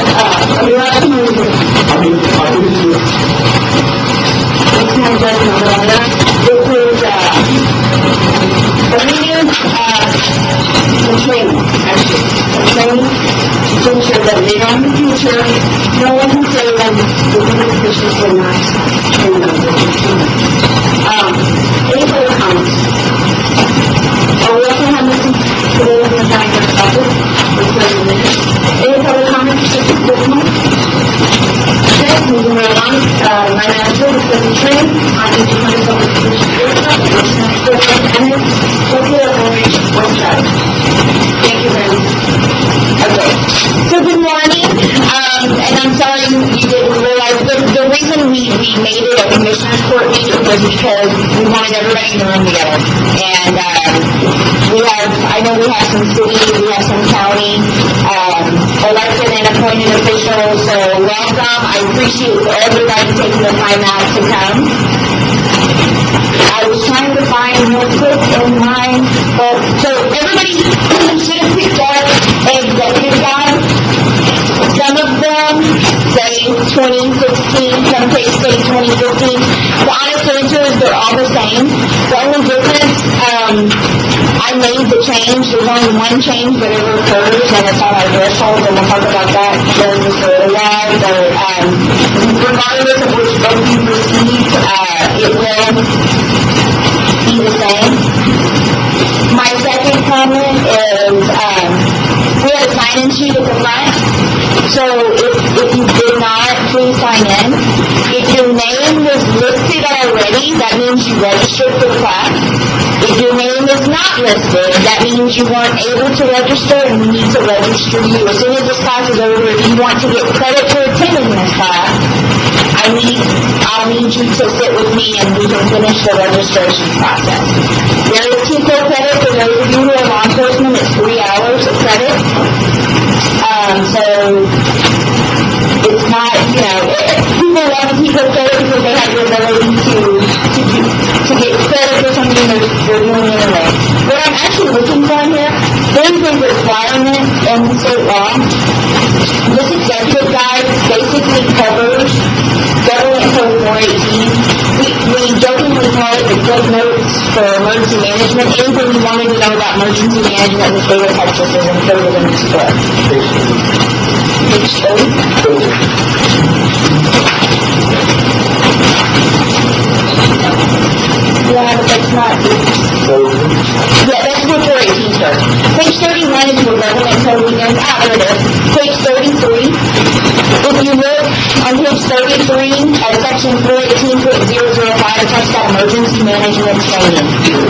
Change that ever occurs, and it's on our threshold, and we'll talk about that during this little while, but regardless of which vote you receive, it will be the same. My second comment is we have a sign-in sheet at the front, so if you did not, please sign in. If your name was listed already, that means you registered for the class. If your name is not listed, that means you weren't able to register, and we need to register you. As soon as this class is over, if you want to get credit for attending this class, I'll need you to sit with me and we can finish the registration process. There is TCO credit for those of you who are law enforcement. It's 3 hours of credit. So it's not, people love TCO credit because they have the ability to get credit for something they're doing anyway. What I'm actually looking for here, there's a requirement in state law. This executive guide basically covers Government Code 418. We jokingly call it the Cliff Notes for emergency management. Anything you wanted to know about emergency management in the state of Texas is included in this book. Page 30. Yeah, but that's not... Yeah, that's the 418 code. Page 31 is the government code again. There it is. Page 33. If you look on page 33 at section 418.005, it talks about emergency management training.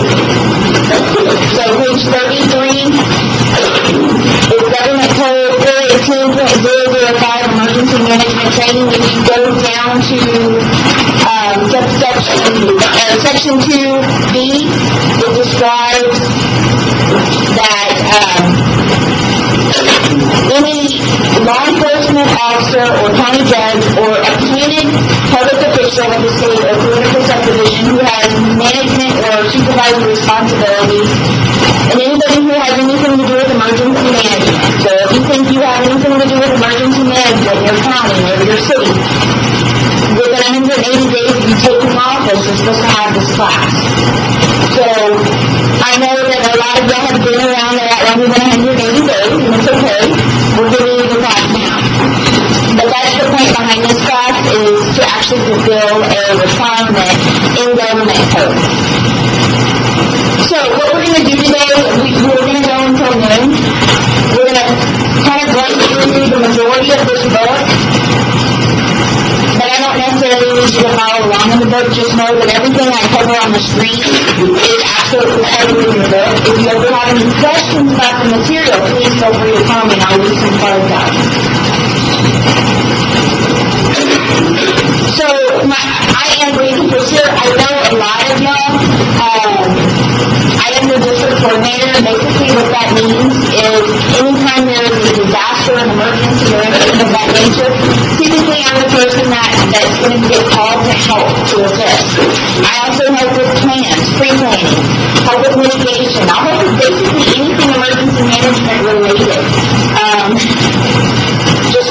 So page 33 is government code 418.005, emergency management training. If you go down to section 2B, it describes that any law enforcement officer or county judge or appointed public official of the state or political subdivision who has management or supervisory responsibilities, and anybody who has anything to do with emergency management. So if you think you have anything to do with emergency management in your county or your city, within 180 days of you taking office, you're supposed to have this class. So I know that a lot of y'all have been around a lot longer than 180 days, and it's okay. We're giving you the class now. But that's the point behind this class, is to actually fulfill a requirement in government code. So what we're going to do today, we're going to go until noon. We're going to kind of run through the majority of this book. But I don't necessarily need you to follow along in the book. Just know that everything I cover on the screen is absolutely covered in the book. If you ever have any questions about the material, please feel free to come and I'll leave some cards out. So I am Brady Fisher. I know a lot of y'all. I am the district coordinator. Basically what that means is anytime there is a disaster, an emergency, or anything of that nature, typically I'm the person that's going to get called to help, to assist. I also help with plans, pre-planning, help with mitigation. I'll help with basically anything emergency management related.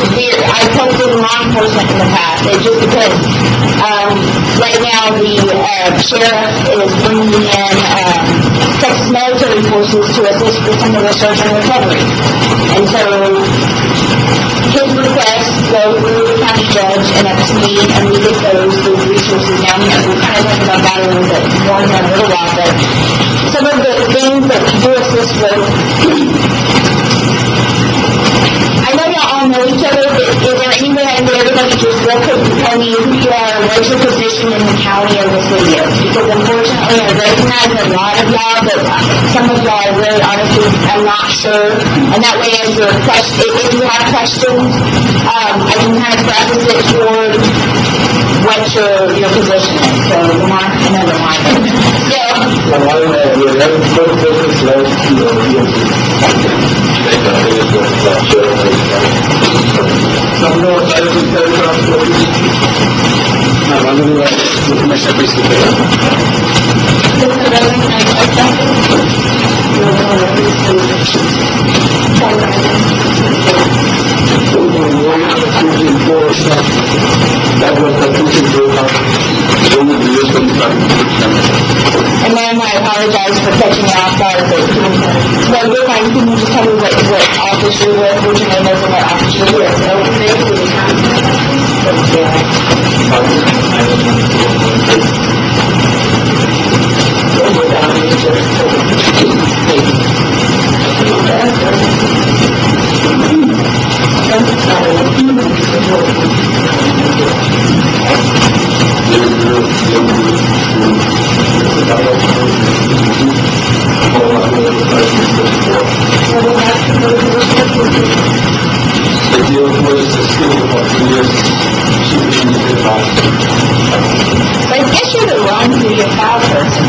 enforcement in the past. It just depends. Right now, the sheriff is bringing in Texas military forces to assist with some of the search and recovery. And so his requests go through the county judge and up to me, and we get those resources down here. We'll kind of talk about that a little bit more in a little while, but some of the things that we do assist with. I know y'all all know each other, but is there any way I can get everybody just real quick to tell me who you are and what's your position in the county or the city is? Because unfortunately, I recognize a lot of y'all, but some of y'all really honestly, I'm not sure. And that way, if you have questions, I can kind of preface it toward what your position is. So, Lamar, I know Lamar. And then I apologize for catching you off guard, but you're fine. Can you just tell me what office you're with, what your name is, and what office you're with? I guess you're the wrong to your file person.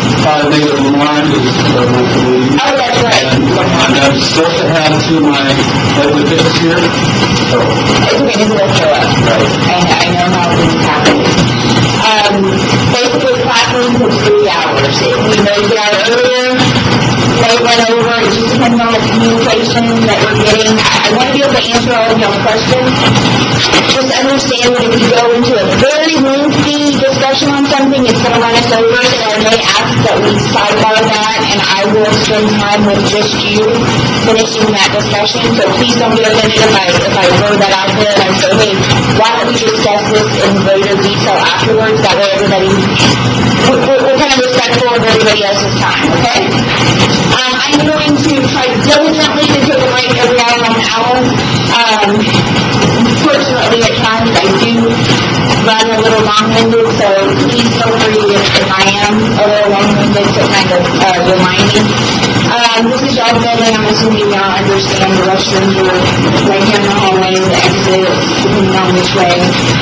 Oh, that's right. And I'm supposed to have to my witness here. It's okay, this will show up. Right. I know how things happen. Basically, classroom takes 3 hours. If we may get out earlier, may run over. It just depends on the communication that we're getting. I want to be able to answer all of y'all's questions. Just understand that if we go into a very lengthy discussion on something, it's going to run us over. So I may ask that we sidebar that, and I will spend time with just you finishing that discussion. So please don't get offended if I throw that out there and I say, hey, why don't we discuss this in greater detail afterwards? That way everybody, we're kind of respectful of everybody else's time, okay? I'm going to try diligently to take a break every hour on an hour. Fortunately, at times I do run a little long-winded, so please feel free if I am a little long-winded to kind of remind me. This is y'all building. I'm assuming y'all understand the restrooms are right here in the hallway, the exit, depending on which way.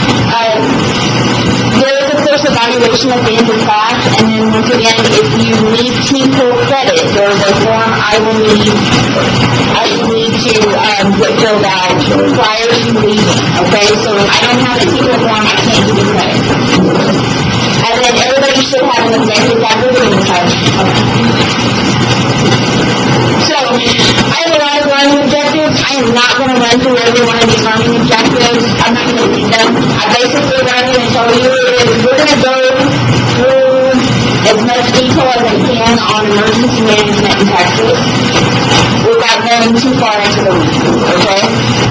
There is, of course, evaluation at the end of class, and then once again, if you need TPOL credit, there is a form I will need to get filled out prior to leaving, okay? So if I don't have a TPOL form, I can't give you credit. And then everybody should have an executive activity time. So, I have a lot of learning objectives. I am not going to run through every one of these learning objectives. I'm not going to read them. Basically, what I'm going to tell you is we're going to go through as much detail as I can on emergency management in Texas without going too far into the weeds, okay?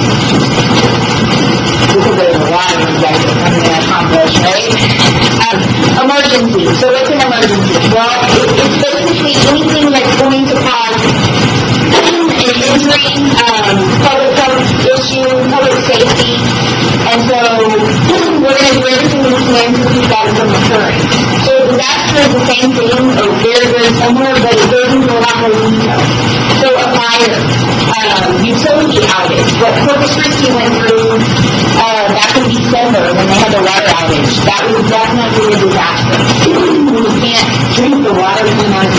Because there's a lot of objectives I'm going to accomplish, right? Emergency. So what's an emergency? Well, it's basically anything that's going to cause an injury, public health issue, public safety, and so we're going to do everything we can to keep that from occurring. So disaster is the same thing, or very, very similar, but it goes into a lot more detail. So a fire, utility outage, what Corpus Christi went through back in December when they had the water outage, that was definitely a disaster. You can't drink the water from our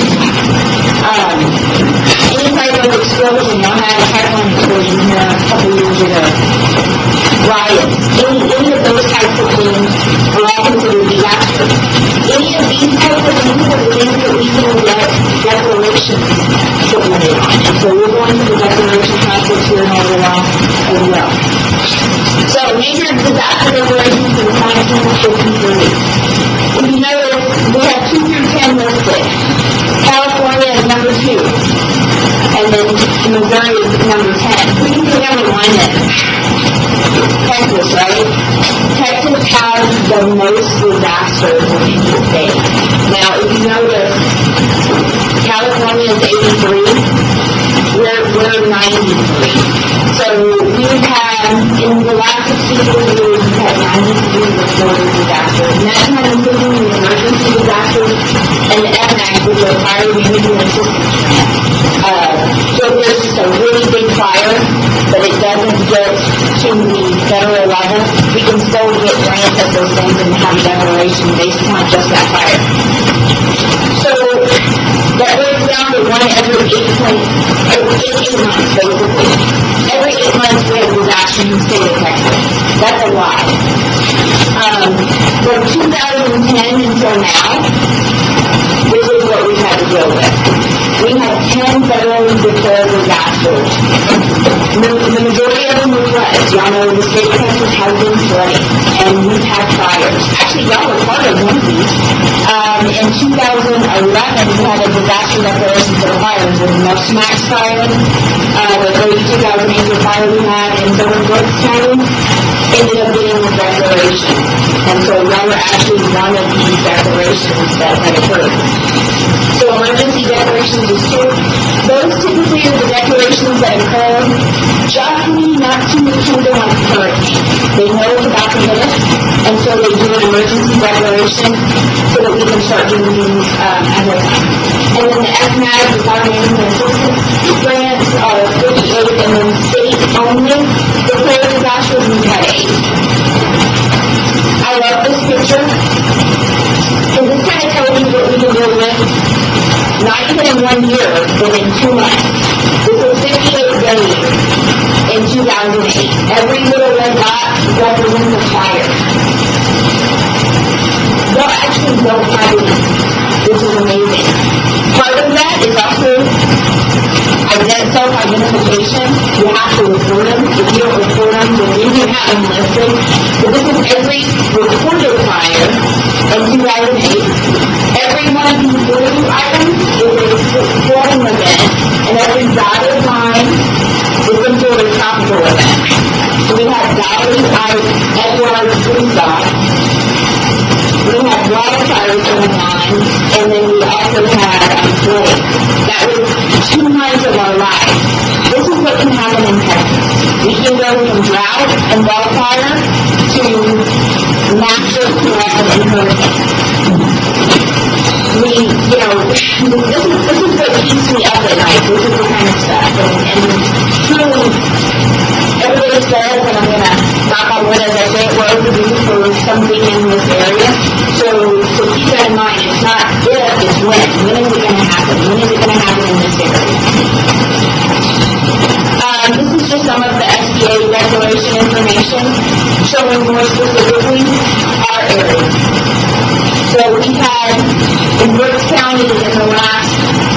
any type of explosion, y'all had a pipeline explosion here a couple years ago. Riots, any of those types of things are all considered disasters. Any of these types of things are the things that we can get declarations submitted on. So we're going through the declaration process here in Ottawa as well. So, major disaster declarations in 1953. If you notice, we have 2 through 10 listed. California is number 2. And then Missouri is number 10. We can do number 1 then. Texas, right? Texas has the most disasters in any state. Now, if you notice, California is 83. We're 93. So we've had, in the last 64 years, we've had 93 reported disasters. And that's not including the emergency disasters and the FMAC, which are fire management assistance grants. So if there's just a really big fire, but it doesn't get to the federal level, we can still get grants at those things and have a declaration based on just that fire. So that breaks down to 1 every 8 months, basically. Every 8 months we have disaster in the state of Texas. That's a lot. From 2010 until now, this is what we've had to deal with. We have 10 federally declared disasters. The majority of them were floods. Y'all know the state of Texas has been flooding, and we've had fires. Actually, y'all were part of one of these. In 2011, we had a disaster declaration for the fires with the Max fire, the 32,000 acre fire we had in Southern Brooks County, ended up getting a declaration. And so y'all were actually one of these declarations that had occurred. So emergency declarations is 2. Those typically are the declarations that occur just leading up to the kingdom of hurricane. They know it's about to hit, and so they do an emergency declaration so that we can start doing things ahead of time. And then the FMAG, the Fire Management Assistance grants, are 58, and then state only declared disasters, we've had 8. I love this picture because this kind of tells you what we can deal with, not even in 1 year, but in 2 months. This is 58 days in 2008. Every little red dot represents a fire. Y'all actually don't have any. This is amazing. Part of that is also self-identification. You have to report them. If you don't report them, then you can have them listed. But this is every reported fire in 2008. Every one of these blue items is a flooding event, and every dotted line is some sort of tropical event. So we have Dolly, Edward, Woodstock. We had wildfires going on, and then we also had flooding. That was 2 months of our lives. This is what can happen in Texas. We can go from drought and wildfire to massive flood and hurricane. This is what keeps me up at night. This is the kind of stuff. And truly, everybody says, and I'm going to knock on wood as I say it, we're overdue for something in this area. So keep that in mind. It's not if, it's when. When is it going to happen? When is it going to happen in this area? This is just some of the SBA declaration information showing more specifically our area. So we had in Brooks County in the last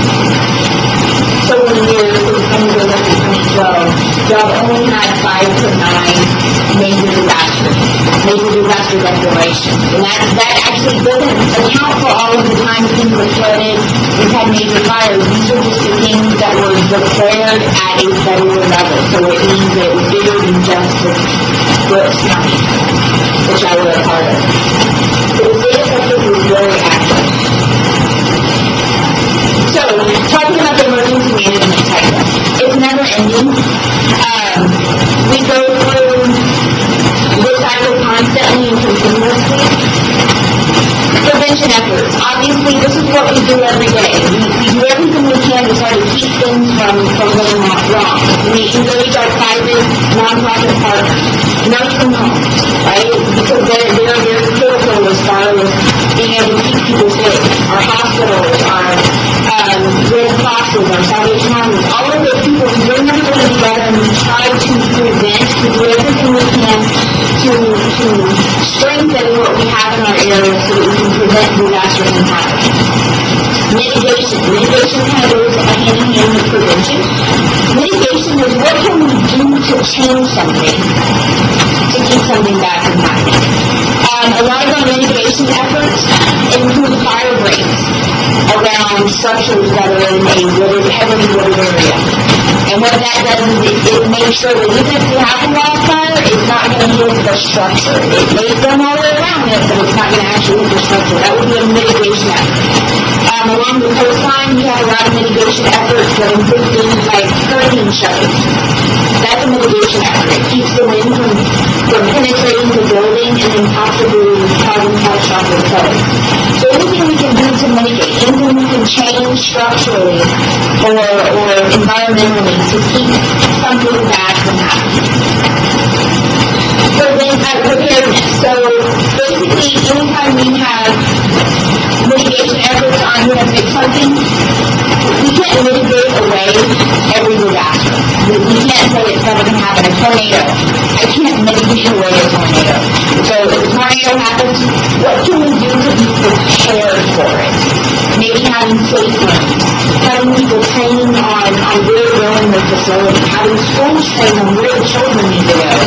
so many years, since 2012, y'all only had 5 to 9 major disaster declarations. And that actually doesn't account for all of the times things were flooded. We've had major fires. These are just the things that were declared at a federal level. So it means that it was bigger than just the Brooks County, which I was a part of. So the state of Texas was very active. So, talking about the emergency management cycle, it's never ending. We go through this cycle constantly and continuously. Prevention efforts. Obviously, this is what we do every day. We do everything we can to try to keep things from going wrong. We engage our private, non-profit partners. Nursing homes, right? Because they're very critical as far as being able to keep people safe. Our hospitals, our Red Crosses, our Salvation Armies, all of those people, we bring everybody together and we try to prevent, to do everything we can to strengthen what we have in our area so that we can prevent disasters from happening. Mitigation kind of goes hand in hand with prevention. Mitigation is what can we do to change something to keep something structures that are in a heavily wooded area. And what that does is it makes sure that even if you have a wildfire, it's not going to hit the structure. It may burn all the way around it, but it's not going to actually hit the structure. That would be a mitigation effort. Along the coastline, we have a lot of mitigation efforts that include things like hurricane shelters. That's a mitigation effort. It keeps the wind from penetrating the building and then possibly causing catastrophic flooding. So anything we can do to mitigate, anything we can change structurally or environmentally to keep something bad from happening. So then preparedness. So basically, anytime we have mitigation efforts on how to fix something, we can't mitigate away every disaster. We can't say it's never going to happen. A tornado, I can't mitigate away a tornado. So if a tornado happens, what can we do to be prepared for it? Maybe having safe rooms, having people training on where to go in their facility, having schools train on where the children need to go.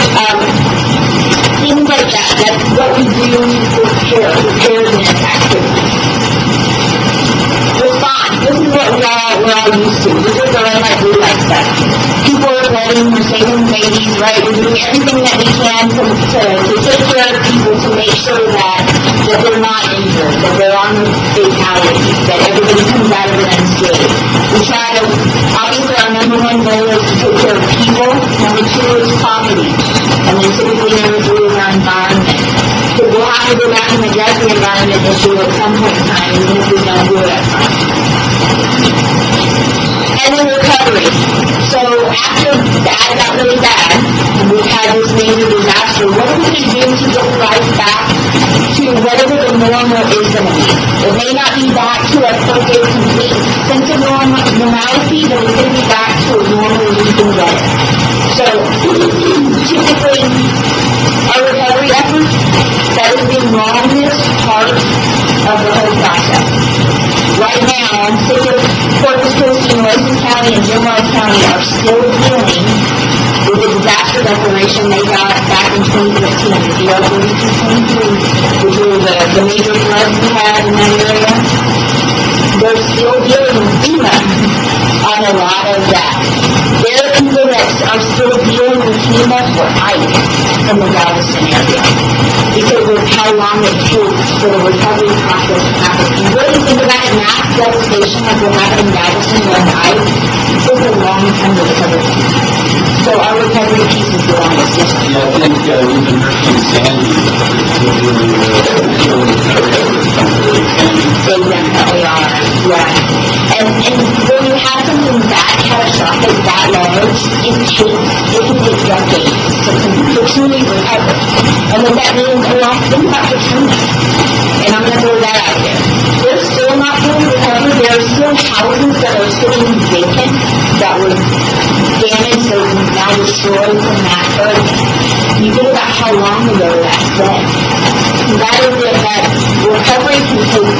Things like that. That's what we do to preparedness activities. Response. This is what we're all used to. This is the red light, blue light stuff. People are wedding, we're saving babies, right? We're doing everything that we can to take care of people to make sure that they're not injured, that they're on the fatality, that everybody comes out of it unscathed. We try to, obviously our number one goal is to take care of people. Number two is property. And then typically number three is our environment. So we'll have to go back and address the environment issue at some point in time, even if we don't do it at times. And then recovery. So after that got really bad, and we've had this major disaster, what are we going to do to get life back to whatever the normal is going to be? It may not be back to a perfect, complete sense of normality, but it's going to be back to a normal we can get it. So typically, our recovery effort, that is the longest part of the whole process. Right now, City of Corpus Christi, Nueces County, and Jim Wells County are still dealing with the disaster declaration they got back in 2015, the DL 4223, which were the major floods we had in that area. They're still dealing with FEMA on a lot of that. There are people that are still dealing with FEMA for ice in the Galveston area because of how long it takes for the recovery process to happen. If you really think about it, mass devastation like what happened in Galveston during the ice, it took a long time to recover. So our recovery piece is the longest. Yeah, I think even Hurricane Sandy will really recovery efforts come really handy. They definitely are, yeah. And when you have something that catastrophic, that large, it can take decades to truly recover. And what that means, think about Katrina. And I'm going to throw that out there. They're still not fully recovered. There are still houses that are sitting vacant that were damaged or now destroyed from that hurricane. You think about how long ago that's been. That is it, that recovery can take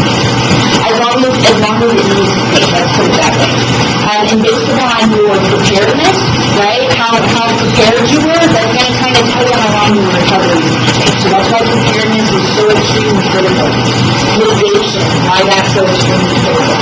as long as it needs to take, let's put it that way. And based upon your preparedness, right, how prepared you were, that's going to kind of tell you how long your recovery is going to take. So that's why preparedness is so extremely critical. Mitigation, why that's so extremely critical.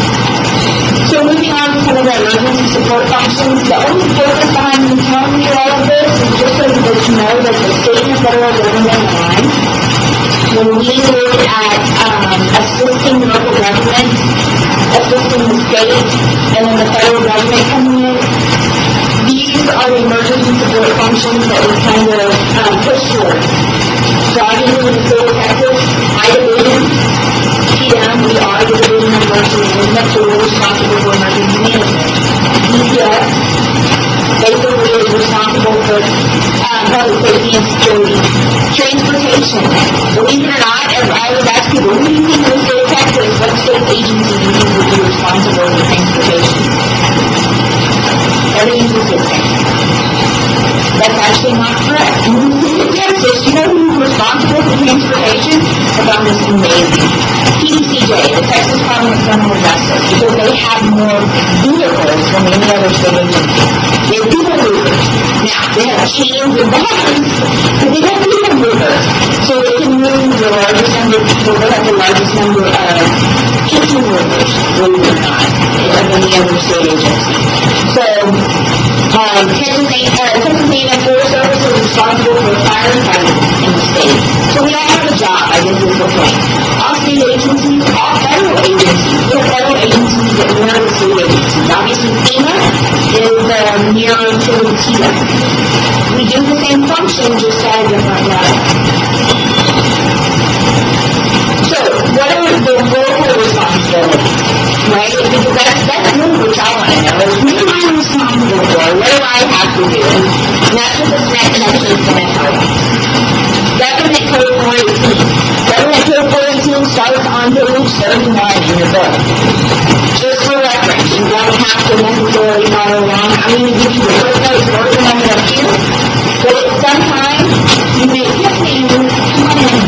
So moving on to some of the emergency support functions, the only purpose behind me telling you all of this is just so that you know that the state and federal government line, when we look at assisting local governments, assisting the state, and then the federal government coming in, these are the emergency support functions that we kind of push toward. So obviously in the state of Texas, my division, PM, we are the Division of Emergency Management, so we're responsible for emergency management. DPS basically is responsible for public safety and security. Transportation. Believe it or not, as I would ask people, who do you think in the state of Texas, what state agency do you think would be responsible for transportation? Everything's the same. That's actually not correct. In the state of Texas, you know who's responsible for transportation? I found this amazing. TDCJ, the Texas Department of Criminal Justice, because they have more vehicles than any other state agency. They have people movers. Now, they have chains and bars, but they have people movers. So they can move the largest number of people. They have the largest number of kitchen election workers, believe it or not, like any other state agency. So, Pennsylvania Forest Service is responsible for firefighting in the state. So we all have a job, I guess is the point. All state agencies, all federal agencies, we have federal agencies that mirror the state agencies. Obviously, FEMA is mirrored to the TIA. We do the same function, just at a different level. So, what are the local responsibilities, right? Because that's really what y'all want to know, is who am I responsible for? What do I have to do? And that's what this next section is going to tell you. Government Code 418. Government Code 418 starts on page 39 in your book. Just for reference, you don't have to necessarily follow along. I'm going to give you the footnotes and organize it up here. But sometimes you may get me, come on in.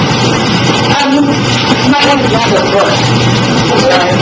You might want to grab a book. Sorry.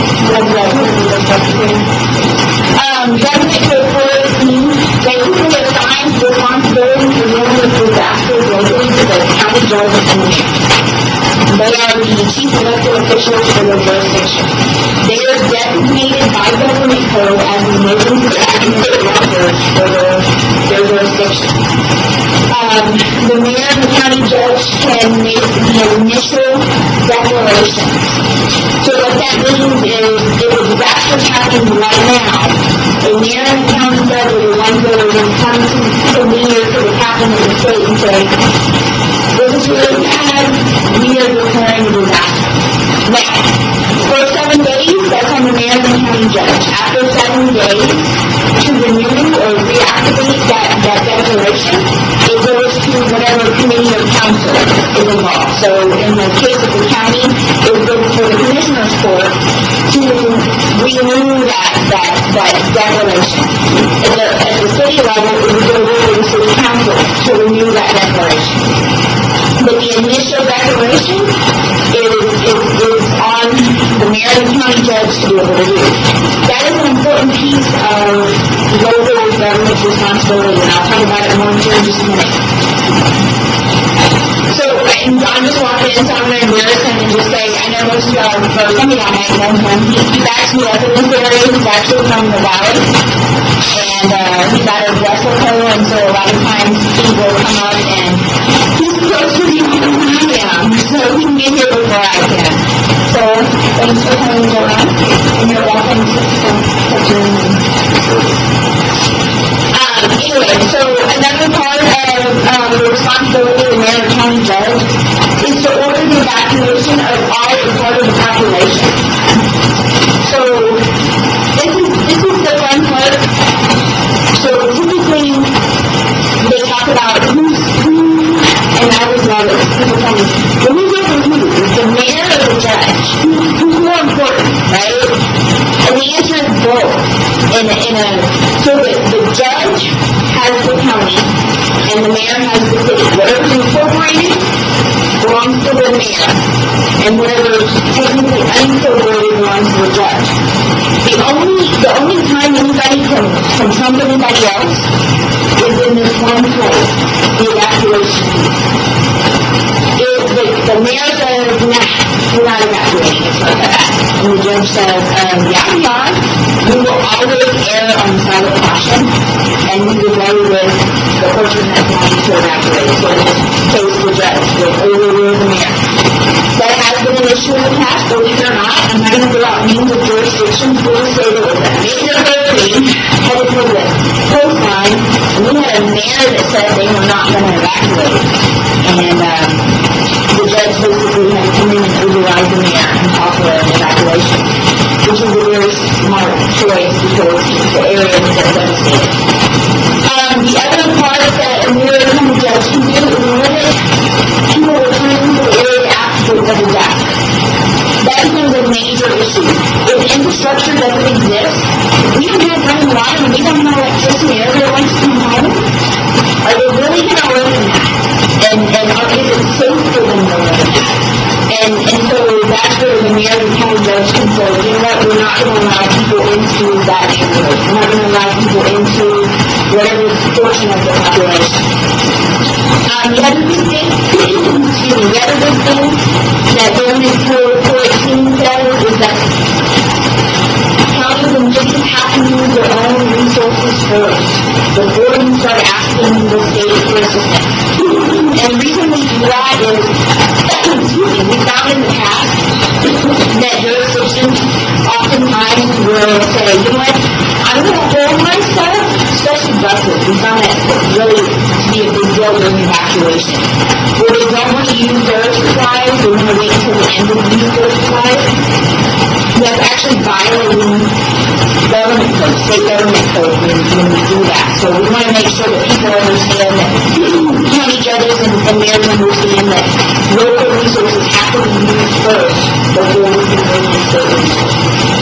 Government Code 418 basically assigns responsibility for dealing with disasters locally to the county judge and mayor. They are the chief elected officials for their jurisdiction. They are designated by government code as the emergency administrative officers for their jurisdiction. The mayor and the county judge can make the initial declarations. So what that means is, if a disaster is happening right now, the mayor and the county judge are the ones that are going to come to the mayor, to the captain of the state, and say, this is really bad, we are declaring a disaster. Now, for 7 days, that's on the mayor and the county judge. After 7 days, to renew or reactivate that declaration, it goes to whatever committee or council is involved. So in the case of the county, it would go before the commissioner's court to renew that declaration. At the city level, it would go before the city council to renew that declaration. But the initial declaration is on the mayor and county judge to be able to do. That is an important piece of local government's responsibility, and I'll talk about it more here in just a minute. So, I'm just walking in, so I'm going to embarrass him and just say, I know most of y'all, or some of y'all might know him. He backs me up in this area. He's actually from the Valley. And he's out of Weslaco, and so a lot of times he will come up and he's closer to you than I am, so he can get here before I can. So, thanks for coming, Joanne. And you're welcome to anyway, so another part of the responsibility of the mayor and county judge is to order the evacuation of all or part of the population. So this is the fun part. So typically they talk about who, and I always love it. People tell me, well, who's over who? Is the mayor or the judge? Who's more important, right? And the answer is both. So the judge has the county and the mayor has the city. Whatever's incorporated belongs to the mayor, and whatever's technically unincorporated belongs to the judge. The only time anybody can trump anybody else is in this one place, the evacuation. The mayor says, nah, we're not evacuating, it's not that. And the judge says, yeah, we are. We will always err on the side of caution, and we will go with the person that's wanting to evacuate. So in this case, the judge will overrule the mayor. That has been an issue in the past, believe it or not. I'm not going to go out names of jurisdictions, but we'll say there was a major hurricane headed for the coastline, and we had a mayor that said they were not going to evacuate. And the judge basically had to come in and override the mayor and call for an evacuation, which is a very smart choice because the area was devastated. The other part that a mayor and county judge can do is limit people returning to the area after the disaster. That becomes a major issue. If infrastructure doesn't exist, we don't have running water and we don't have electricity, everybody wants to come home. Are they really going to live in that? And is it safe for them to live in that? And so that's where the mayor and county judge can say, you know what, we're not going to allow people into that neighborhood. We're not going to allow people into whatever portion of the population. The other big thing that Government Code 418 says is that borrow during evacuation. Where they don't want to use their supplies, they want to wait until the end to use their supplies. That's actually violating government code, state government code when we do that. So we want to make sure that people understand that county judges and mayors understand that local resources have to be used first before we can bring in state resources.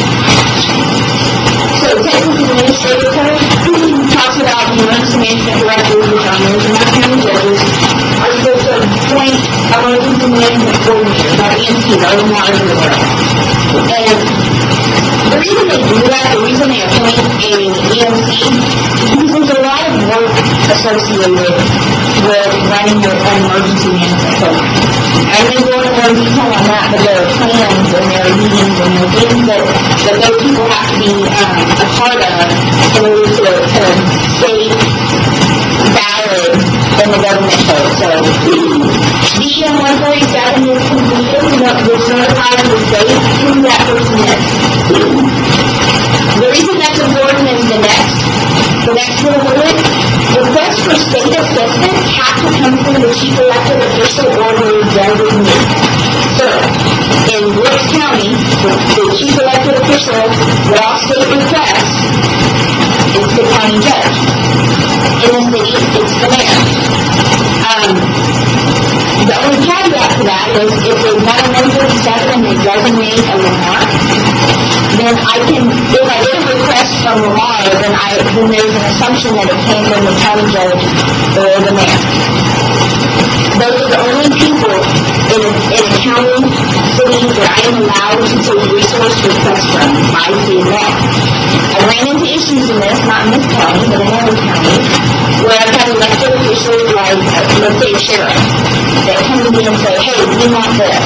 So Texas Administrative Code talks about the emergency management directors, which are mayors and not county judges, are supposed to appoint emergency management coordinators, our EMTs, our Lamars in the world. And the reason they do that, the reason they appoint an EMT, is because there's a lot of work associated with running an emergency management program. I'm going to go into more detail on that, but there are plans and there are meetings and there are things that those people have to be a part of in order to stay valid in the government code. So, DEM 147 is completed, which notifies the state who that person is. The reason that's important is the next little bullet. Requests for state assistance have to come from the chief elected official or their designee. So, in Brooks County, the chief elected official with all state requests is the county judge. In the city, it's the mayor. The only caveat to that is if they want a 147 and they designate a Lamar, then if I get a request from Lamar, then there's an assumption that it came from the county judge or the mayor. Those are the only people in a county, city that I am allowed to take resource requests from by state law. I ran into issues in this, not in this county, but in other counties, where I've had elected officials like, let's say, a sheriff, that come to me and say, hey, we want this.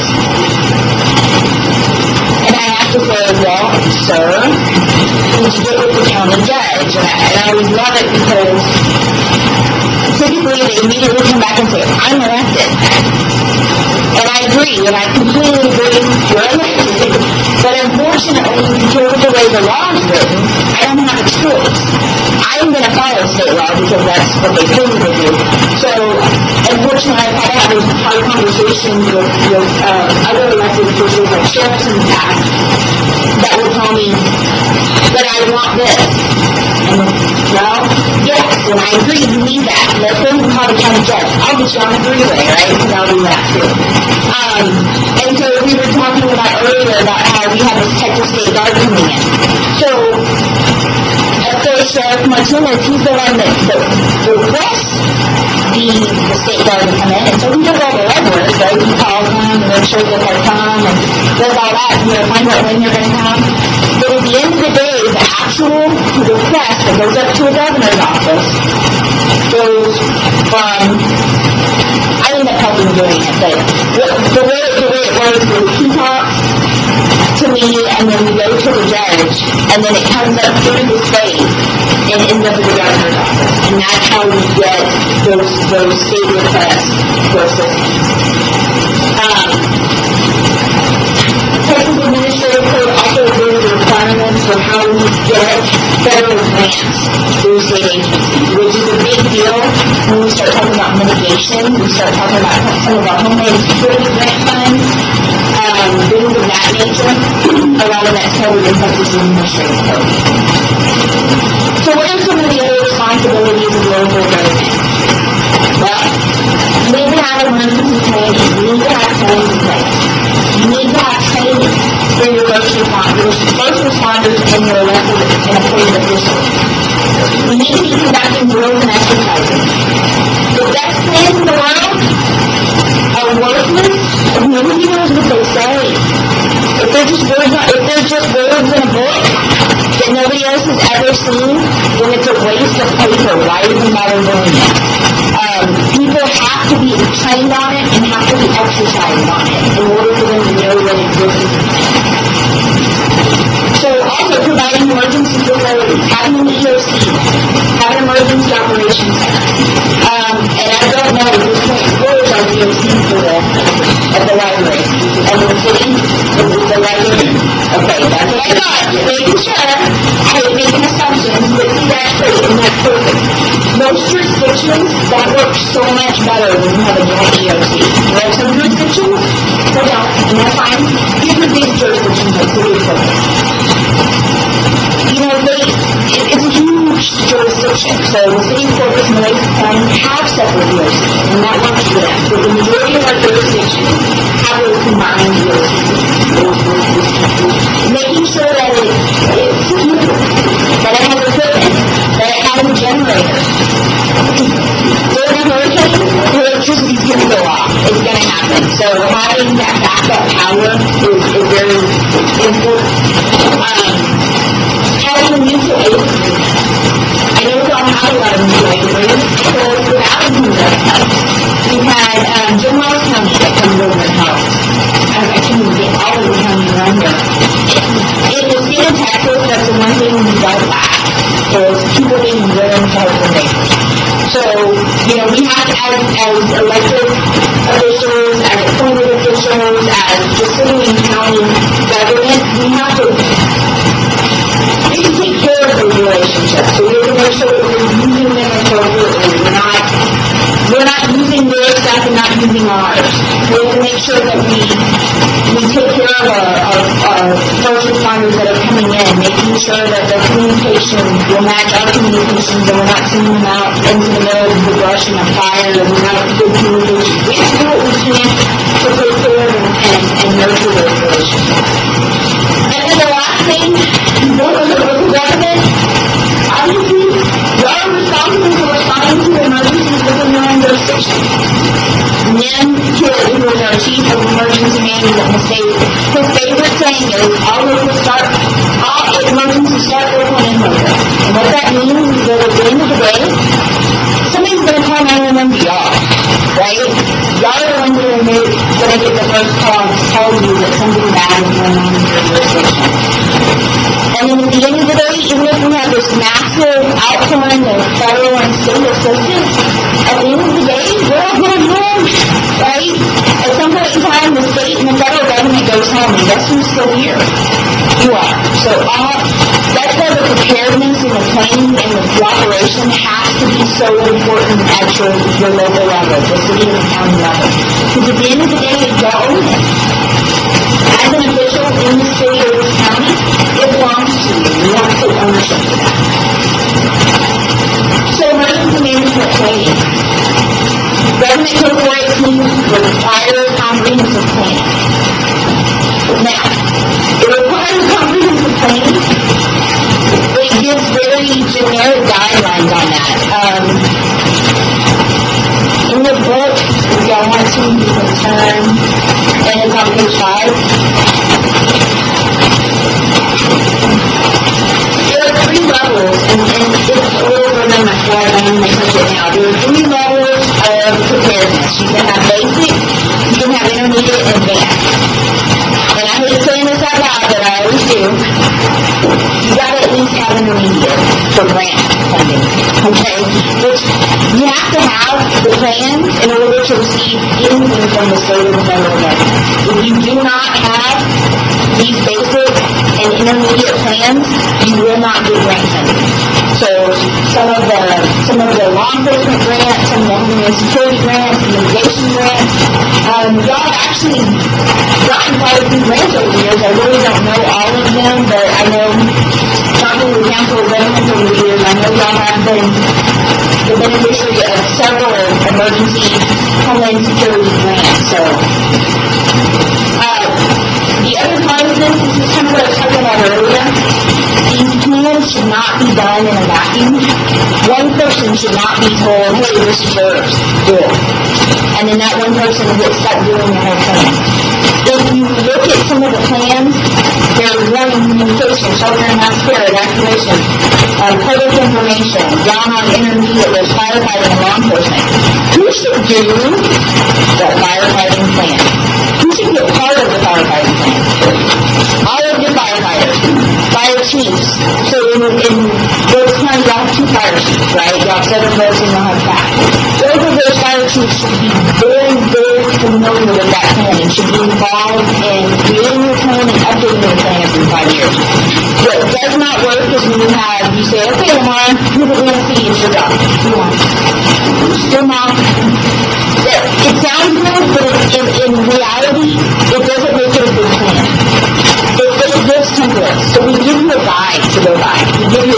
And I have to say, well, sir, did you get with the county judge? And I always love it because typically they immediately come back and say, I'm elected. And I agree, and I completely agree, you're elected. But unfortunately, because of the way the law is written, I don't have a choice. I'm going to follow state law because that's what they told me to do. So, unfortunately, I've had to have those hard conversations with other elected officials like sheriffs in the past that will tell me that I want this. And, well, yes, and I agree, you need that. Let's go and call the county judge. I'll get you on the freeway, right? Because I'll do that too. And so we were talking about earlier about how we have this Texas State Guard coming in. So, of course, Sheriff Martinez, he's the one that requests the State Guard to come in. And so he does all the legwork, right? He calls them and makes sure that they come and does all that, find out when they're going to come. But at the end of the day, the actual request that goes up to the governor's office goes from, I end up helping doing it, but the way it works is he talks to me and then we go to the judge and then it comes up through the state and ends up at the governor's office. And that's how we get those state requests for assistance. Texas Administrative Code also gives the requirements for how we get federal grants through state agencies, which is a big deal when we start talking about mitigation. We start talking about some of our Homeland Security grant funds, things of that nature. A lot of that's covered in Texas Administrative Code. So what are some of the other responsibilities of local government? Well, you need to have emergency planning. You need to have plans in place. You need to have training for your first responders and your elected and appointed officials. You need to be conducting drills and exercises. The best plans in the world are worthless if nobody knows what they say. If they're just words in a book that nobody else has ever seen, then it's a waste of paper. Why even bother doing it? People have to be trained on it and have to be exercised on it in order for them to know what exists. So also providing emergency facilities, having an EOC, having an emergency operations center. And I don't know at this point, where is our EOC for this at the library? And the city? Is it the library? Okay, that's what I thought. Just making sure. I was making assumptions, but see, that's great and that's perfect. Most jurisdictions, that works so much better when you have a joint EOC. You have some jurisdictions that don't, and that's fine. These are big jurisdictions like city of Corpus. It's a huge jurisdiction. So the city of Corpus and Lake County have separate EOCs, and that works for them. But the majority of our jurisdictions have those combined EOCs. Making sure that it's secure, that it has equipment, that it has a generator. During a hurricane, the electricity's going to go off. It's going to happen. So having that backup power is very important. Having a mutual aid agreement. I know we don't have a lot of mutual aid agreements because without a mutual help. We've had Jim Wells County that comes over and helps. I can't even get all of the county around there. In the state of Texas, that's the one thing we don't lack is people being willing to help their neighbors. So, we have as elected officials, as appointed officials, as the city and county government, we have to take care of those relationships. So we have to make sure that we're using them appropriately. We're not using their stuff and not using ours. We have to make sure that we take care of our first responders that are coming in, making sure that their communication will match our communications and we're not sending them out into the middle of the brush and a fire and we have good communication. We have to do what we can to take care of and nurture those relationships. And then the last thing, both of the local government, obviously, we are responsible for responding to emergencies within their own jurisdiction. NIM, who is our chief of emergency management in the state, his favorite saying is, all emergencies start with one in motion. And what that means is that at the end of the day, somebody's going to call 911 to y'all, right? Y'all are the ones that are going to get the first call to tell you that something bad is going on in your jurisdiction. And then at the end of the day, even if we have this massive outpouring of federal and state assistance, at the end of the day, we're all going to win, right? At some point in time, the state and the federal government goes home, and guess who's still here? You are. So that's why the preparedness and the planning and the cooperation has to be so important at your local level, the city and the county level. Because at the end of the day, y'all own it. As an official in the state or this county, it belongs to you. You have to take ownership of that. So emergency management planning. Government Code 418 requires comprehensive planning. Now, it requires comprehensive planning. It gives very generic guidelines on that. In the book, if y'all want to, you can turn, and it's on page 5. There are 3 levels, and it's a little further in my slide, I'm going to touch it now. There are 3 levels of preparedness. You can have basic, you can have intermediate, and advanced. And I hate saying this out loud, but I always do. You got to at least have intermediate for grant funding, okay? Which you have to have the plans in order to receive anything from the state or the federal government. If you do not have these basic and intermediate plans, you will not get grant funding. So some of the law enforcement grants, some of the Homeland Security grants, the immigration grants, y'all have actually gotten quite a few grants over the years. I really don't know all of them, but I know talking to the Council of Governments over the years, I know y'all have been the beneficiary of several emergency Homeland Security grants. So the other part of this is kind of what I was talking about earlier. These plans should not be done in a vacuum. One person should not be told, hey, this is yours, do it. And then that one person gets stuck doing the whole thing. If you look at some of the plans, they're running communication, shelter and mass care, evacuation, public information, down on intermediate, there's firefighting and law enforcement. Who should do the firefighting plan? Who should get part of the firefighting plan? All of your firefighters, fire chiefs. So in Wilkes County, y'all have 2 fire chiefs, right? Y'all have 7 votes and y'all have 5. Both of those fire chiefs should be very, very familiar with that plan and should be involved in creating your plan and updating your plan every 5 years. What does not work is when you say, okay, Lamar, you're the city, it's your job. Come on. Still not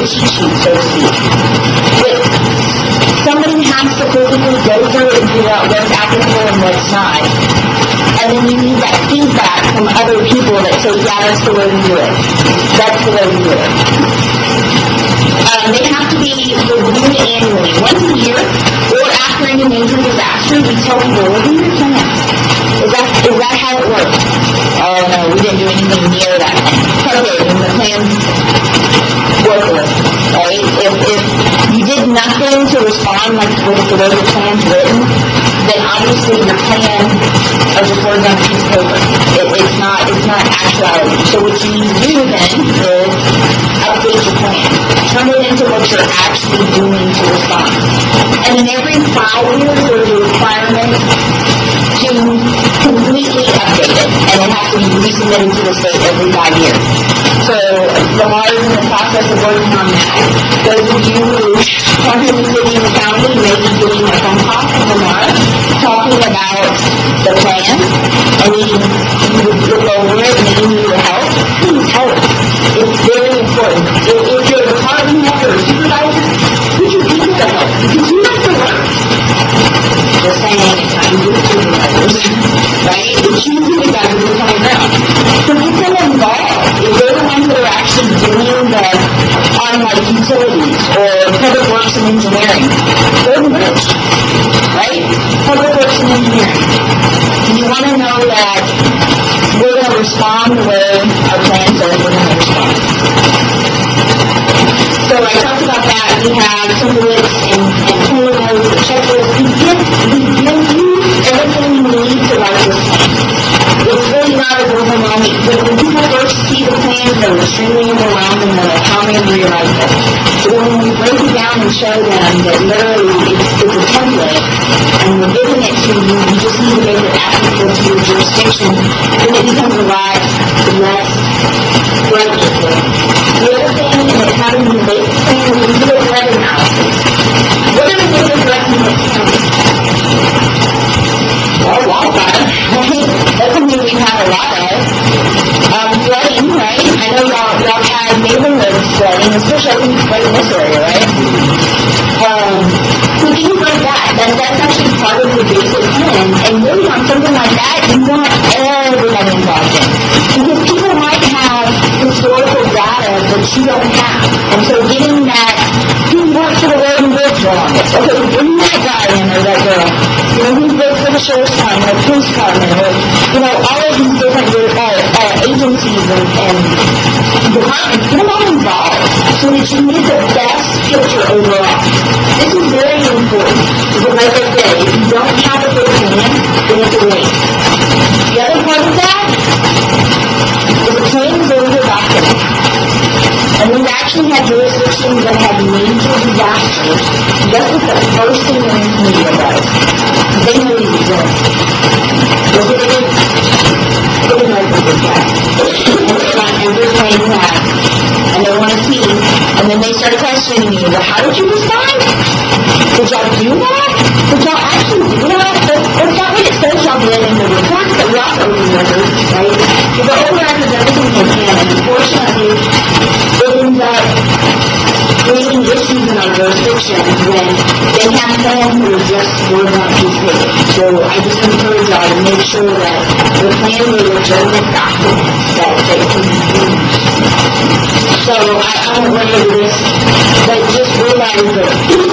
cheat sheet, so to speak. But somebody has to physically go through it and figure out what's applicable and what's not. And then you need that feedback from other people that say, yeah, that's the way we do it. That's the way we do it. They have to be reviewed annually, once a year, or after any major disaster, we tell people, what are your plans? Is that how it works? Oh no, we didn't do anything near that. Okay, then the plan's worthless, right? If you did nothing to respond like with the way the plan's written, then obviously your plan are just words on a piece of paper. It's not actuality. So what you need to do then is update your plan. Turn it into what you're actually doing to respond. And then every 5 years there's a requirement to completely update it. And it has to be resubmitted to the state every 5 years. So Lamar is in the process of working on that. Those of you who are in the city and the county may be getting a phone call from Lamar talking about the plan, and you would look over it and you need help. Please help. It's very important. If you're a department head or a supervisor, put your people to help because you have to work. Just saying, it's not easy to supervisors, right? It's usually the guys who are on the ground. So get them involved. If they're the ones that are actually doing the on like utilities or public works and engineering, they're the rich, right? Public works and engineering. And you want to know that we're going to respond the way our plan says we're going to respond. So I talked about that. We have some lists and tables, the checklist. We give you everything you need to write this plan. It's really not as overwhelming. When people first see the plan, they're extremely overwhelmed and they're like, how am I going to rewrite this? So when we break it down and show them that literally it's a template and we're giving it to you, you just need to make it applicable to your jurisdiction, then it becomes a lot less registered. The other thing is having the basic plan is we do a threat analysis. What are the biggest threats in this county? Well, wildfire, right? That's something we've had a lot of. Flooding, right? I know y'all had neighborhoods flooding, especially I think right in this area, right? So things like that's actually part of the basic plan. And really on something like that, you want everybody involved in. Because people might have historical data that you don't have. And so getting that, who works for the road and bridge office? Okay, bring that guy in or that girl. You know, who works for the sheriff's department or police department or, you know, all of these different agencies and departments, get them all involved so that you get the best picture overall. This is very important. But like I said, if you don't have a good plan, then it's a waste. The other part of that is the plan is over document. And we've actually had jurisdictions that had major disasters. Guess what the first thing the news media does? They know these exist. Look at it. Look at like this guy. And they want every plan you have. And they want to see. And then they start questioning you. Well, how did you respond? Did y'all do that? Did y'all actually do that? That's not what it says y'all did in the reports that we also remember, right? You go over after everything they can, and unfortunately, it ends up creating issues in our jurisdiction when they have plans that are just words on a piece of paper. So I just encourage y'all to make sure that the plans are legitimate documents that can be used. So I won't run over this, but just realize that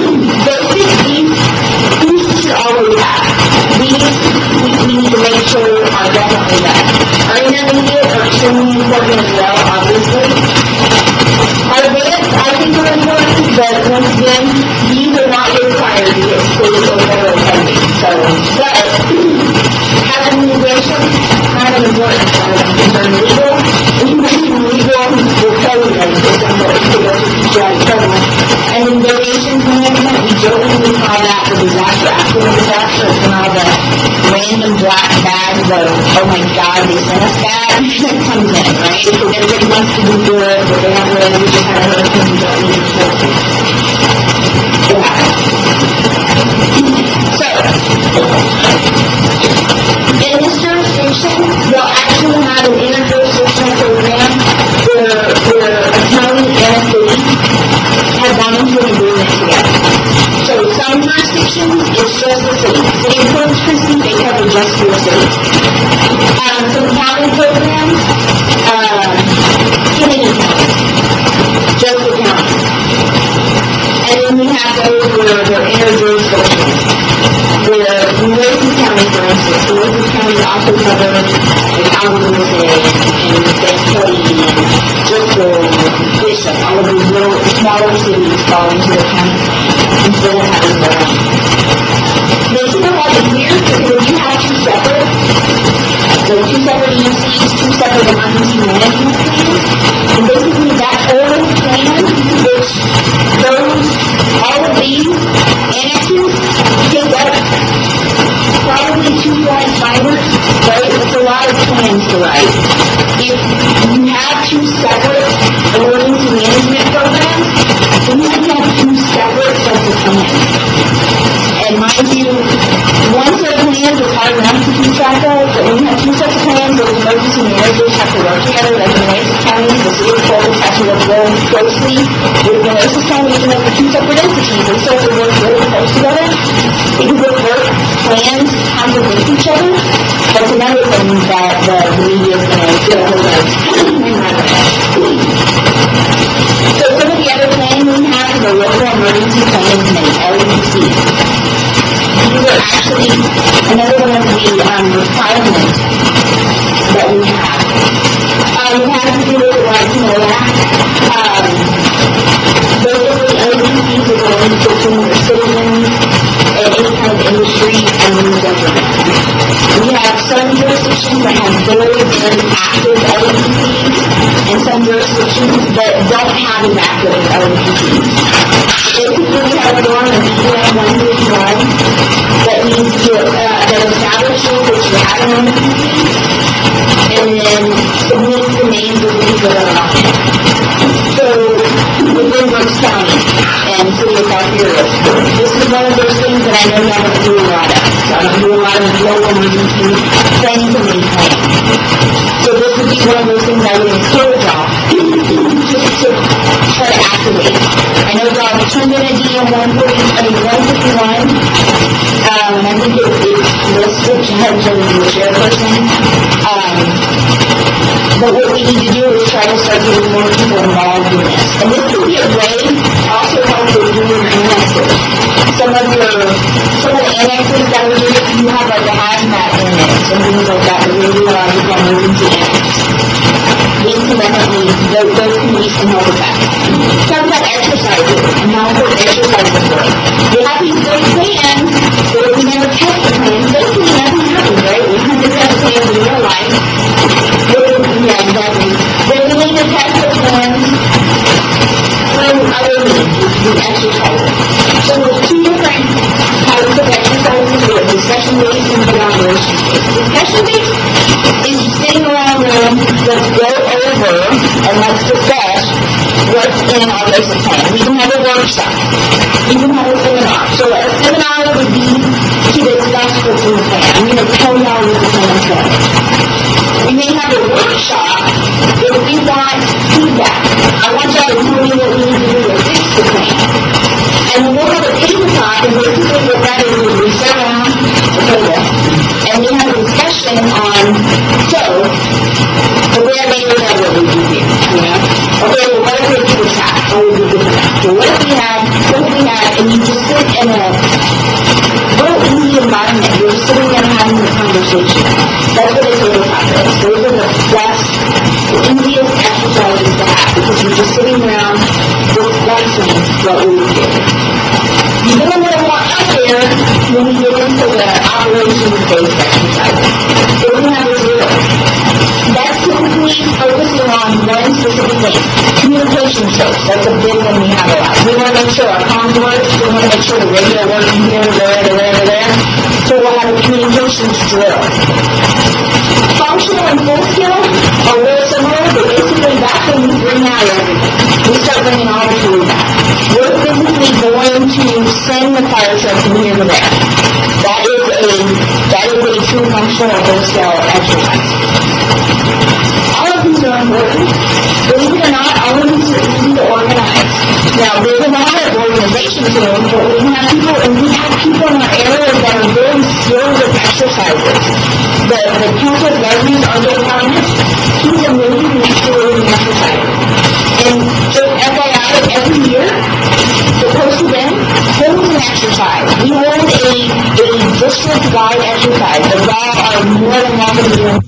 these should always have. These we need to make sure are definitely done. Our intermediate are extremely important as well, obviously. Our advanced, I think, are important, but once again, these are not required to get state or federal funding. So, but having immigration, kind of important. If I'm legal, immigration legal will tell you that it's important to go to PGI federal. And in donations management, we jokingly call nice to your city. Some county programs, Kennedy County, Joseph County. And then we have those where they're interjurisdictional. Where Nueces County, for instance, Nueces County also covers the Kalamazoo and St. Cody and Bristol and Bishop. All of these little, smaller cities fall into the county instead of having their own. They still have it weird because if you have two separate EMCs, two separate emergency management plans, and basically that whole plan, which those, all of these annexes take up probably 2 point fibers, right? It's a lot of plans to write. If you have two separate emergency management programs, then you have to have two separate sets of plans. And mind you, one set of plans is hard enough to keep track of, but when you have two sets of plans, those emergency managers have to work together, like in Nueces County, the city of Clovis has to work very closely with Nueces County, even though they're two separate entities, they still have to work really close together, because if their plans contradict each other, that's another thing that the media is going to get a hold of. So some of the other plans we have is the Local Emergency Planning Committee, LEPC. These are actually another one of the requirements that we have. We have to do with the right to know that. Basically, LEPCs are going between the citizens and any kind of industry and the government. We have some jurisdictions that have very, very active LEPCs and some jurisdictions that don't have as active LEPCs. Basically, we have a form of EUM 151 that needs to, that establishes that you have an LEPC and then submits the names of the people that are on it. So, within Brooks County and City of Falfurrias, this is one of those things that I know I don't do a lot of. So I don't do a lot of local emergency planning committee planning. So this would be one of those things I would encourage y'all just to try to activate. I know y'all turned in a DM 151, and I think it's listed judge and the chairperson. But what we need to do is try to start getting more people involved in this. And this can be a way to also help with doing annexes. Some of the annexes that we do, you have like a hazmat annex and things like that, the radiological emergency annex. These can definitely, those committees can help with that. Talk about exercises and how important exercises work. We have these great plans, but if we never test the plans, basically nothing happens, right? We have to test plans in real life. Yeah, exactly. But we need to test the plans through other means, through exercises. So there's two different types of exercises. We have discussion-based and collaboration-based. Discussion-based is sitting around a room, let's go over and let's discuss what's in our basic plan. We can have a workshop. We can have a seminar. So a seminar would be to discuss what's in the plan. I'm going to tell y'all what the plan says. We may have a workshop if we want feedback. I want y'all to tell me what we need to do to fix the plan. And then we'll have a table talk, and basically what that is we sit around the table and we have a discussion on, so, okay, I made what we do here, you know? Okay, well, what if we do this half? How would we do that? So what if we have, and you just sit in a real easy environment, you're just sitting there having a conversation. That's what a table talk is. Those are the best, the easiest exercises to have, because you're just sitting around discussing what we would do. You don't want to walk out there when you get into the operations-based exercises. So we have a drill. That's typically focusing on one specific thing. Communication skills. That's a big one we have a lot. We want to make sure our comms works. We want to make sure the radio works from here to there to there to there. So we'll have a communications drill. Functional and full skill are real similar, but basically that's when we bring out everything. We start bringing all the tools out. We're physically going to send the fire truck from here to there. That is a true functional or full skill exercise. All of these are important. Believe it or not, all of these are easy to organize. Now, there's a lot of organization to them, but we have people in our area that are very skilled with exercise exercises. The council of governors are doing how much. He's amazing at exercise. And just FYI, every year, the Coastal Bend holds an exercise. We hold a district-wide exercise that y'all are more than welcome to do.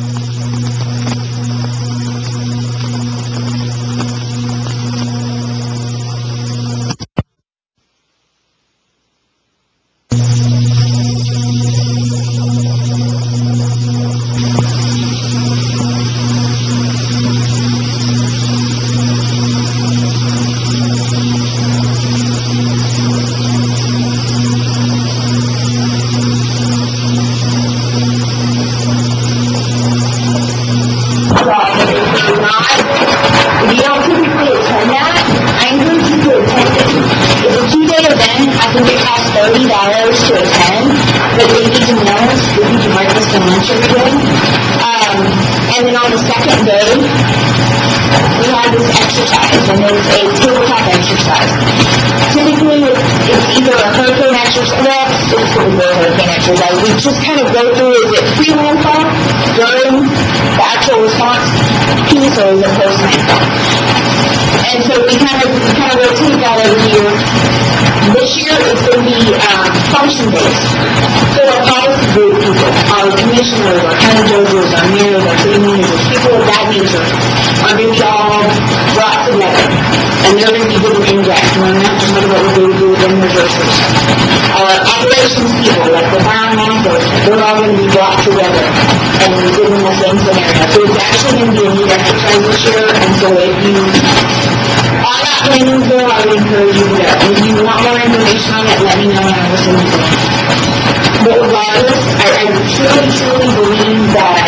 If you don't typically attend that, I encourage you to attend it. It's a 2-day event. I think it costs $30 to attend, but they give you meals, they give you breakfast and lunch every day. And then on the second day, we have this exercise, and it's a tabletop exercise. Typically, it's either a hurricane exercise, well, it's typically a hurricane exercise. We just kind of go through, is it pre-landfall during the actual response piece, or is it post-landfall? And so we kind of rotate that every year. This year, it's going to be function-based. So our policy group people, our commissioners, our county judges, our mayors, our city managers, people of that nature are going to be all brought together. And they're going to be given index, and they're not just what we're going to do within the resources. Our operations people, like the fire and law enforcement, they're all going to be brought together and given the same scenario. So it's actually going to be a neat exercise this year, and so if you are not planning to go, I would encourage you to go. If you want more information on it, let me know and I will send it to you. But regardless, I truly believe that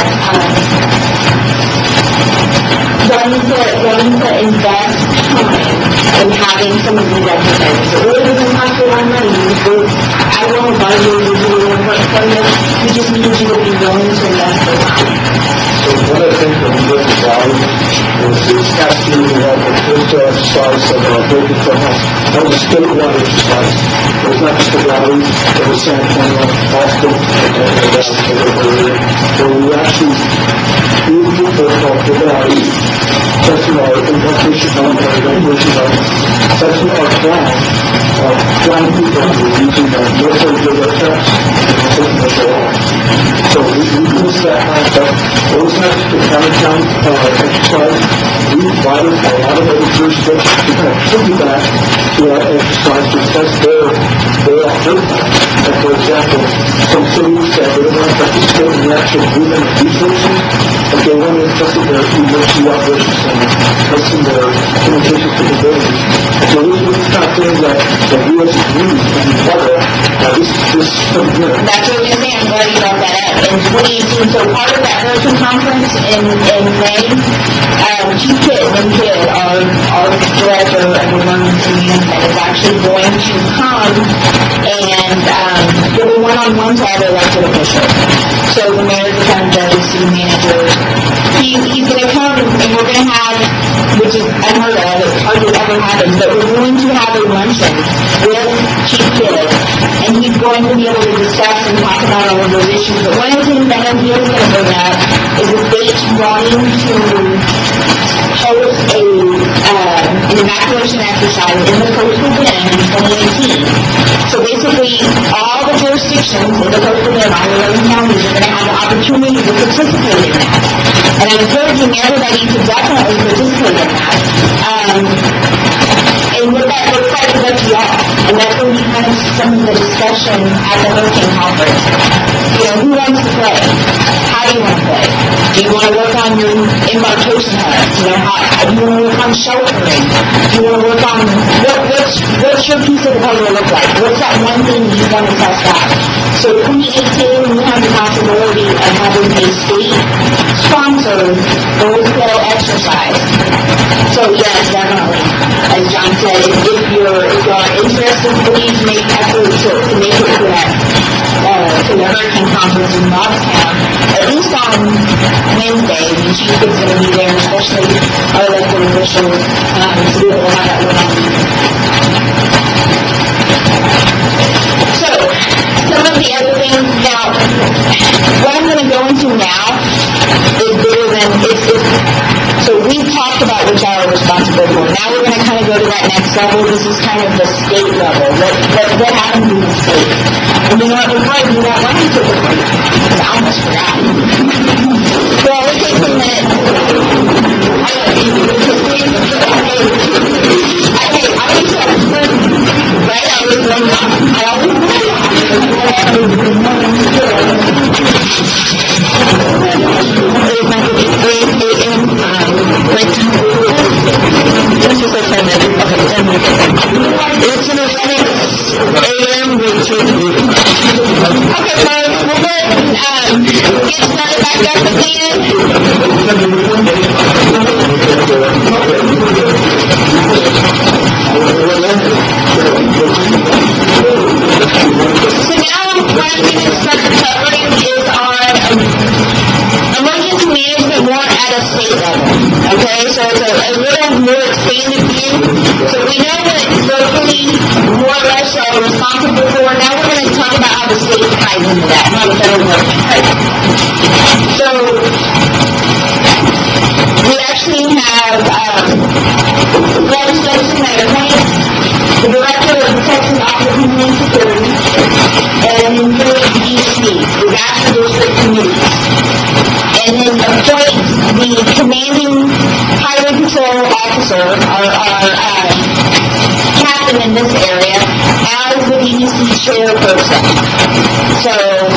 going to invest time in having some of these exercises. It really doesn't cost you a lot of money. I won't advise you to do it for you. We just need you to be willing to invest the time. So one of the things that we look at value is this past year we had the first exercise of our Broken Clubhouse. That was a statewide exercise. It was not just the rally, it was San Antonio, Boston, where we actually gave people called the valley, testing our implementation on our regulation on testing our plan of blind people who are using the military video tests and taking it off. So we use that concept. It was not just a county exercise. We provided a lot of other jurisdictions to kind of piggyback to our exercise to test their operations. And for example, some cities that they don't want to participate in the actual movement of resources, but they want to test their emergency operations center, testing their communication capabilities. So these are the kind of things that we as a group can be part of. This is pretty good. That's what you're saying. I'm glad you brought that up. In 2018, so part of that hurricane conference in May, Chief Kidd, our director of emergency management, is actually going to come and give a one-on-one to all the elected officials. So the mayor, the county judge, city manager, he's going to come and we're going to have, which is unheard of, it hardly ever happens, but we're going to have a luncheon with Chief Kidd, and he's going to be able to discuss and talk about all of those issues. But one of the things that I know he's going to bring up is the state's wanting to host an evacuation exercise in the Coastal Bend in 2018. So basically, all the jurisdictions in the Coastal Bend, all 11 counties, are going to have the opportunity to participate in that. And I'm encouraging everybody to definitely participate in that. And what that looks like is up to y'all. And that's going to be kind of some of the discussion at the hurricane conference. You know, who wants to play? How do you want to play? Do you want to work on your embarkation hut? You know, do you want to work on sheltering? Do you want to work on what's your piece of the puzzle look like? What's that one thing you want to test out? So 2018, we have the possibility of having a state-sponsored full-scale exercise. So yes, definitely. As John said, if you are interested, please make efforts to make it to that to the hurricane conference in Bobstown, at least on Wednesday, when Chief Kidd's going to be there, especially our elected officials, to be able to have that one-on-one. So, some of the other things, now, what I'm going to go into now is bigger than, so we've talked about what y'all are responsible for. Now we're going to kind of go to that next level. This is kind of the state level. What happens in the state? And you know what, before I do that, why don't you take a break? Because I almost forgot. Well, it takes a minute. It's an 11 a.m. routine. Okay, folks, we'll get started back up again. So now what I'm going to start covering is on emergency management more at a state level. Okay, so it's a little more expanded view. So we know what locally more or less are responsible for. Now we're going to talk about how the state ties into that, how the federal government ties into that. So we actually have legislation that appoints the Director of the Texas Office of Homeland Security and includes the DCD, the Disaster District Committees, and then appoints the commanding highway patrol officer, our captain in this area, as the DDC chairperson. So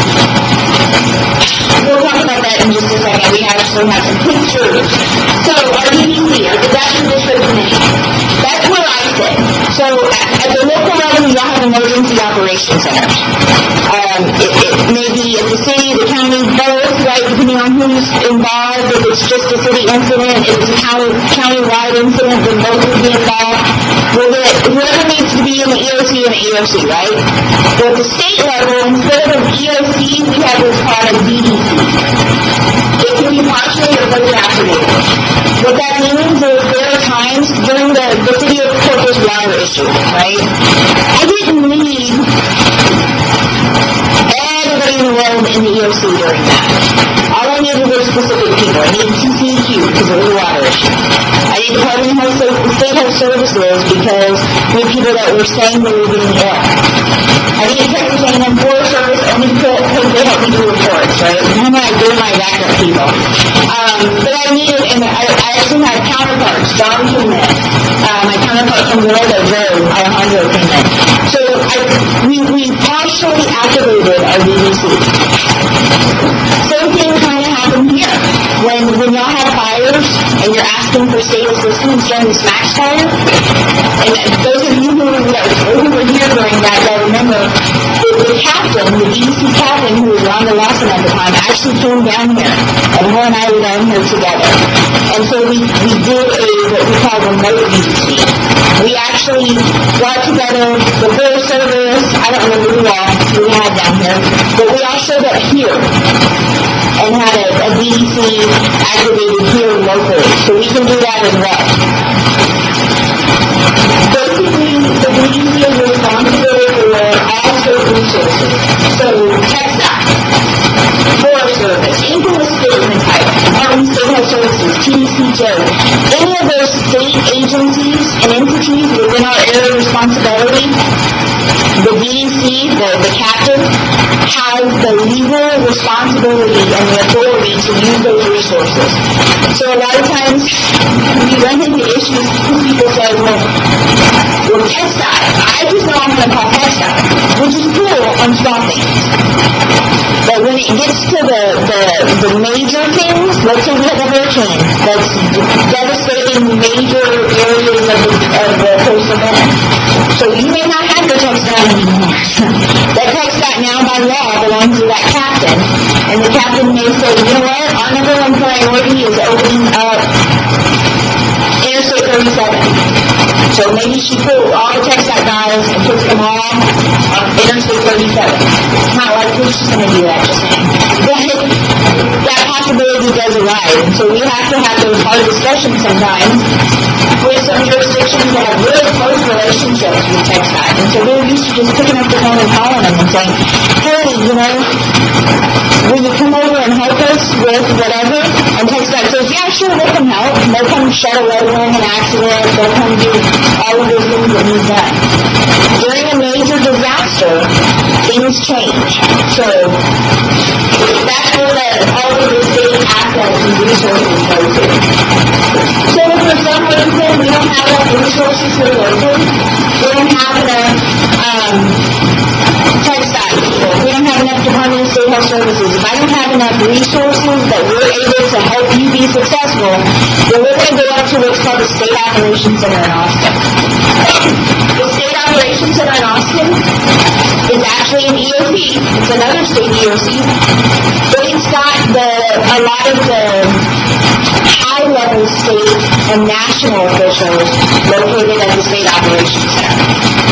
we'll talk about that in just a second. We actually have some pictures. So our DDC, our Disaster District Committee, that's where I sit. So at the local level, we all have emergency operations centers. It may be at the city, the county, both, right, depending on who's involved. If it's just a city incident, if it's a county-wide incident, then both will be involved. We'll get whoever needs to be in the EOC and the EOC, right? But at the state level, instead of an EOC, we have what's called a DDC. It can be partially or fully activated. What that means is there are times during the city of Corpus water issue, right? I didn't need everybody in the world in the EOC during that. All I needed were specific people. I needed CCQ because it was a water issue. I needed Department of State Health Services because we had people that were saying they were getting ill. I needed Texas A&M Forest Service only because they helped me do reports, right? And then I do my backup people. But I needed, and I actually had counterparts. John came in. My counterpart from Laredo Road, Alejandro, came in. So we partially activated our DDC. Same thing kind of happened here. When y'all have fires and you're asking for state assistance during the Smash fire, and those of you who were here during that, y'all remember the captain, the DDC captain, who was Rhonda Lawson at the time, actually came down here, and her and I were down here together. And so we did what we call remote DDC. We actually brought together the Forest Service, I don't remember who all we had down here, but we all showed up here and had a DDC activated here locally. So we can do that as well. Basically, the DDC is responsible for all state resources. So, TxDOT, Forest Service, anything with statement type, Department of State Health Services, TDCJ, any of those state agencies and entities within our area of responsibility, the DDC, the captain, has the legal responsibility and the authority to use those resources. So a lot of times, we run into issues because people say, well, TxDOT, I just know I'm going to call TxDOT, which is cool on small things. But when it gets to the major things, let's say we have a hurricane that's devastating major areas of the coastal belt. So you may not have the TxDOT anymore. That TxDOT now by law belongs to that captain. And the captain may say, you know what, our number one priority is opening up Interstate 37. So maybe she put all the TxDOT guys and puts them all on Interstate 37. It's not likely she's going to do that, just saying. But that possibility does arise. And so we have to have those hard discussions sometimes with some jurisdictions that have really close relationships with TxDOT. And so they're used to just picking up the phone and calling them and saying, hey, will you come over and help us with whatever? And TxDOT says, yeah, sure, they can help. They'll come shut a road during an accident. They'll come do all of those things that need done. During a major disaster, things change. So that's where all of the state assets and resources go to. So if for some reason we don't have enough resources for local, we don't have enough TxDOT people, we don't have enough Department of State Health Services, if I don't have enough resources that we're able to help you be successful, then we're going to go up to what's called the State Operations Center in Austin. The State Operations Center in Austin is actually an EOC. It's another state EOC, but it's got a lot of the high-level state and national officials located at the State Operations Center.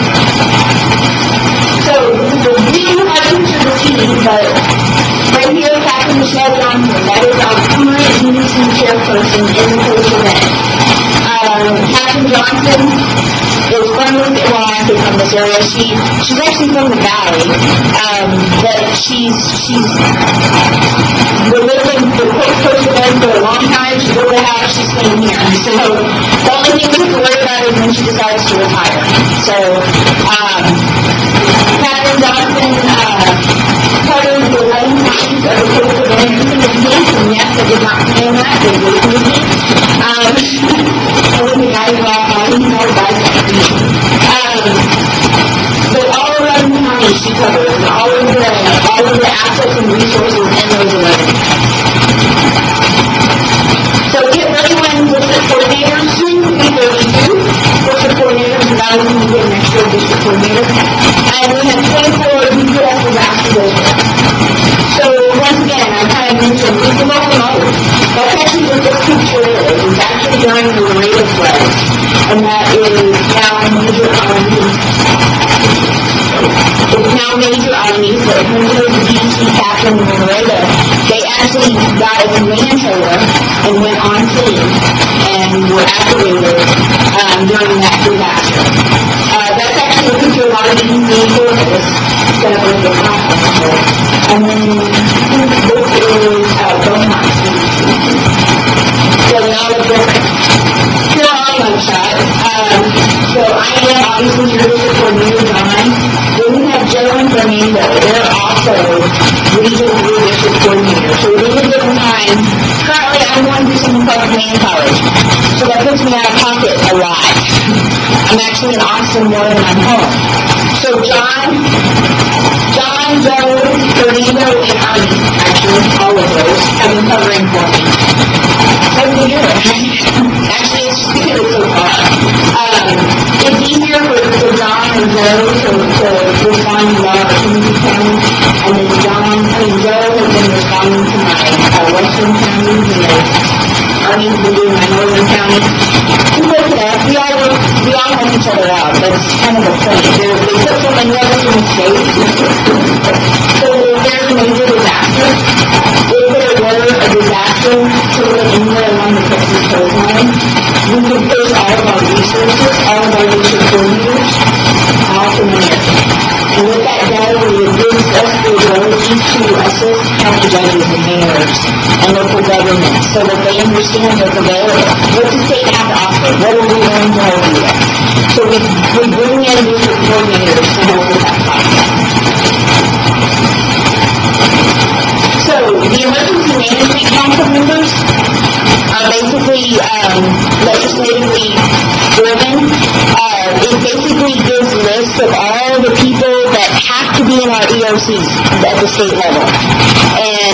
So we are into the team, but right here, Captain Michelle Johnson, that is our current UDC chairperson in the coach event. Captain Johnson is from this area. She's actually from the Valley, but she's been living the coach event for a long time. She built a house, she's staying here. So the only thing we have to worry about is when she decides to retire. So Captain Johnson covers the 11 counties of the coastal Atlantic and yes, I did not plan that, they gave me me. I think the guys are all but all 11 counties she covers, and all of the assets and resources in those 11 counties. So we have 31 district coordinators, soon to be 32 district coordinators, and now we can get an extra district coordinator. And we have 24 UPS disaster districts. So once again, I kind of mentioned, we can all know that's actually what this picture is. It's actually during the Laredo floods, and that is now major armies. It's now major armies, but when we were the DC captain in Laredo, they actually got a command trailer and went on scene and were activated during that disaster. That's actually a picture of our DC forces set up with the conference. And then this is Beaumont. So they all look different. Here are all shot. So I am obviously your district coordinator, John. Then we have Joe and Fernando. They're also Region 3 district coordinators. So at any given time, currently I'm going through something called command college. So that puts me out of pocket a lot. I'm actually in Austin more than I'm home. So John, Joe, Fernando, and Arnie, actually all of those, have been covering for me. So good. Actually, it's just because it's so far. It's easier for John and Joe to respond to our community counties, and then Joe has been responding to my western counties, and Arnie's been doing my northern counties. We work it out. We all help each other out. That's kind of the point. They put so many of us in the state. So if there's a major disaster, if there were a disaster sort of anywhere along the Texas coastline, we could push all of our resources, all of our district coordinators, off in the air. And what that does is it gives us the ability to assist county judges and mayors and local governments so that they understand what's available. What does the state have to offer? What are we willing to help you with? So we bring in district coordinators to help with that process. So the Emergency Management Council members are basically legislatively driven. It basically gives lists of all the people that have to be in our EOCs at the state level. And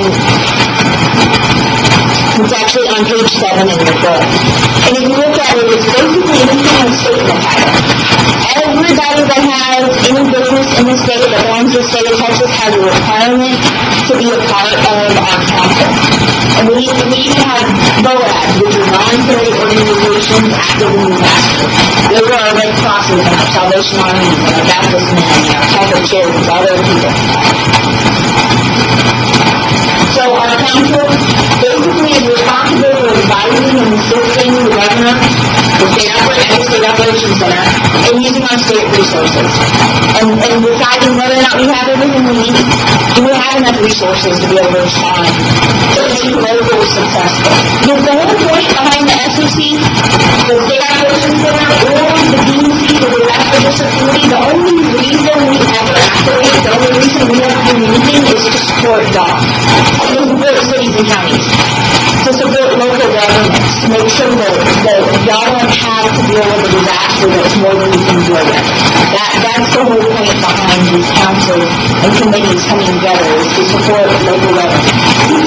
it's actually on page 7 in your book. And if you look at it, it's basically anything in the state that has. Everybody that has any business in the state that belongs to the state of Texas has a requirement to be a part of our council. And we even have BOAD, which are voluntary organizations active in disaster. Those are our Red Crosses and our Salvation Armies and our Baptist men and our Catholic Charities, all those people. So our council basically is responsible our state resources and deciding whether or not we have everything we need. Do we have enough resources to be able to respond to make local successful? Because the whole point behind the SOC, the State Operations Center, or the DMC, the Disaster District Committee, the only reason we ever activate, the only reason we ever do anything is to support y'all, to support cities and counties, to support local governments, to make sure that y'all don't have to deal with a disaster that's more than you can deal with. That's the whole point behind these councils and committees coming together, is to support local government.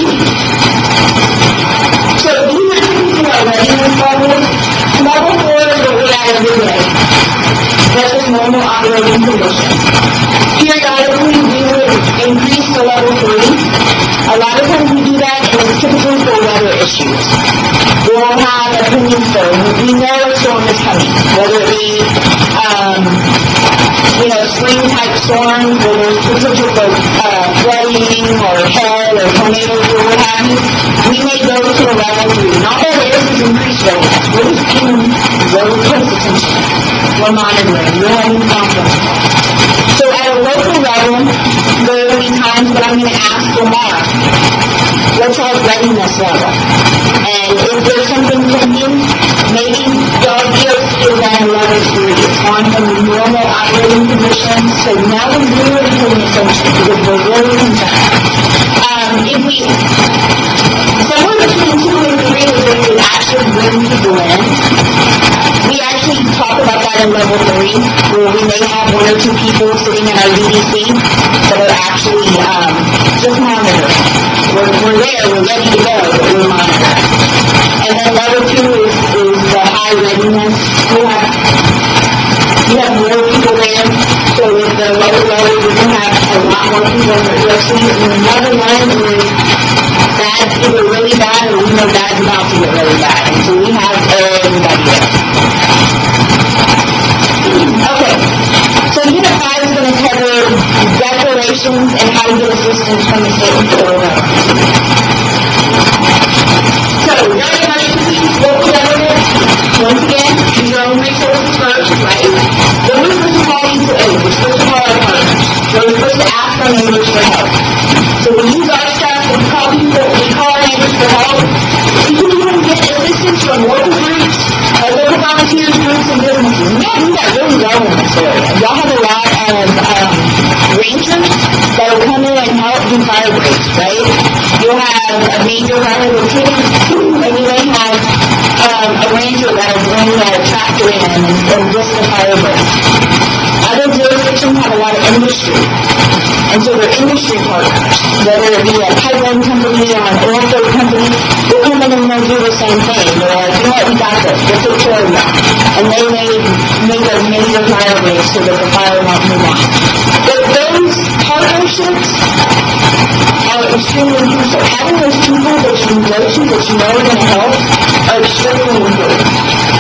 So these are people are readiness levels. Level 4 is what we have every day. That's just normal operating conditions. Periodically, we would increase to level 3. A lot of times we do that, and it's typically for weather issues. We'll have a opinion storm. We know a storm is coming, whether it be, spring-type storms where there's potential for flooding or hail or tornadoes or what have you. We may go to a level 3. Not that this is increased readiness. We're just paying really close attention. We're monitoring. We're having confidence. So at a local level, there will be times that I'm going to ask Lamar, what's our readiness level? And if there's something pending, maybe y'all just do that in level 3. It's gone from normal operating conditions to now we're really paying attention because we're really concerned. If we, somewhere between 2 and 3 is when we actually bring people in. We actually talk about that in level 3, where we may have 1 or 2 people sitting in our UDC that are actually just monitoring. We're there, we're ready to go, but we're monitoring. And then level 2 is the high readiness. You have more people there, so with the lower level, you're going to have a lot more people in the direction. And then level 1 is bad's either really bad or we know bad's about to get really bad. And so we have everybody there. Okay, so Unit 5 is going to cover declarations and how to get assistance from the state and federal government. So, very emergency, local government, once again, use your own resources first, right? Then we're supposed to call mutual aid. We're supposed to call our partners. So we're supposed to ask our neighbors for help. So we use our stuff, we call people, we call our neighbors for help. We can even get assistance from local groups, local volunteers, groups, and businesses. And y'all do that really well in this area. Y'all have a lot of rangers that will come in and help do fire breaks, right? You'll have a major fire lieutenant, and you may have a ranger that will bring a tractor in and just the fire breaks. Other jurisdictions have a lot of industry, and so they're industry partners, whether it be a pipeline company or an oil field company, they'll come in and they'll do the same thing. They're like, you know what, we got this, we'll take care of that. And they may make a major fire break so that the fire won't move on. But those partnerships are extremely crucial. Having those people that you can go to, that you know are going to help, are extremely important.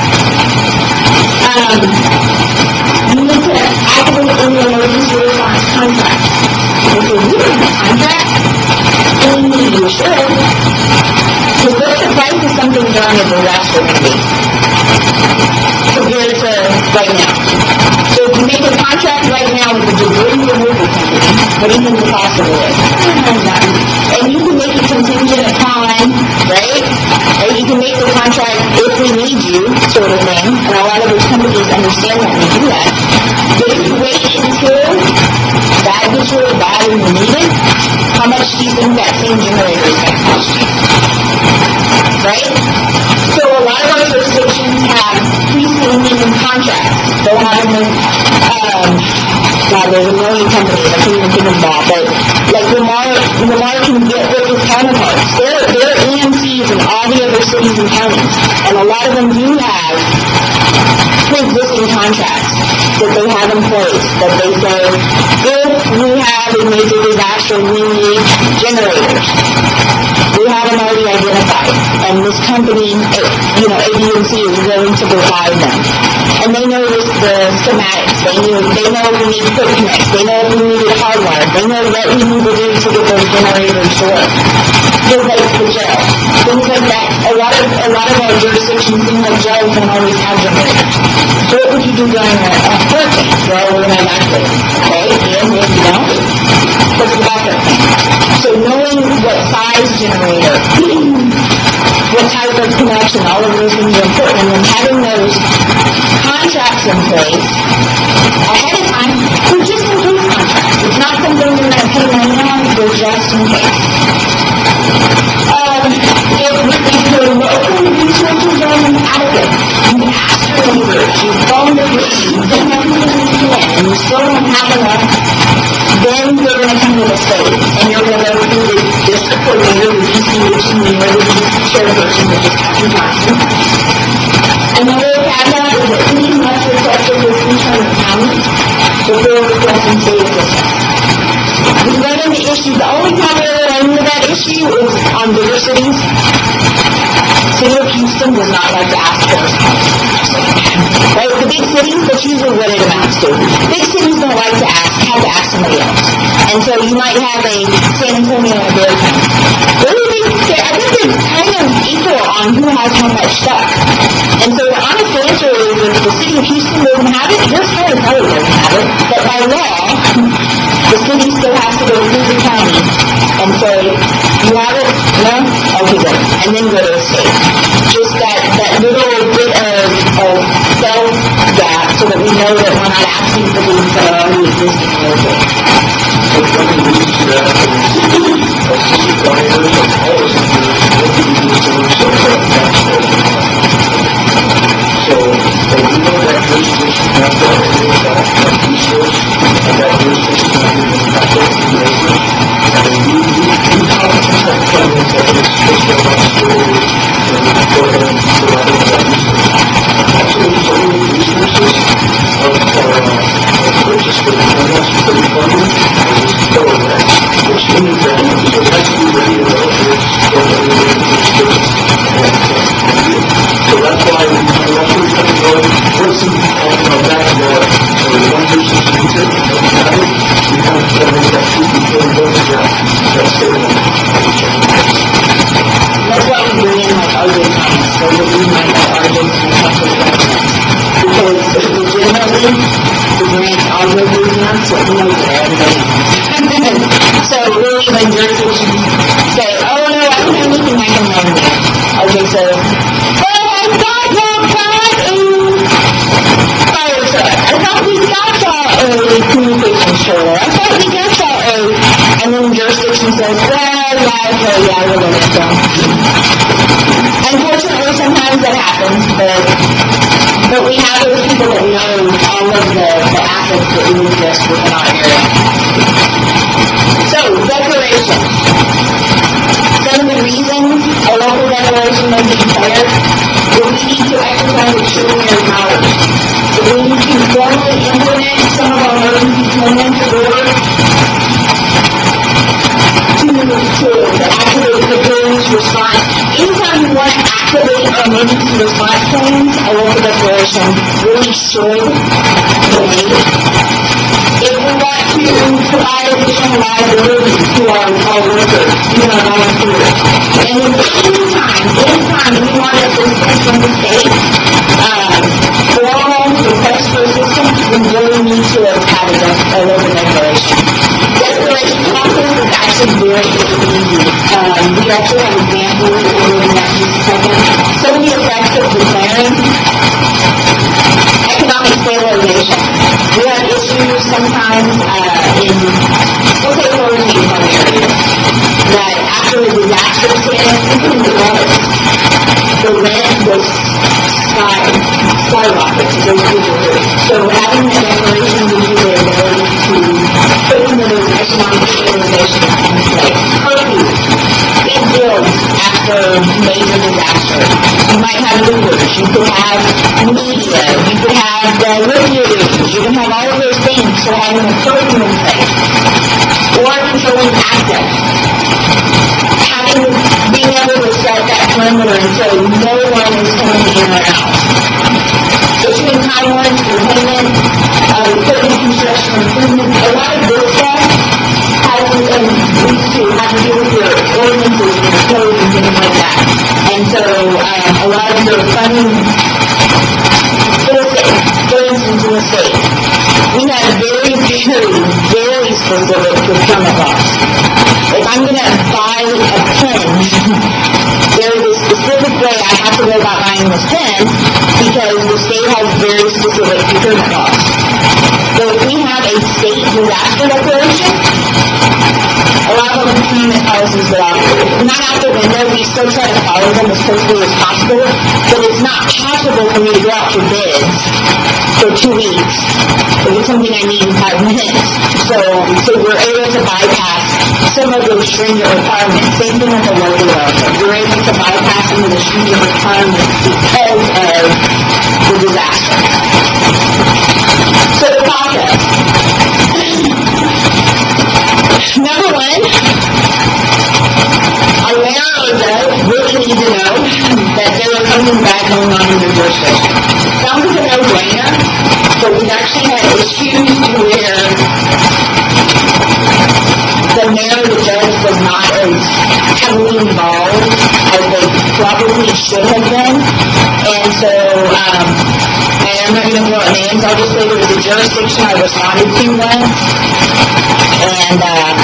You need to activate any emergency response contracts. If you don't have a contract, then you should. Because what's the price of something during a disaster going to be compared to right now? So if you make a contract right now with a debris removal company, what do you think the cost of it is? And you can make it contingent upon, right? Or you can make the contract if we need you, sort of thing. And a lot of those companies understand that and they do that. But if you wait until that gets really bad and you need it, how much do you think that same generator is going to cost you? Right? So a lot of our jurisdictions have pre-standing contracts. They'll have them with, there's a million companies, I can't even think of that, but like Lamar can get with his counterparts. They're EMCs in all the other cities and counties, and a lot of them do have pre-existing contracts that they have in place, that they say, if we have a major disaster, we need generators. We have them already identified, and this company, ADMC is willing to provide them. And they know the schematics. They know we need quick connects. They know we need it hardwired. They know what we need to do to get those generators to work. relates to jail. Things like that. A lot of our jurisdictions, things like jail can always have generators. So what would you do during a hurricane? Well, we're going to evacuate. Okay, and if you don't, what's the backup plan? So knowing what size generator, what type of connection, all of those things are important, and then having those contracts in place ahead of time, they're just in case contracts. It's not something you're going to pay money on, they're just in case. If your local resources are inadequate, you ask for neighbors, you phone the police, you've done everything you can, and you still don't have enough, then you're going to come to the state, and you're going to go through the district coordinator, the DCH mayor, the DC chairperson, which is Kathy Johnson. Another caveat is that cities must request assistance from the county before requesting state assistance. We run into issues. The only time we ever run into that issue is on bigger cities. City of Houston does not like to ask for response. Right? The big cities, that's usually what it amounts to. Big cities don't like to have to ask somebody else. And so you might have a San Antonio and a Bexar County. Really, I think they're kind of equal on who has how much stuff. And so the honest answer is if the city of Houston doesn't have it, their county probably doesn't have it. But by law, the city still has to go through the county and say, you have it? No? Okay, good. And then go to the state. Just that little bit of self-gap so that we know that we're not asking for things that are already existing in the state. So one of the reasons for that is assistant coordinators and policy leaders so we know that jurisdiction has to have resource and that jurisdiction has to have information. And we competence have come in that this is what our story is and we go ahead and provide that resource. Also, so many resources are purchased for the finance for the funding as a store rent, which means that so it has to be ready to go for its so that's why we come and go, what's in back to the one person needs it, and we have it, we have to make that two people and go to that state. That's why we bring in like RJ Thomas, so that we might have RJ to help with residents. Because legitimately, the grant RJ is not, so he knows that everybody knows. So really, when jurisdictions say, oh no, I don't have anything I can lend you, RJ says, well, I thought y'all got a fire truck. I thought we got y'all a communications trailer. I thought we got y'all a, and then the jurisdiction says, well, yeah, we're going to go. Unfortunately, sometimes that happens, but we have those people that know all of the assets that do exist within our area. So, declaration. Some of the reasons a local declaration may be declared is we need to exercise extraordinary powers. So we need to formally implement some of our emergency plans or to activate the police response. Anytime you want to activate an emergency response plans, a local declaration really should be made. If we want to provide additional liability to our workers, even our volunteers, and anytime we want assistance from the state, formal request for assistance, we really need to have a local declaration. Declaration process is actually very easy. We actually have examples that we're looking at in just a second. Some of the effects of declaring economic stabilization. We have issues sometimes in, we'll say, hurricane-prone areas, that after a disaster hit, even in the August, the rent was skyrockets to those people. So having a declaration gives you the ability to put some of those economic stabilization in place. Curfews, big deals after major disaster. You might have looters, you could have media, you could have reviews, you can have all of those things. So having a curfew in place, or controlling access, being able to set that perimeter and say no one is coming in or out. Issuing timelines for payment, equipment construction improvement, a lot of this stuff has to do with your ordinances and still try to follow them as closely as possible, but it's not possible for me to go out for bids for 2 weeks if it's something I need in 5 minutes. So we're able to bypass some of those stringent requirements. Same thing with the local government. We're able to bypass some of the stringent requirements because of the disaster. So the process. Number one, a mayor or judge really need to know that there is something bad going on in the jurisdiction. Sounds like a no-brainer, but we've actually had issues where the mayor or the judge was not as heavily involved as they probably should have been. And so, I'm not going to throw out names, I'll just say there was a jurisdiction I responded to once, and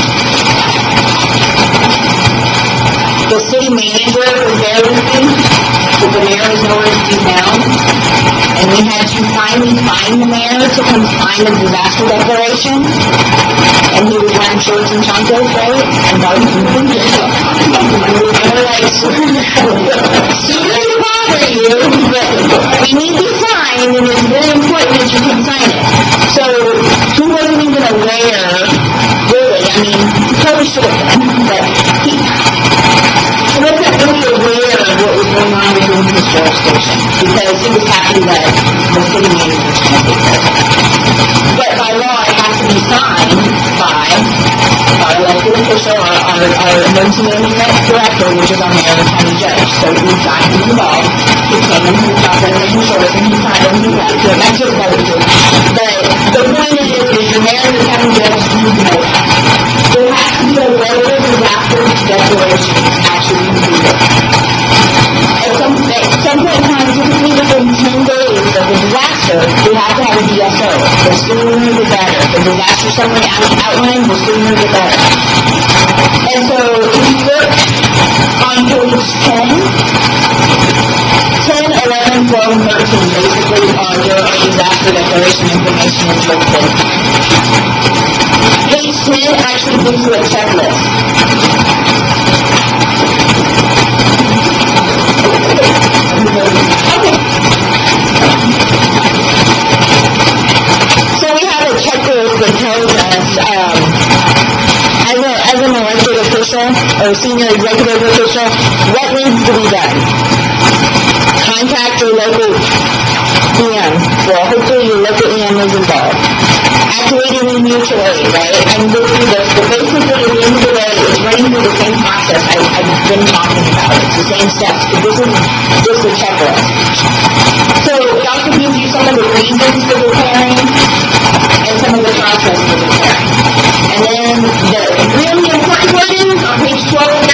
the city manager was there with me, but the mayor was nowhere to be found, and we had to finally find the mayor to come sign the disaster declaration, and he was wearing shorts and chanclas, right? And barbecue. And we're like, sorry to bother you, but we need you signed, and it's really important that you come sign it. So he wasn't even aware, really. I mean, he probably should have been, but he wasn't really aware of what was going on within his jurisdiction, because he was happy that the city manager was going to take care of it. But by law, it has to be signed by our elected official, our emergency management director, which is our mayor and county judge. So we got him involved. He came in, he got them in shorts, and he signed them, he left. So that's just barbecue. But the point is your mayor and the county judge need to know that. There has to be a regular disaster declaration actually completed. At some point in time, typically within 10 days of the disaster, we have to have a DSO. The sooner the better. The disaster summary outline, the sooner the better. And so if you look on page 10, 11, 12, and 13 basically are your disaster declaration information is listed. Page 10 actually gives you a checklist. So we have a checklist that tells us, as an elected official or senior executive official, what needs to be done. Contact your local EM. Well, hopefully your local EM is involved. Activating the mutual aid, right? I'm going through this, but basically at the end of the day, it's running through the same process I've been talking about. It's the same steps, but this is just a checklist. So it also gives you some of the reasons for declaring and some of the process for declaring. And then the really important one is on page 12 and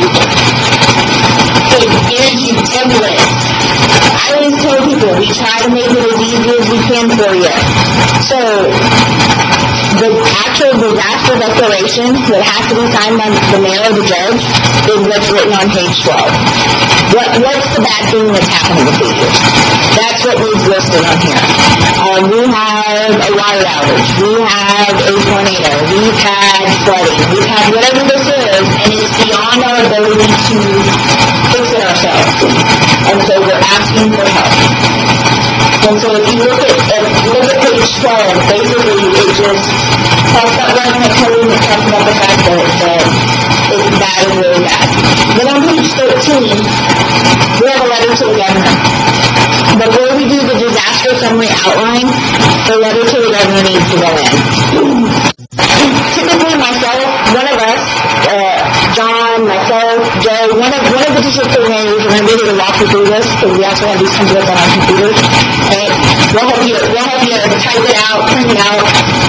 13, it gives you templates. I always tell people, we try to make it as easy as we can for you. So, the actual disaster declaration that has to be signed by the mayor or the judge is what's written on page 12. What's the bad thing that's happening to you? That's what we've listed on here. We have a water outage. We have a tornado. We've had flooding. We've had whatever this is, and it's beyond our ability to fix it ourselves. And so we're asking for help. And so if you look at page 12, basically it just talks about running a code and it talks about the fact that it's bad and really bad. Then on page 13, we have a letter to the governor. Before we do the disaster summary outline, the letter to the governor needs to go in. Typically myself, one of us, John, myself, Joe, one of the district coordinators, and I'm ready to walk you through this because we also have these templates on our computers. Okay? We'll help you type it out, print it out.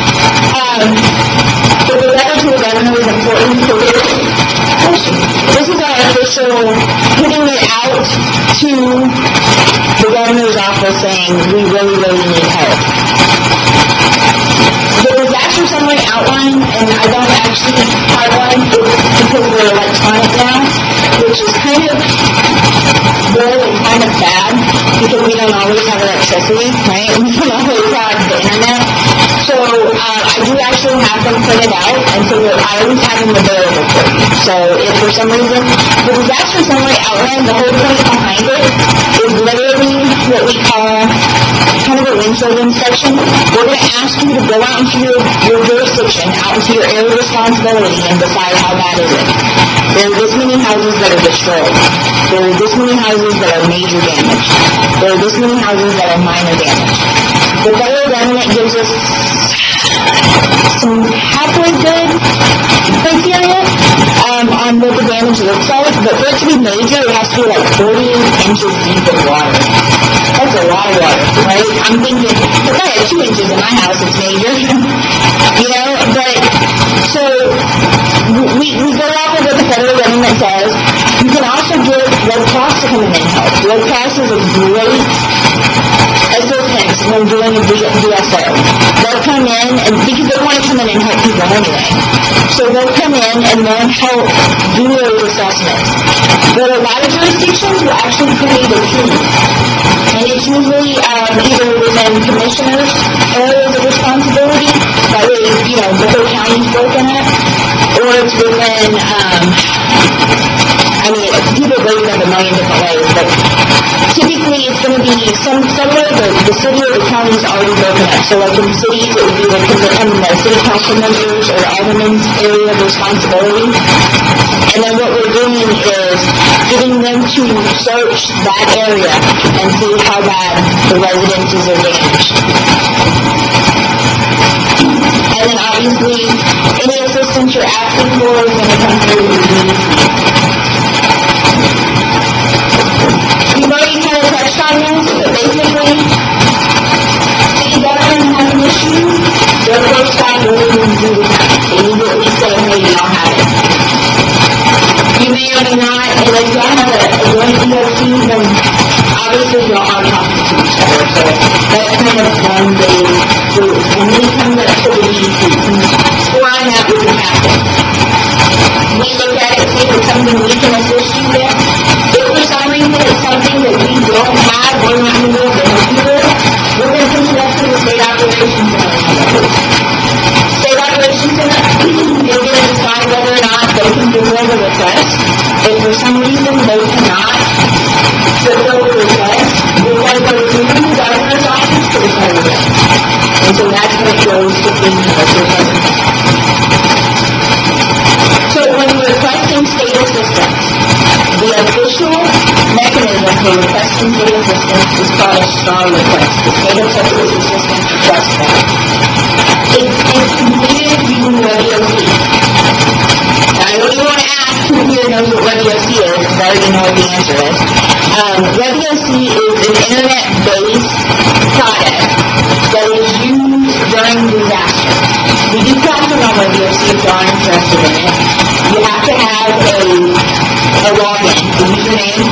But the letter to the governor is important because this is our official putting it out to the governor's office saying we really, really need help. The disaster summary outline, and I don't actually have one because we're electronic now, which is kind of good and kind of bad because we don't always have electricity, right? We don't always have the internet. So I do actually have them printed out, and so I always have them available for you. So if for some reason, the disaster summary outline, the whole point behind it is literally what we call kind of a windshield inspection. We're going to ask you to go out into your jurisdiction, out into your area of responsibility, and decide how bad is it. There are this many houses that are destroyed. There are this many houses that are major damage. There are this many houses that are minor damage. The federal government gives us some halfway good criteria on what the damage looks like, but for it to be major, it has to be like 40 inches deep of water. That's a lot of water, right? I'm thinking, if I had 2 inches in my house, it's major. But so we go off of what the federal government says. You can also get Red Cross to come in and help. Red Cross is a great assistance when doing a DSO. They'll come in, and because they want to come in and help people anyway. So they'll come in and they'll help do those assessments. But a lot of jurisdictions will actually create a team. And it's usually either within commissioners' areas of responsibility, that way, the whole county's broken up, or it's within, people break it up a million different ways, but typically it's going to be somewhere the city or the county is already broken up. So like in cities, it would be like the city council members or the alderman's area of responsibility. And then what we're doing is getting them to search that area and see how bad the residences are damaged. And then obviously, any assistance you're asking for is going to come through the DEC. We've already kind of touched on this, but basically, city government has an issue, their first step really needs to do the time. They need to at least say, hey, you don't have it. You may or may not, and if you have a joint DOC, then obviously you are talking to each other. So that's kind of one big group. And then it comes up to the DEC. Where I'm at with the captain. We look at it, see if it's something we can assist you with. If for some reason it's something that we don't have, we're not going to be able to help you with, we're going to push it up to the State Operations Center. State Operations Center is going to decide whether or not they can fulfill the request. If for some reason they cannot fulfill the request, we're going to go through the governor's office to the federal government. And so that's when it goes to the president. So when you're requesting state assistance, the official mechanism for requesting state assistance is called a STAR request, the State of Texas Assistance Request Form. It's completed using WebEOC. Now, I don't even want to ask who here knows what WebEOC is, because I already know what the answer is. WebEOC is an internet-based product that is used during disaster. We do classes on WebEOC if you are interested in it. You have to have a login, a username.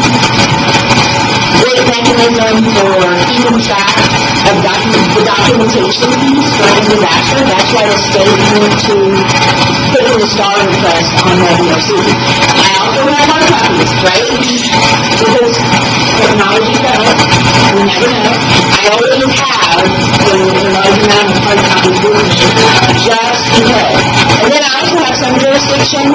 Great mechanism for keeping track of the documentation piece during disaster. That's why the state went to put in the STAR request on WebEOC. I also have hard copies, right? Because technology goes, we never know. I always have a large amount of hard copies with me, just because. And then I also have some jurisdictions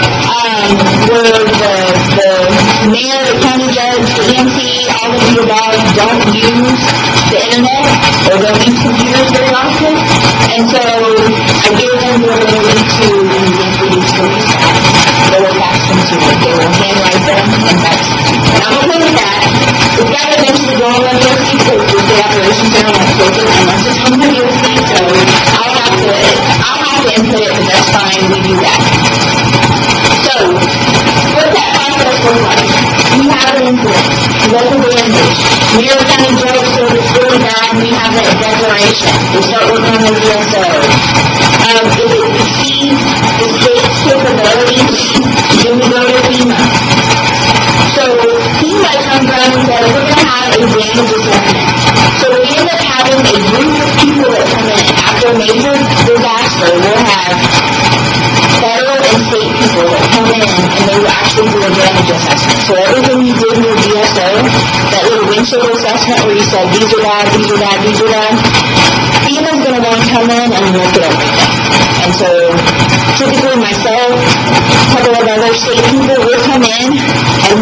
where the mayor, the county judge, the EMT, all of the above don't use the internet or don't use computers very often. And so I give them the ability to introduce police staff. They will fax them to me. They will handwrite them and fax them. And I'm okay with that. It's got to eventually go on WebEOC because the state operations center won't take it unless it's from WebEOC. So I'll have to input it, but that's fine. We do that. So what that process looks like? We have an incident. Local damage. Mayor County Judge says it's really bad. We have a declaration. We start working on the DSO. If it exceeds the state's capabilities, then we go to FEMA. So FEMA comes around and says we're going to have a damage assessment. So we end up having a group of people that come in after a major disaster. We'll have federal and state people that come in and they will actually do a damage assessment. So everything you did in your DSO, that little windshield assessment where you said these are bad, these are bad, these are bad, FEMA's going to want to come in and look at everything. And so typically myself, a couple of other state people will come in and we'll go around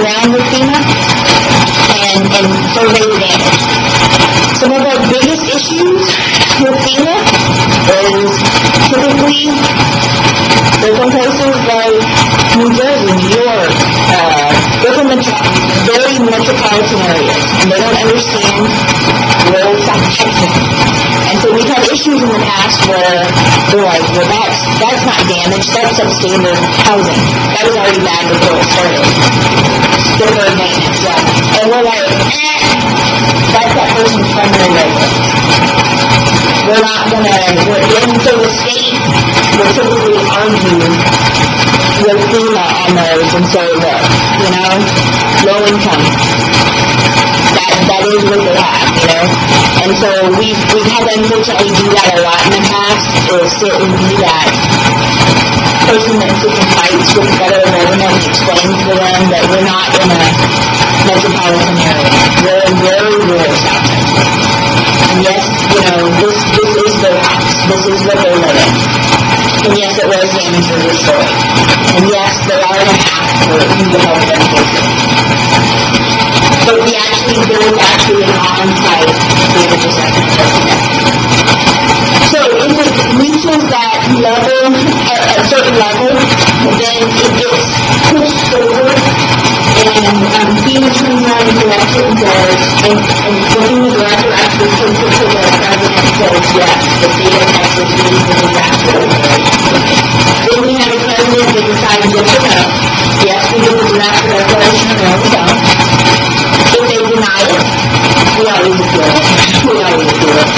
around with FEMA and survey the damage. Some of our biggest issues with FEMA is typically they're from places like New Jersey, New York, they're from very metropolitan areas, and they don't understand rural South Texas. And so we've had issues in the past where they're like, well, that's not damage, that's substandard housing. That was already bad before it started. Deferred maintenance, yeah. And we're like, that's that person's primary residence. We're not going to, and so the state will typically argue with FEMA on those and say, look, low income. That is what they have, And so we've had to unfortunately do that a lot in the past, is sit and be that person that sits and fights with the federal government and explains to them that we're not in a metropolitan area. We're in very rural South Texas. And yes, this is their house. This is what they live in. And yes, it was damaged or destroyed. And yes, they are going to ask for you to help them fix it. But we actually build an on-site damage assessment program. So if it reaches that level, a certain level, then it gets pushed forward, and FEMA turns around and directs it and says, and the FEMA director actually takes it to the president and says, yes, the state of Texas needs a disaster declaration. Then we have a president that decides yes or no. Yes, we get the disaster declaration, or no, we don't. If they deny it, we always appeal it.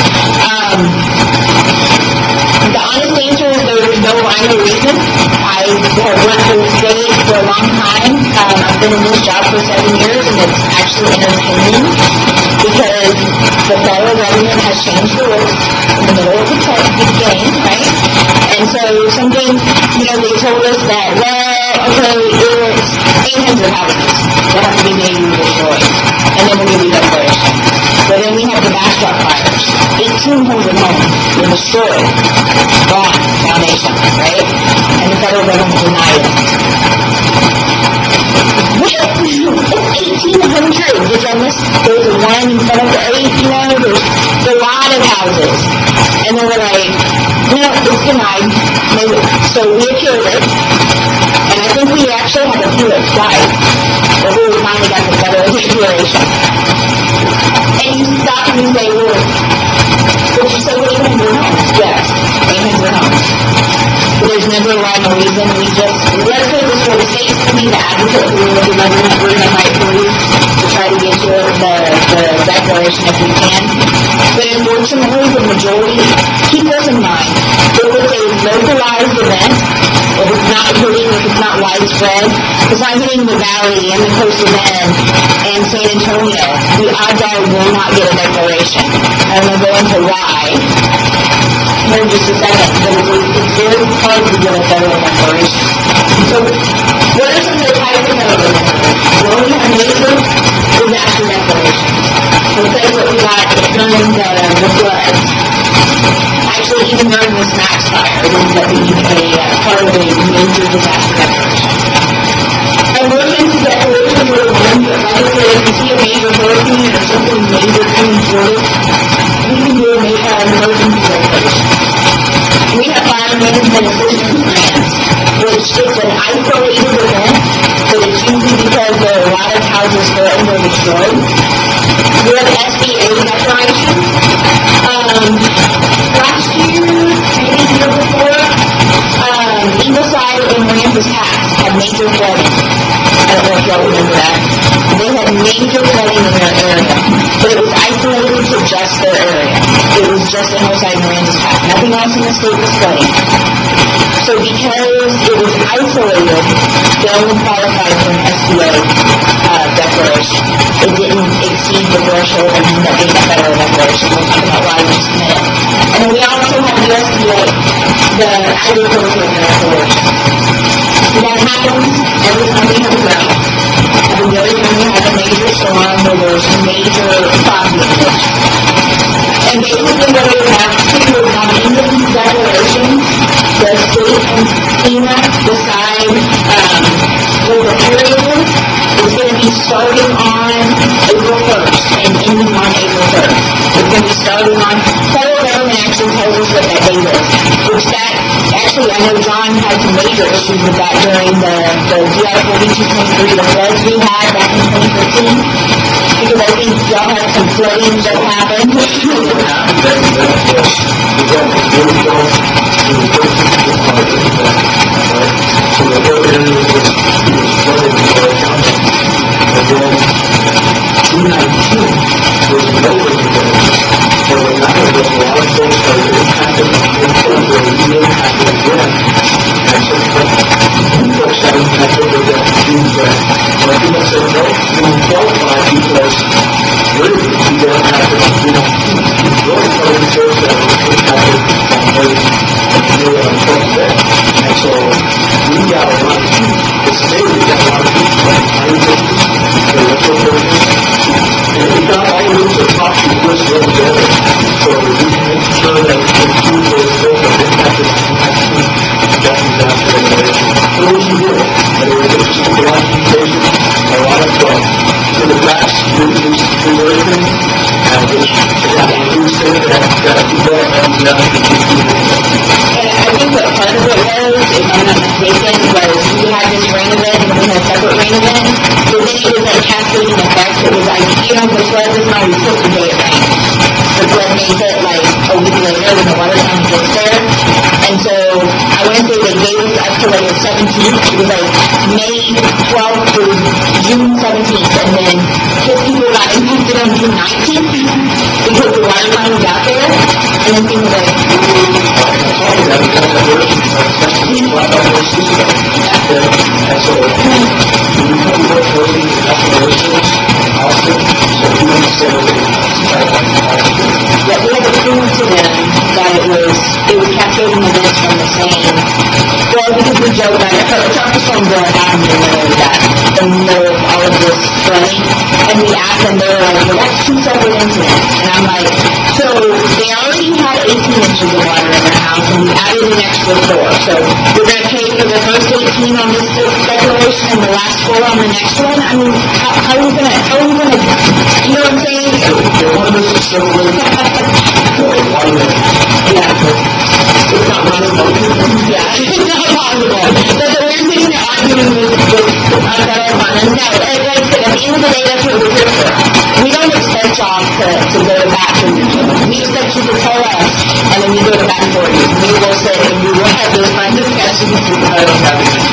The honest answer is there's no rhyme or reason. I have worked for the state for a long time. I've been in this job for 7 years, and it's actually entertaining because the federal government has changed the rules in the middle of the game, right? And so something, they told us that, okay, it's 800 houses that have to be made and destroyed, and then we'll give you declaration. But then we have the Bastrop fires. 1,800 homes were destroyed. Gone. Foundation, right? And the federal government denied it. What? It's 1,800. Which on this, there's a 1 in front of the 8, there's a lot of houses. And then we're like, no, it's denied. So we appealed it. And I think we actually had to appeal it twice before we finally got the federal declaration. And you stop and you say, well, but you say 800 homes. Yes, 800 homes. But there's never a rhyme or reason. Let's say this way, the state's going to be the advocate for the government. We're going to fight for you to try to get you the declaration if we can. But unfortunately, the majority, keep this in mind, if it's a localized event, if it's not widespread, it's not hitting the valley and the coastal bend and San Antonio, the odds are will not get a declaration. I'm going to go into why here in just a second, but it's very hard to get a federal declaration. So, what are some of the types of federal declarations? Well, we have major disaster declarations. Let's say what we got during the floods. Actually, even during the Smacks fire, it ended up being a part of a major disaster declaration. Emergency declarations are the ones that, like I said, if you see a major hurricane or something major coming through, we can do an emergency declaration. We have fire management assistance plans, which is an isolated event, but it's usually because there are a lot of houses threatened or destroyed. We have SBA declarations. Last year, maybe the year before, Ingleside and Ramsey had major flooding. I don't know if y'all remember that. They had major flooding in their area, but it was isolated to just their area. It was just Ingleside and Ramsey. Nothing else in the state was flooding. So because it was isolated, they only qualified for an SBA declaration. It didn't exceed the threshold and ended up being a federal declaration. We'll talk about why in just a minute. And then we also have the USDA, the agricultural declaration. That happens every time we have a drought. Every time we have a major storm or there's major crop damage. And basically what we have to do is on the end of these declarations, the state and FEMA decide what the period is going to be issues with that during the DR 4223, the floods we had back in 2015, because I think y'all had some flooding that happened. What happened then is that the government really don't do the first thing to get on the right? So the whole area was flooded in the county. And then 2019 was another event. So what happened was a lot of folks that were impacted in flood were impacted again. And so folks got impacted with that June grant. But people said, no, you don't qualify because really you get impacted on June 19th. Really probably folks that were impacted on May and May on 20th. And so we got a lot of people. The state, we got a lot of people like county officials, the local officials, and we got all of those that talk to us together. So we can make sure that we can keep those folks that are impacted on June 19th. That disaster regulation. So what you do? And it was just a lot of communication, a lot of to the facts, reduce everything, and which includes things that people and the other And I think what part of it was, if I'm not mistaken, was we had this rain event and then we had a separate rain event, but then it was like cascading effects. It was like, the flood doesn't always hit the day it rains. The flood may hit like a week later when the water finally gets there. And so I want to say they gave us up to like the 17th. It was like May 12th through June 17th. And then 6 people got impacted on June 19th because the water finally got there. And then things like, yeah, we had to prove to them that it was cascading events from the same. Well, because we joke about it, it's not just from going out in the middle of that, in the middle of all of this flooding. And we asked them, they were like, well, that's 2 separate incidents. And I'm like, so they already had 18 inches of water in their house, and we added an extra 4. So we're going to pay for the first 18 on this declaration and the last 4 on the next one? I mean, how are we going to, you know what I'm saying? One of us is so really Yeah. It's not possible. Yeah, it's not possible. But the weird thing that arguing with our federal funders, no, like I said, at the end of the day, that's what we're here for. We don't expect y'all to go to bat for your children. We expect you to tell us, and then we go to bat for you. We will sit and we will have those kinds of discussions with the federal government.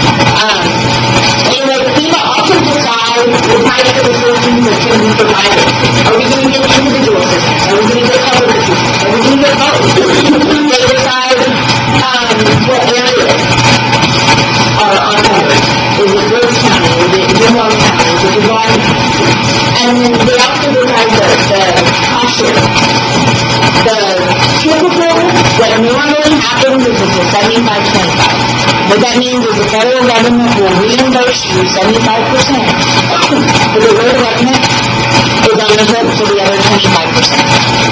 Anyway, FEMA also decide the types of assistance that can be provided. Are we going to get individual assistance? Are we going to get public assistance? Are we going to get both? They decide what areas are covered. Is it Rose County? Is it Jimbo County? Is it Devon County? And then they also decide the cost share. The typical, what normally happens is it's a 75-25. What that means is the federal government will reimburse you 75%, but the local government is on the hook for the other 25%.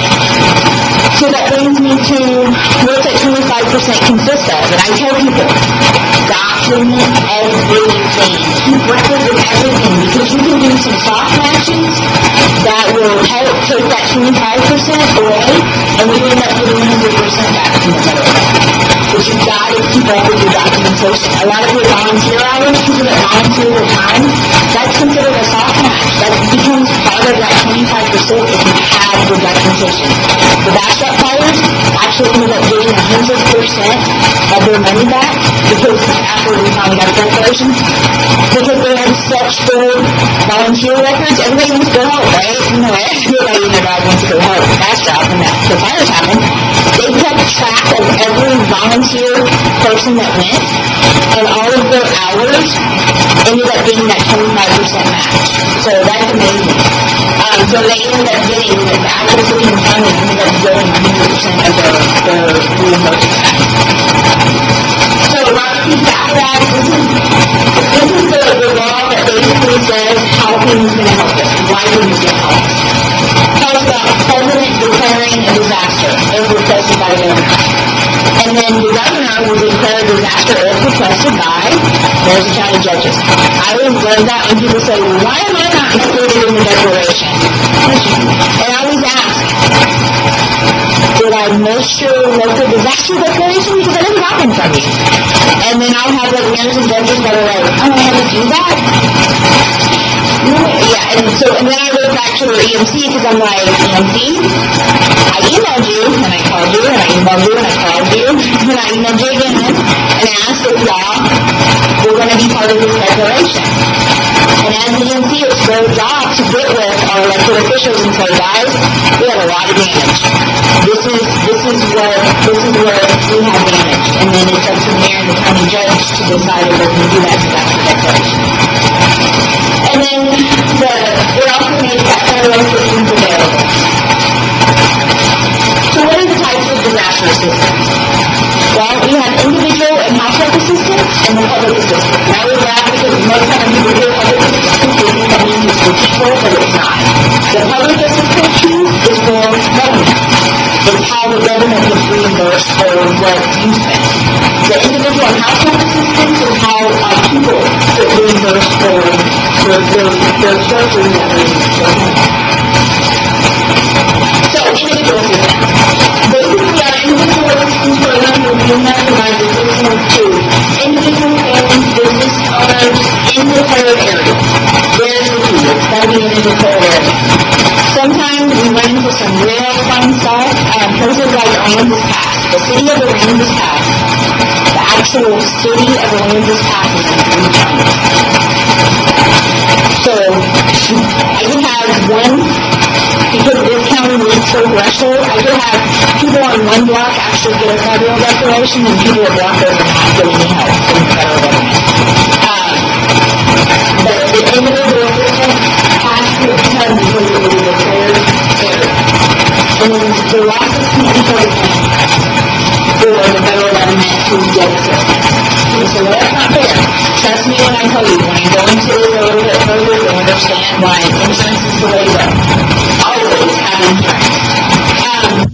So that brings me to what that 25% consists of. And I tell people, document everything. Keep records of everything, because you can do some soft matches that will help take that 25% away, and we end up getting 100% back from the federal government. But you've got to keep up with your documentation. A lot of your volunteer hours, people that volunteer their time, that's considered a soft match. That becomes part of that 25% if you have your documentation. The backstop fires actually ended up getting 100% of their money back, because after we finally got declarations, because they had such good volunteer records. Everybody wants to go help, right? Everybody in their dog wants to go help. Backstop when the fires happened. They kept track of every volunteer person that went, and all of their hours ended up being that 25% match. So that's amazing. So they ended up getting, the actual city and county ended up getting 100% of their reimbursement back. So Rocky Backtrack, this is the law that basically says how things are going to help us, why things get helped. It talks about president declaring a disaster if requested by the governor. And then the governor will declare a disaster if requested by those county judges. I always learn that when people say, well, why am I not included in the declaration? And I always ask, did I administer local disaster declaration because I never got them from you. And then I'll have like mayors and judges that are like, I don't know how to do that. Yeah, and then I go back to her EMC because I'm like, EMC, I emailed you, and I called you, and I emailed you, and I called you, and I emailed you again, and I asked if y'all were going to be part of this declaration. And as the EMC, it's their job to get with our elected officials and say, guys, we have a lot of damage. This is where we have damage. And then it's up to the mayor and the county judge to decide if they're going to do that disaster declaration. And then it also makes that federal assistance available. So what are the types of disaster assistance? Well, we have individual and household assistance and the public assistance. Now we're glad because most times people hear public assistance, they think that means it's for people, but it's not. The public assistance piece is for government. It's how the government gets reimbursed for what you spend. The individual and household assistance is how people get reimbursed for their treasury that they So, individual assistance. Basically, our individual assistance program will be recognized assistance to individual families, business owners in the declared area. There's the key. It's got to be in the declared area. Sometimes we run into some real fun stuff. Places like Orange's Pass. The city of Orange's Pass. The actual city of Orange's Pass is in three counties. So, I could have one, because this county meets the threshold, I could have people on one block actually get a federal declaration and people a block over not get any help from the federal government. But the individual assistance has to come because it is a declared area. And then the losses can't be taken for the federal government to get assistance. So that's not fair. Trust me when I tell you, when I go into this a little bit further, you'll understand why insurance is the way to go. Always have insurance.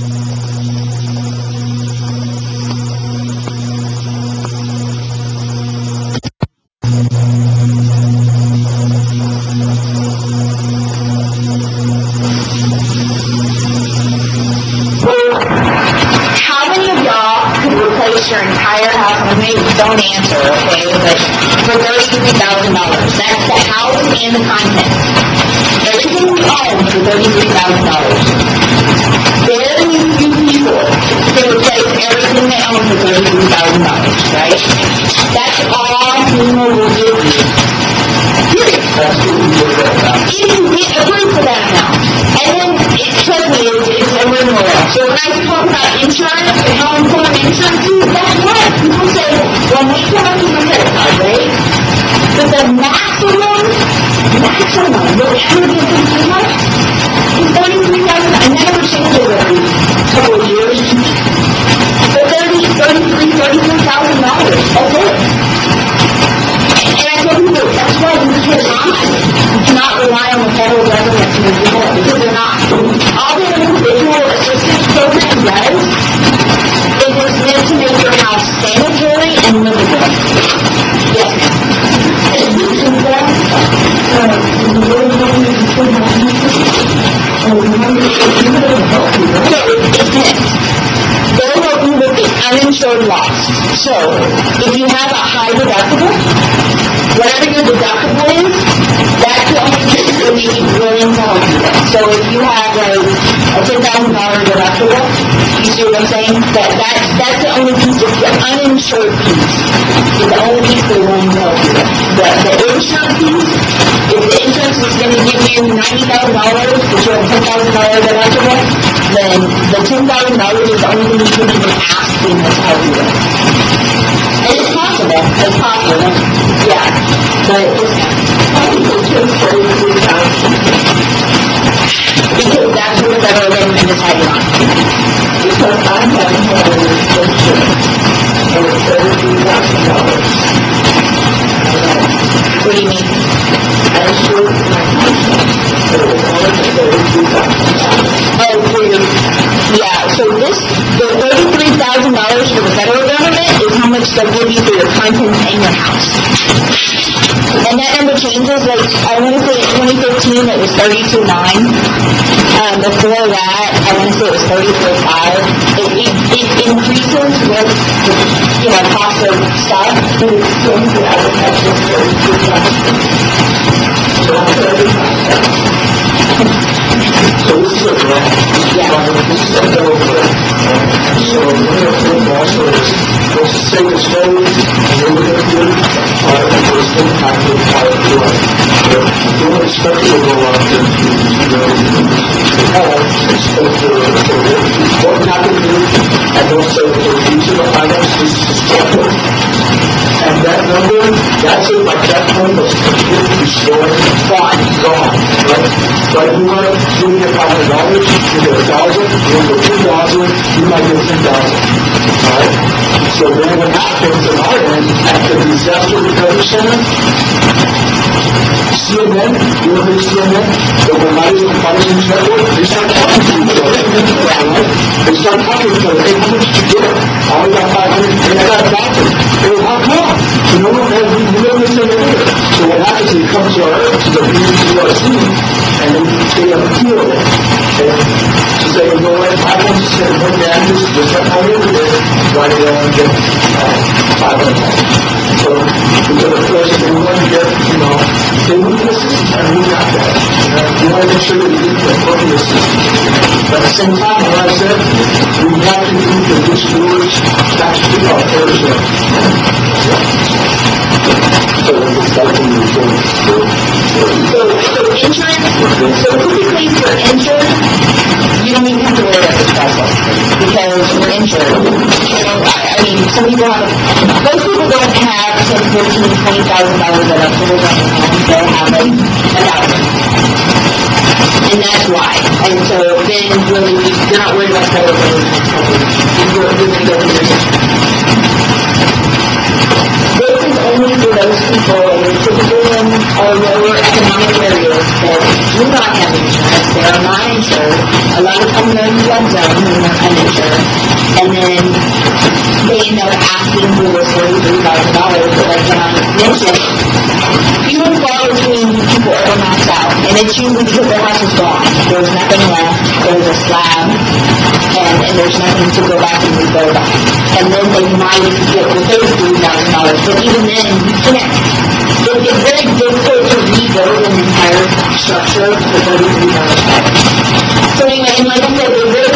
How many of y'all could replace your entire house? And maybe don't answer, okay? But for $33,000, that's the house and the contents. Everything we own for $33,000. Very few people can replace everything they own for $33,000, right? That's all FEMA will give you. Period. If you get approved for that amount. And then, trust me, it's a rigmarole. So when I talk about insurance and how important insurance is, that's what people say when we come up to the credit card, right? But the maximum, whatever gets in FEMA, is $33,000. I never change it every couple of years. But $33,000. That's it. And I tell people, that's why we cannot rely on the federal government to move forward, because they're not. All the individual assistance program does is it's meant to make your house sanitary and livable. Yes, ma'am. They'll help you with the uninsured loss. So, if you have a high deductible, whatever your deductible is, that's the only thing that will be willing to help you with. So if you have like a $10,000 deductible, you see what I'm saying? That's the only piece, it's the uninsured piece, is the only piece they're willing to help you with. The insured piece, if the insurance is going to give you $90,000, but you have a $10,000 deductible, then the $10,000 is the only thing you can even ask them to help you with. And it's possible. It's possible. Yeah. But it's because that's what the federal government decided on. Because I haven't had a insurance and it's $33,000. What do you mean? I insured my house, but it was only for $33,000. Oh, weird. Yeah, so the $33,000 for the federal government is how much they'll give you for your contents and your house. And that number changes, like, I want to say in 2015 it was 32.9. Before that, I want to say it was 34.5. It increases with, cost of stuff. So this is a grant. Yeah. This is a federal grant. So one of the things also is, let's just say there's no neighborhood here, there's impact with private flood. You don't expect it to go up to, expect what happened here, and don't say that these are the items, this is separate. And that number, that's it, like that point was completely destroyed, fine, gone, right? But if you want to get $500, you get $1,000, you get $2,000, you might get $10,000, right? So then what happens in our end, at the disaster recovery center, CNN, you know who CNN, the United Intelligence Network, they start talking to each other, right? They start talking to each other, hey, how much did you get? I only got 500, and I got 1,000. Hey, how come? We don't listen to it. So what happens is it comes to the BURC, and then they appeal it. Okay? To say, you know what, I want to say, no damages, just like how you did, why do they only get $500? So, because of course, they want to get, they need the assistance, and we got that. We want to make sure that we get the appropriate assistance. But at the same time, like I said, we have to do the good stewards, that's our first job. So it's something you think. So typically for insurance, you don't even have to worry about this process because you're insured. Some people most people don't have $10,000, $15,000, $20,000 deductibles on their home. They'll have like $1,000. And that's why. And so then really, you're not worried about federal insurance coverage. You're going to go through your This is only for those people that are typically in lower economic areas that do not have insurance. They are not insured. A lot of them are in flood zone and they're uninsured. And then they end up asking for this $33,000. But like John mentioned, few and far between people ever max out. And it's usually because their house is gone. There's nothing left. There's a slab. And there's nothing to go back and rebuild on. And then they might get the $33,000. But even then, you can't. It's very difficult to rebuild an entire structure for $33,000. So anyway, and like I said,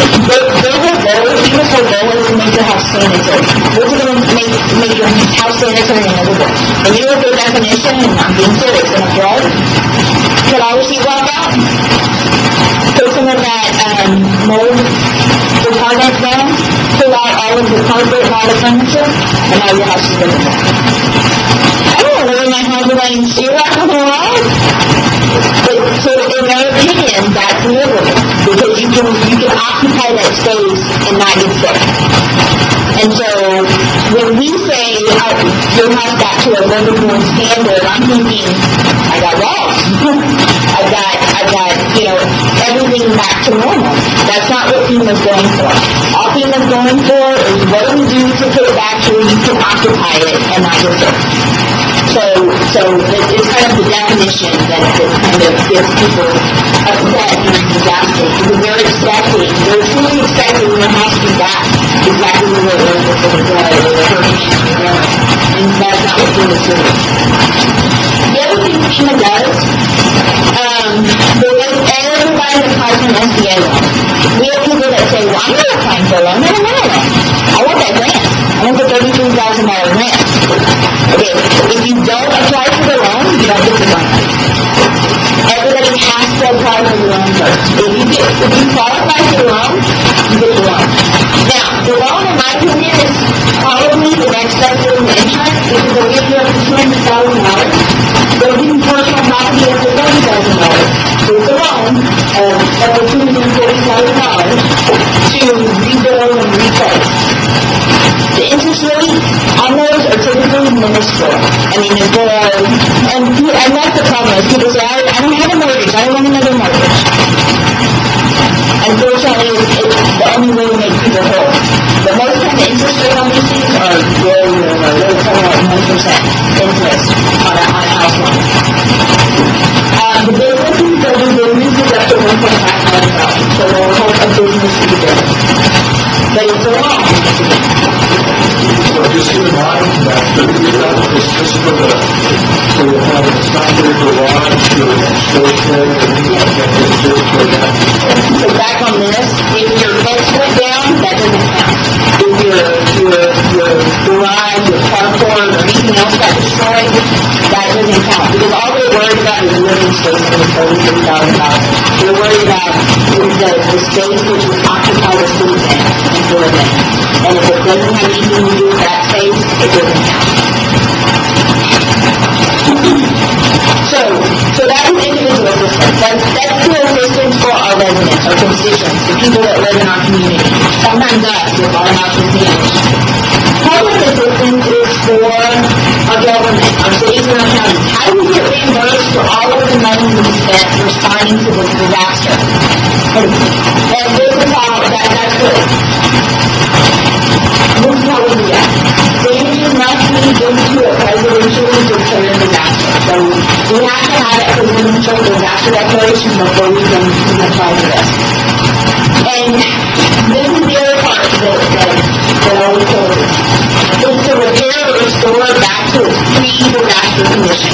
people's whole goal is to make your house sanitary. What's it going to make your house sanitary and livable? And you know what their definition, and I'm being serious, in a flood, could obviously walk out, put some of that mold retardant down, pull out all of the carpet and all the furniture, and now your house is livable. I don't know whether my house is laying sheetrock on the wall. So in my opinion, that's livable because you can occupy that space and not get sick. And so when we say your house got to a livable standard, I'm thinking I got walls. I've got everything back to normal. That's not what FEMA's going for. All FEMA's going for is what do we do to put it back to where you can occupy it and not get sick. So it's kind of the definition that kind of gets people upset during disasters because they're truly expecting their house to be back exactly the way it was before the flood or the hurricane or whatever. And that's not what FEMA's doing. The other thing FEMA does, they let everybody apply for an SBA loan. We have people that say, well, I'm not applying for a loan, I don't want a loan. I want that grant. I want the $33,000 grant. Okay, if you don't apply for the loan, you don't get the loan. Everybody has to apply for the loan first. If you qualify for the loan, you get the loan. Now, the loan, in my opinion, is probably the next step in the insurance because they'll give you up to $200,000. They'll give you personal property up to $30,000. So it's a loan of up to $240,000 to rebuild and replace. The interest rate on those are typically minuscule. And that's the problem is people say, I don't have a mortgage, I don't want another mortgage. Unfortunately, it's the only way to make people whole. But most of the interest rate on these things are very, very low. space in the $33,000. We're worried about the space which is occupied with citizens and for them. And if it doesn't have anything to do with that space, it doesn't count. So that is individual assistance. That's the assistance for our residents, our constituents, the people that live in our community. Sometimes us, if our house is damaged. Public assistance is for our government, our cities and our counties. How do we get reimbursed for all of the money we spent responding to this disaster? And this is how that's good. This is how we do that. Damages must be due to a presidentially declared disaster. So we have to have a presidential disaster declaration before we can apply for this. And this is the other part that always told us. Is to repair or restore back to its pre-disaster condition.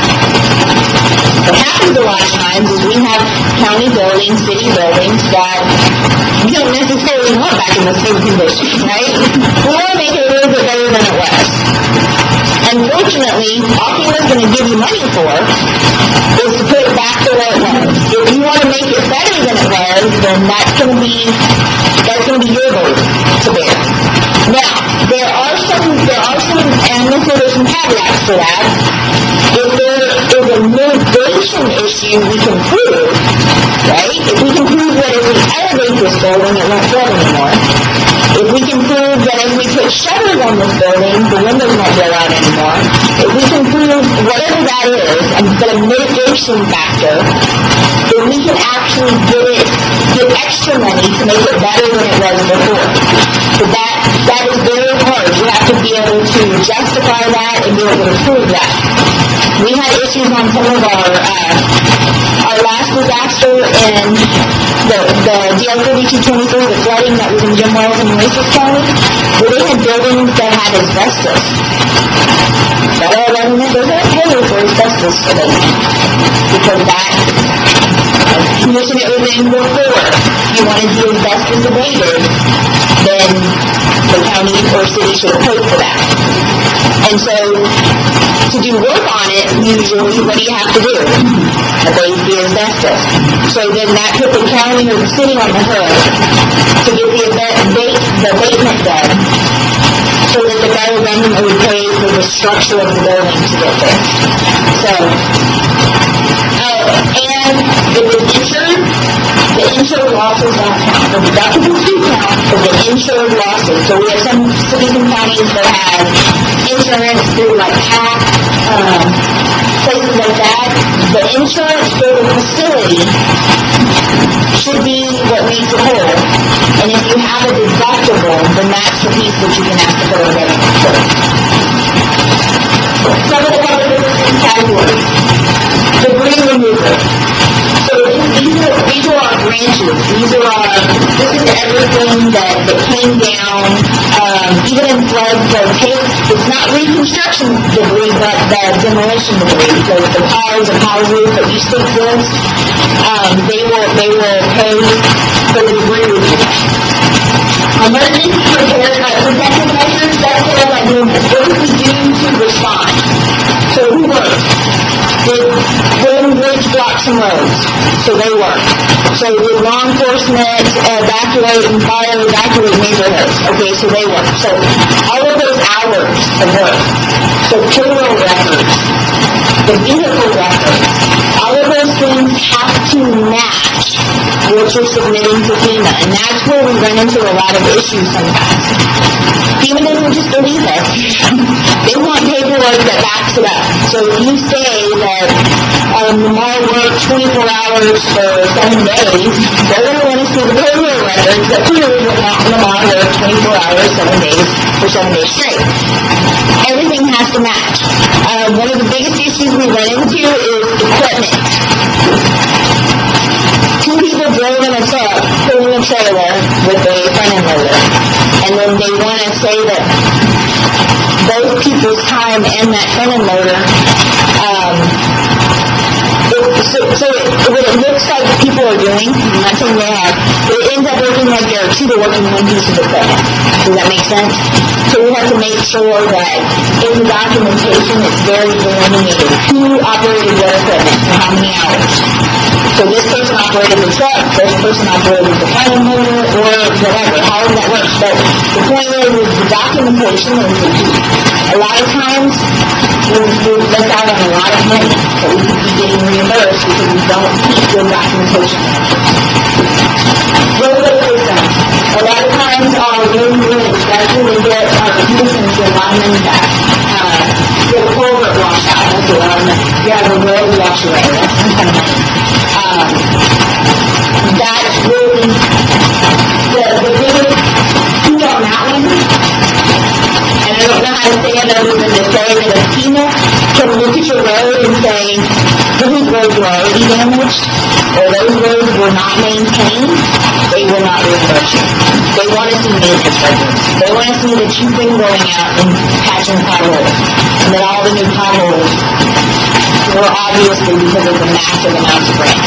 What happens a lot of times is we have county buildings, city buildings that we don't necessarily want back in the same condition, right? We want to make it a little bit better than it was. Unfortunately, all FEMA's going to give you money for is to put it back to where it was. If you want to make it better than it was, then that's going to be your burden to bear. Now, there are some, and there's some caveats to that. If there is a mitigation issue we can prove, right? If we can prove that if we elevate this building, it won't flood anymore. If we can prove that if we put shutters on this building, the windows won't blow out anymore. If we can prove whatever that is, but a mitigation factor, then we can actually get extra money to make it better than it was before. But that is very hard. You have to be able to justify that and be able to prove that. We had issues on some of our last disaster in the DL 3223, the flooding that was in Jim Wells and Oasis County, where they had buildings that had asbestos. Federal government doesn't pay for asbestos abatement because that condition it was in before. If you wanted the asbestos abated, then the county or city should have paid for that. And so, to do work on it, usually, what do you have to do? Abate the asbestos. So then that put the county or the city on the hook to get the abatement done, so that the federal government would pay for the structure of the building to get fixed. So, and if it's insured, the insured losses don't count. The deductibles do count, but the insured losses. So we have some cities and counties that have insurance through like PAC, places like that. The insurance for the facility should be what makes it whole. And if you have a deductible, then that's the piece that you can ask the federal government for. Some of the public assistance categories. Debris removal. So these are our branches. This is everything that came down, even in floods. It's not reconstruction debris, but the demolition debris. So the piles of houses that used to exist, they will pay for the debris removal. Emergency protective measures. That's what I'm doing. What did we do to respond? So who worked? Did Golden Bridge block some roads? So they worked. So did law enforcement evacuate neighborhoods? Okay, so they worked. So all of those hours of work. So payroll records, the vehicle records, all of those things have to match what you're submitting to FEMA. And that's where we run into a lot of issues sometimes. FEMA doesn't just believe us. They want paperwork that backs it up. So if you say that Lamar worked 24 hours for 7 days, they're going to want to see the payroll records that prove that Lamar worked 24 hours, 7 days, for 7 days straight. Everything has to match. One of the biggest issues we run into is equipment. Two people drove in a truck, pulling a trailer with a front end loader. And then they want to say that both people's time and that front end loader, so what it looks like people are doing, I'm not saying they have, but it ends up looking like there are two that work in one piece of equipment. Does that make sense? So we have to make sure that in the documentation it's very delineated who operated what equipment for how many hours. But the point is the documentation is the key. A lot of times, we miss out on a lot of money that we could be getting reimbursed because we don't keep good documentation. Roadway systems. A lot of times our road units, especially they get our citizens to alignment back. Get a culvert washed out. That's a lot of money. You have a road wash away. That's some kind of money. That's really the biggest key on that one. And I don't know how to say it other than to say that a FEMA can look at your road and say, those roads were already damaged, or those roads were not maintained, they will not reimburse you. They want to see maintenance records. They want to see that you've been going out and patching potholes, and that all the new potholes were obviously because of the massive amounts of rain.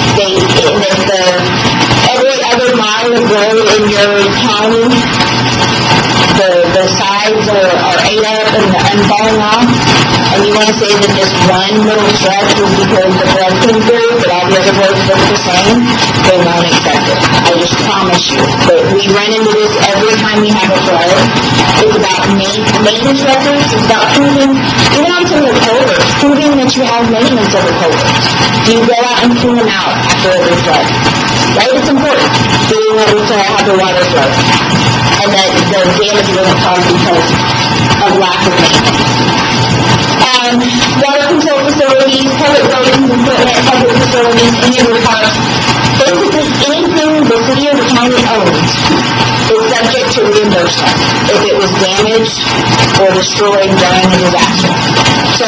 Every other mile of road in your county, the sides are ate up and falling off, and you want to say that this one little stretch was because the flood came through, but all the other roads look the same, they won't accept it. I just promise you. But we run into this every time we have a flood. It's about maintenance records. It's about proving, even on some of the culverts, proving that you have maintenance of the culverts. Do you go out and clean them out after every flood? Right? It's important. Being able to have the water flow. And that the damage wasn't caused because of lack of maintenance. Water control facilities, public buildings, equipment, public facilities, any of the parks. Basically, anything the city or the county owns is subject to reimbursement if it was damaged or destroyed during a disaster. So,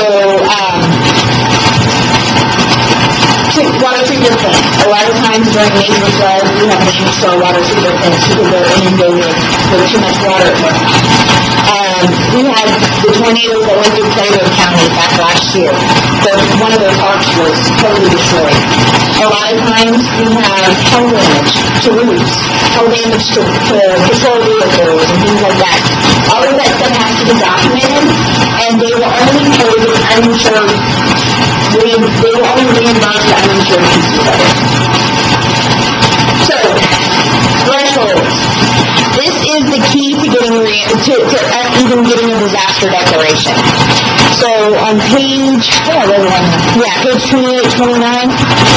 water treatment plants. A lot of times during major floods, we have damage to our water treatment plants because they're inundated with too much water. We had the tornadoes that went through Playwood County back last year. One of their parks was totally destroyed. A lot of times we have hail damage to roofs, hail damage to patrol vehicles and things like that. All of that stuff has to be documented, and they will only pay the uninsured. They will only reimburse the uninsured pieces of it. So, thresholds. This is the key to getting even getting a disaster declaration. So on page 28, 29.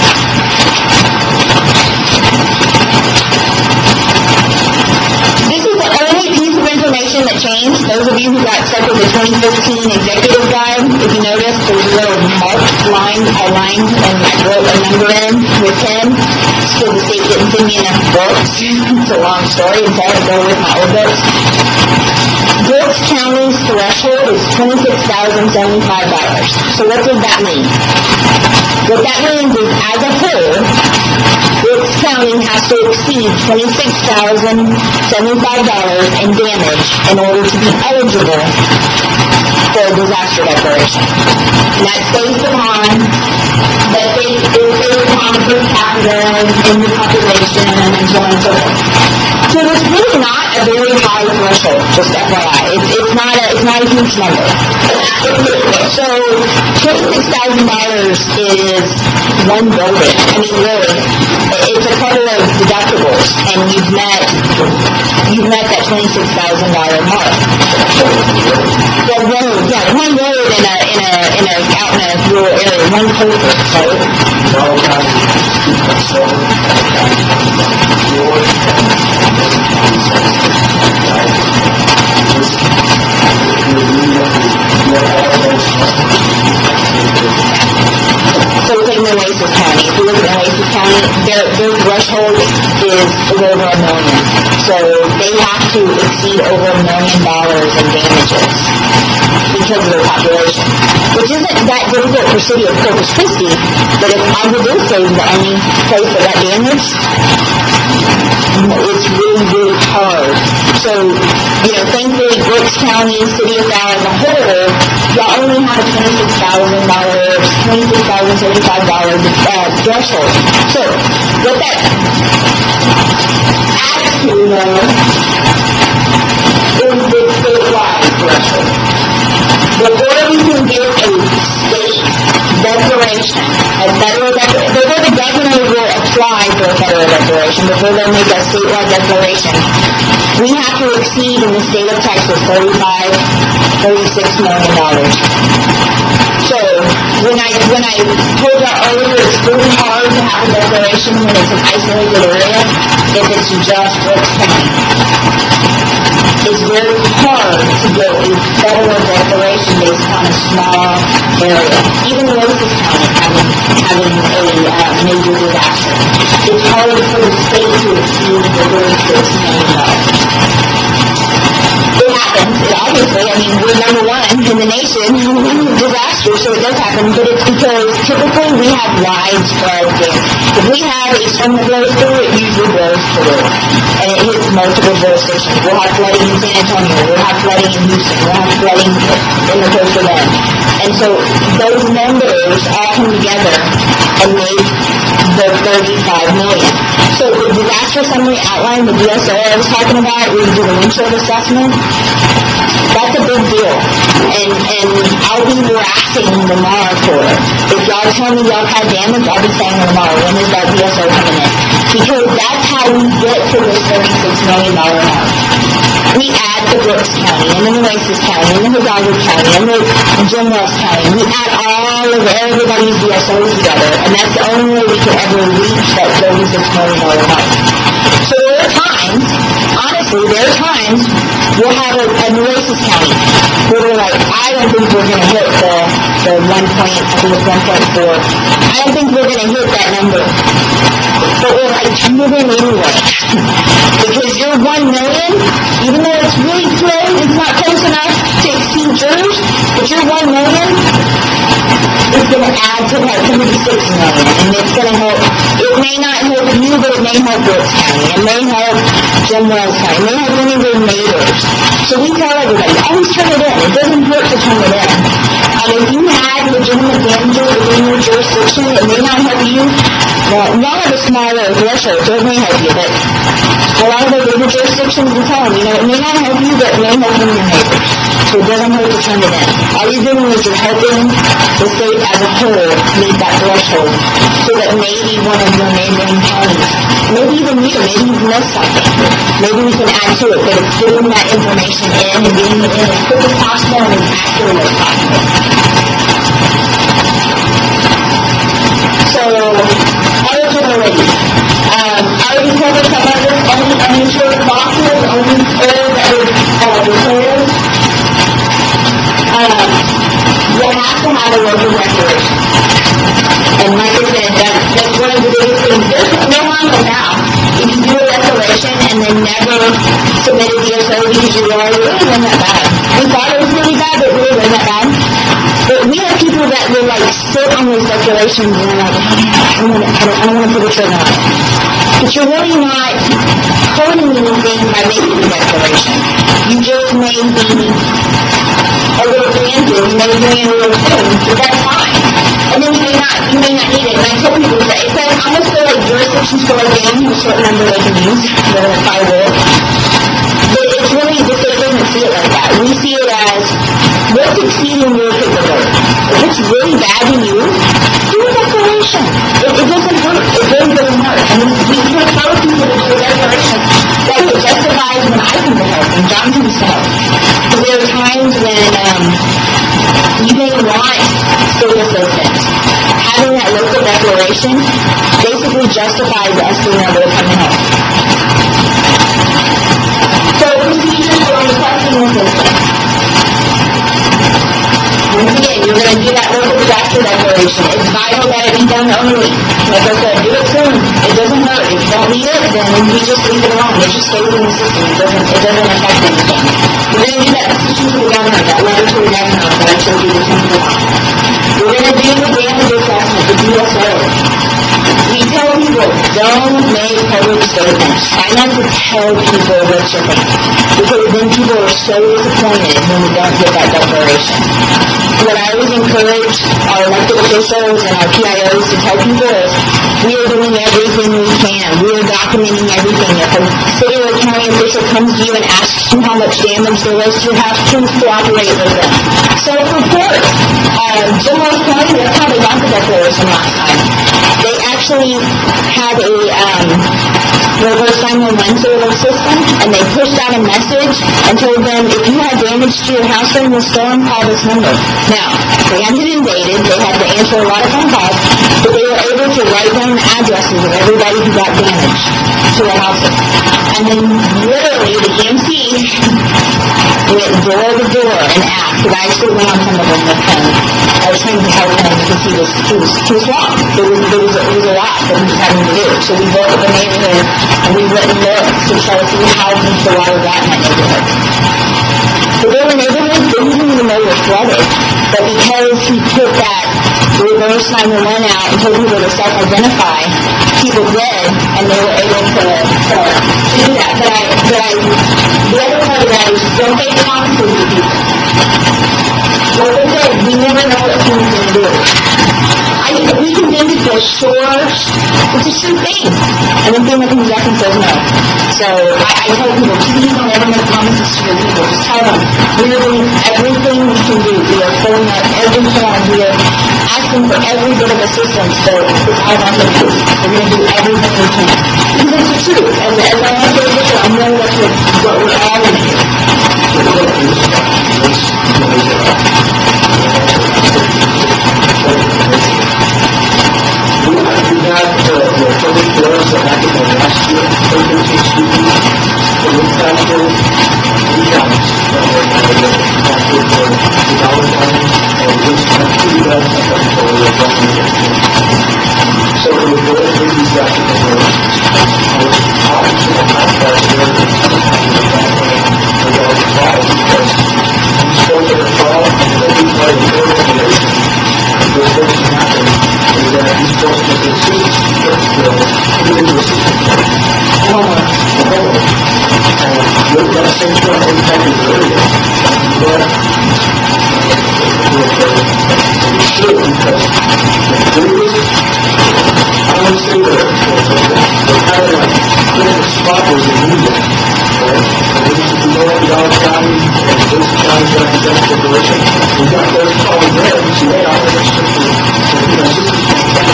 This is the only piece of information that changed. Those of you who got stuck with the 2015 executive guide, if you notice, there's a little marked line aligned, and I wrote a number in with 10. So the state didn't send me enough books. It's a long story, and so I had to go with my old books. Brooks County's threshold is $26,075. So what does that mean? What that means is, as a whole, Brooks County has to exceed $26,075 in damage in order to be eligible for a disaster declaration. And that's based upon per capita in the population and so on and so forth. So it's really not a very high threshold, just FYI. It's not a huge number. So $26,000 is one building. I mean, really, it's a couple of deductibles, and you've met that $26,000 mark. One road in a out in a rural area, one culvert, right? So take Nueces County. If you look at Nueces County, their threshold is over $1 million. So they have to exceed over $1 million in damages because of their population, which isn't that difficult for City of Corpus Christi, but if Aguadulce is the only place for that damage, it's really, really hard. So, thankfully, Brooks County, City of Dow as a whole, y'all only have a $26,075 threshold. So, what that adds to, though, is the statewide threshold. Before we can get a state declaration, before the governor will apply for a federal declaration, before they'll make a statewide declaration, we have the state of Texas $36 million. So when I told you earlier, it's really hard to have a declaration when it's an isolated area if it's just Brooks County. It's very hard to get a federal declaration based on a small area. Even Oasis County having a major disaster. It's hard for the state to exceed the $36 million. It happens, obviously. I mean, we're number one in the nation in disaster, so it does happen, but it's because typically we have widespread things. If we have a storm that blows through, it usually blows through, and it hits multiple jurisdictions. We'll have flooding in San Antonio, we'll have flooding in Houston, we'll have flooding in the coastal bend. And so those numbers all come together and make the $35 million. So the disaster summary outline, the DSO I was talking about, where you do the windshield assessment, that's a big deal. And I'll be harassing Lamar for it. If y'all tell me y'all had damage, I'll be saying Lamar, when is that DSO coming in? Because that's how we get to this $36 million mark. We add the Brooks County, and then the Oasis County, and then the Hidalgo County, and the Jim Wells County. We add all of everybody's DSOs together, and that's the only way we could ever reach that $36 million mark. So there are times, honestly, we'll have a Oasis County where we're like, I don't think we're going to hit the 1 point, I think it's 1.4. I don't think we're going to hit that number. But we're like, turn it in anyway. Because your 1 million, even though it's really close, it's not close enough to exceed yours, but your 1 million is going to add to that $36 million. And it's going to help, it may not help you, but it may help Brooks County. It may help Jim Wells County. It may help any of your neighbors. So we tell everybody, always turn it in. It doesn't hurt to turn it in. If you have legitimate damages within your jurisdiction, it may not help you. Well, y'all have a smaller threshold, so it may help you, but a lot of the bigger jurisdictions, we tell them, it may not help you, but it may help you and your neighbors. So it doesn't hurt to turn it in. All you're doing is you're helping the state as a whole meet that threshold, so that maybe one of your neighboring counties, maybe even you, maybe you've missed something. Maybe we can add to it, but it's getting that information in and getting it in as quick as possible and as accurate as possible. So, eligibility. I already covered some of this. Only uninsured boxes, only air that was declared. You'll have to have a local declaration. And like I said, that's one of the biggest things. There's no harm in that. If you do a declaration and then never submit a DSO because you realize it really wasn't that bad. We thought it was really bad, but it really wasn't that bad. But we have people that will sit on those declarations and they're like, I don't want to put a trigger on it. But you're really not hurting anything by making the declaration. You just may be a little preemptive, you may be doing a little thing, but that's fine. And then you may not need it. And I tell people that it's like, I almost feel like jurisdictions feel like they only have a certain number they can use, they're going to fire it. But it's really, the state doesn't see it like that. We see it as, what's exceeding your capability? If it's really bad to you, do a declaration. It doesn't hurt. It really doesn't hurt. And we tell people to do a declaration that will justify when I come to help, when John comes to help. Because there are times when you may want state assistance. Having that local declaration basically justifies us being able to come and help. So procedures for requesting assistance. Once again, you're going to do that local disaster declaration. It's vital that it be done early. Like I said, do it soon. It doesn't hurt. If you don't need it, then we just leave it alone. It just stays in the system. It doesn't affect anything. You're going to do that petition to the governor, that letter to the governor that I showed you the template on. You're going to do the damage assessment, the DSO. We tell people, don't make public statements. Try not to tell people what you think. Because then people are so disappointed when we don't get that declaration. What I always encourage our elected officials and our PIOs to tell people is, we are doing everything we can. We are documenting everything. If a city or county official comes to you and asks you how much damage there was to your house, please cooperate with them. Self-report. Jim Wells County, that's how they got the declaration last time. They actually had a reverse 911 service system, and they pushed out a message and told them, if you have damage to your house during the storm, call this number. Now, they had it inundated, they had to answer a lot of phone calls, but they were able to write down the addresses of everybody who got damage to their houses. And then literally the EMT went door to door and asked, because I actually went on some of them with him. I was trying to help him because he was wrong. It was a lot that he was having to do. So we looked at the neighborhood and we went and looked to try to see how deep the water got in that neighborhood. But there were neighborhoods that we didn't even know were flooded. But because he put that reverse 911 out and told people to self-identify, people did, and they were able to do that. But the other part of that is don't make promises to people. Like I said, we never know what someone's going to do. We can think it's a sure thing. And then someone comes back and says no. So I tell people, please don't ever make promises to your people. Just tell them, we're doing everything we can do. We are filling out every form. We are asking for every bit of assistance. So it's all about the truth. We're going to do everything we can. Because it's the truth. And as I answer the picture, I know that's what we're all going to do. We have the public forums that happened last year, frequency speaking, and in fact, we counts that were impacted for the dollar county, and this country does something for the government. So the board of these documents were talking to the contracts there, regarding files, because we spoke at a call, and the big part of the board regulation, this doesn't happen, is that these folks get their assistance, individual assistance, the homeowner. And with that same point impacted area, but we should, because the biggest, I would say the kind of like critical spot was in India, right? And this is the North Dallas County, and this county's got academic corporation. We got those calling there, we see, hey, I'm going to assistance.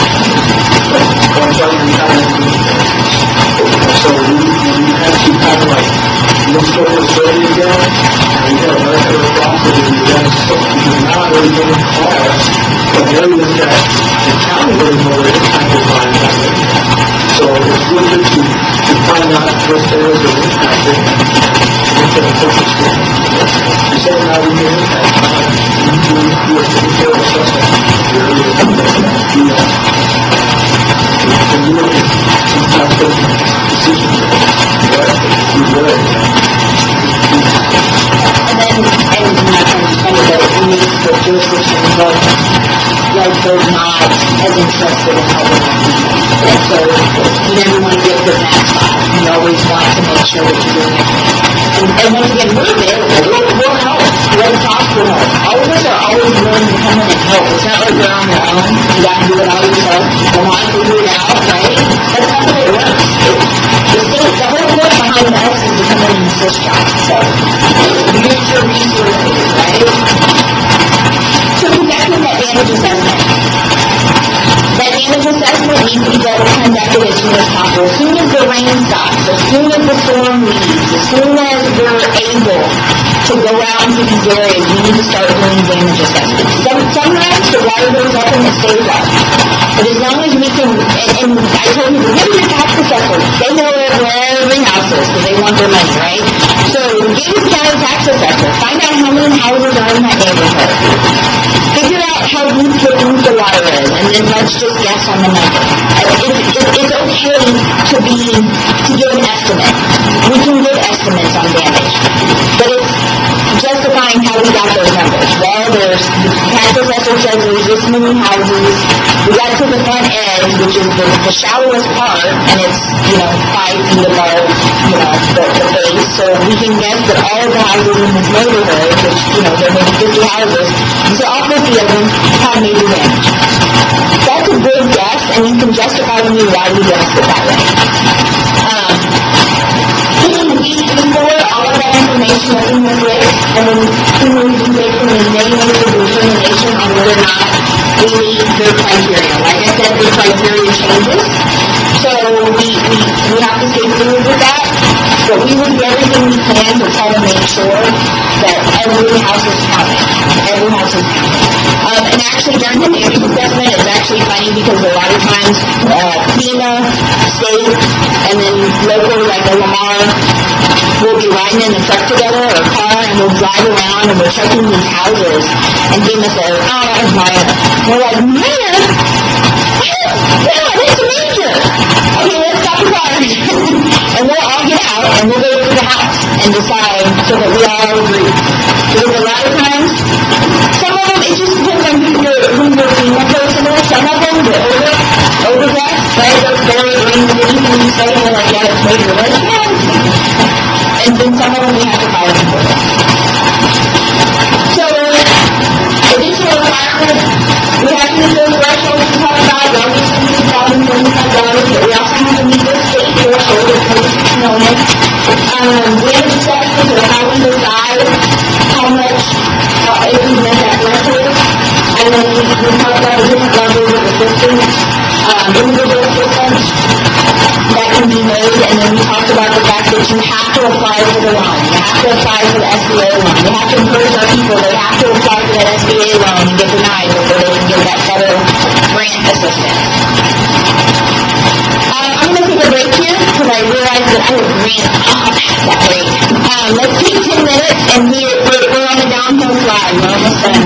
So we had to kind of like look for this area again, and we had a very good process of the we're not really getting calls from areas that the county really know are impacted by that. So it's really good to find out those areas that are impacted and to focus on. So now we get impacted. We do a detailed assessment of the areas that we and you look at sometimes those decisions that we would. And then, and not understanding that it needs the jurisdiction involved, like they're not as interested in helping our people. And so you never want to get to that spot. You always want to make sure that you're doing everything. And once again, we're available. We'll help. Red Cross will help. All of us are always willing to come in and help. It's not like you're on your own. You got to do it all yourself. Come on, figure it out, right? That's not the way it works. The whole point behind us is to come in and assist jobs. So use your resources, right? So conducting that damage assessment. That damage assessment needs to be conducted as soon as possible. As soon as the rain stops, as soon as the storm leaves, as soon as we're able to go out into these areas, we need to start doing damage assessments. Sometimes the water goes up and it stays up. But as long as we can, and I told you, get your tax assessor. They know where every house is because they want their money, right? So get your county tax assessor. Find out how many houses are in that neighborhood. Figure out how deep the water is, and then let's just guess on the number. It's okay to give an estimate. We can give estimates on damage, but it's justifying how we got those numbers. Well, there's the tax assessor says there's this many houses. We got to the front edge, which is the shallowest part, and it's 5 feet above the base. So we can guess that all of the houses in this neighborhood, which there may be 50 houses, so all 50 of them have major damage. That's a good guess, and you can justify to me why you guessed it that way. Before all of that information that's in the list, and then we make them and they make the determination on whether or not we meet their criteria. Like I said, the criteria changes, so we have to stay fluid with that. every house is counted. Every house is counted. And actually, during the damage assessment, it's actually funny because a lot of times FEMA, state, and then local, like a Lamar, will be riding in the truck together or a car, and we'll drive around and we're checking these houses, and FEMA says, oh, that was minor. We're like, minor? Yeah, that's major. Okay, let's stop the car. And we'll all get out and we'll go through the house and decide so that we all agree. Because a lot of times, some of them, it just depends on who your FEMA person is. Some of them, they're overdressed, right? They're agreeing with anything you say, and they're like, yeah, it's major. Like, yeah. And then some of them, we have to fire them for it. So, additional requirements, we have to meet those thresholds we talked about, obviously $1,075, but we also have to meet this state threshold of $36 million. Damage assessments are how we decide how much if we met that threshold. And then we talked about the different levels of assistance, individual assistance that can be made, and then we talked about the fact that you have to apply for the loan. You have to apply for the SBA loan. We have to encourage our people, they have to apply for that SBA loan and get denied before they can get that federal grant assistance. I'm going to take a break here because I realized that I was ran off that break. Let's take 10 minutes and we're on the downhill slide. We're almost done.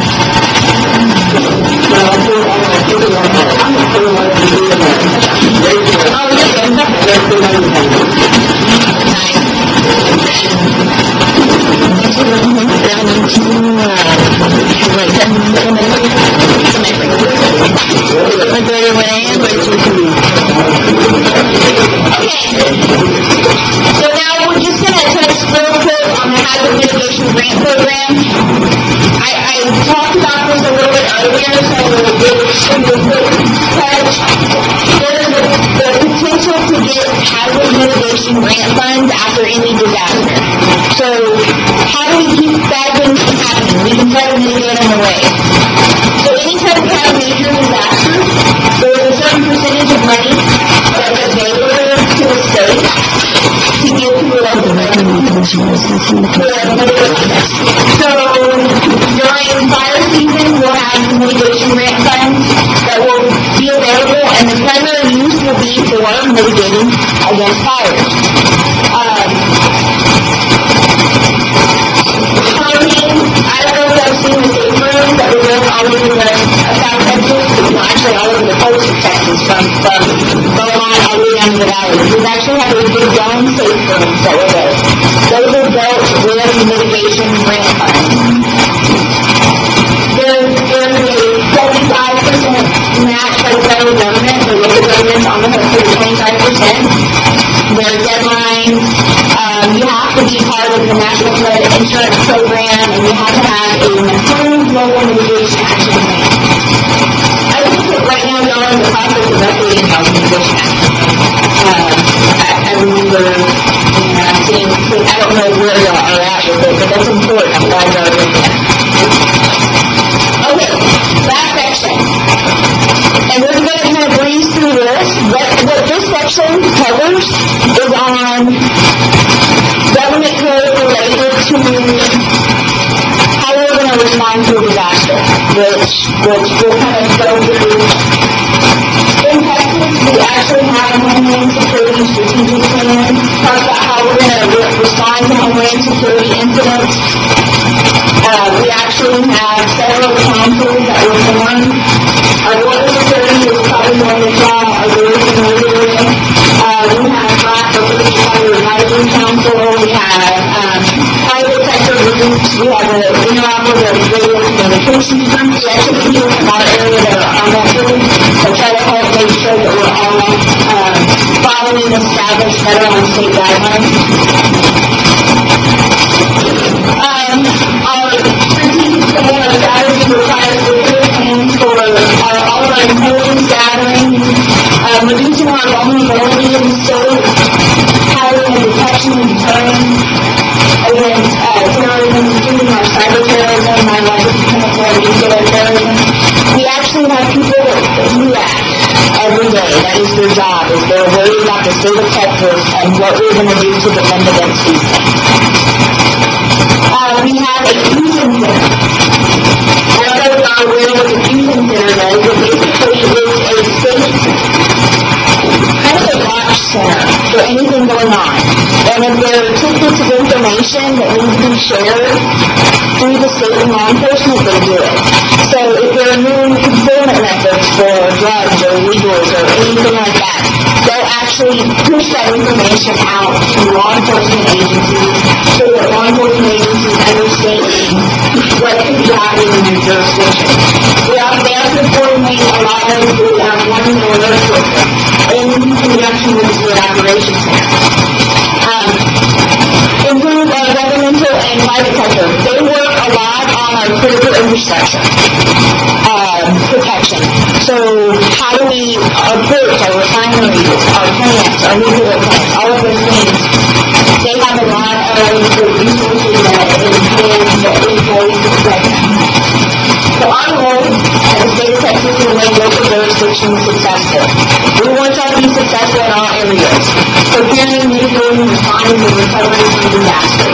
So now we're just going to touch real quick on the hazard mitigation grant program. I talked about this a little bit earlier, so it's a quick touch. There's the potential to get hazard mitigation grant funds after any disaster. So how do we keep bad things from happening? We can try to mitigate them away. So anytime we have a major disaster, there is a certain percentage of money that's available to the state to give to the local government. So during fire season, we'll have mitigation grant funds that will be available, and the primary use will be for mitigating against fires. I don't know if I've seen the safe rooms that we built all over the South Texas, actually all over the coast of Texas, from Beaumont all the way down to the valley. We've actually had a big dome safe rooms that were built. Those are built with mitigation grant funds. There's a 75% match by the federal government, the local government's on the hook for 25%. There are deadlines. You have to be part of the National Flood Insurance Program, and you have to have an approved local mitigation action plan. I think that right now y'all are in the process of updating y'all's mitigation action plan. I remember, seeing, I don't know where y'all are at with it, but that's important. I'm glad y'all are doing that. Okay, last section. And we're going to kind of breeze through this. What this section covers is on government code related to how we're going to respond to a disaster, which will kind of go through. In Texas, we actually have a Homeland Security Strategic Plan, talk about how we're going to respond to Homeland Security incidents. We actually have several councils that were formed. Our border security is probably one that y'all are really familiar with. We have BRAC, the British Fire Advisory Council. We have private sector groups. We have an interoperable radio communications group. We actually have people from our area that are on that group to try to help make sure that we're all following established federal and state guidelines. Our strategic plan, our strategy requires specific plans for all of our intelligence gathering, reducing our vulnerability in the state, having a detection and deterrence against terrorism, including our cyber terrorism, biological, chemical, and nuclear terrorism. We actually have people that do that every day. That is their job, is they're worried about the state of Texas and what we're going to do to defend against these things. We have a fusion center. I don't know if you're aware what the fusion center does, but basically it's a state, kind of a watch center for anything going on. And if there are tidbits of information that needs to be shared through the state and law enforcement, they do it. So if there are new concealment methods for drugs or illegals or anything like that, they'll actually push that information out to law enforcement agencies so that law enforcement agencies understand what could be happening in their jurisdiction. They also coordinate a lot of the one and order system in conjunction with the State Operations Center. In terms of governmental and private sector, they work a lot on our critical infrastructure protection. So how do we approach our refineries, our plants, our nuclear plants, all of those things? They have a lot of the resources that is in place to protect them. So our goal as the state of Texas is to make local jurisdictions successful. We want y'all to be successful in all areas, preparing, mitigating, responding to recovery from disasters.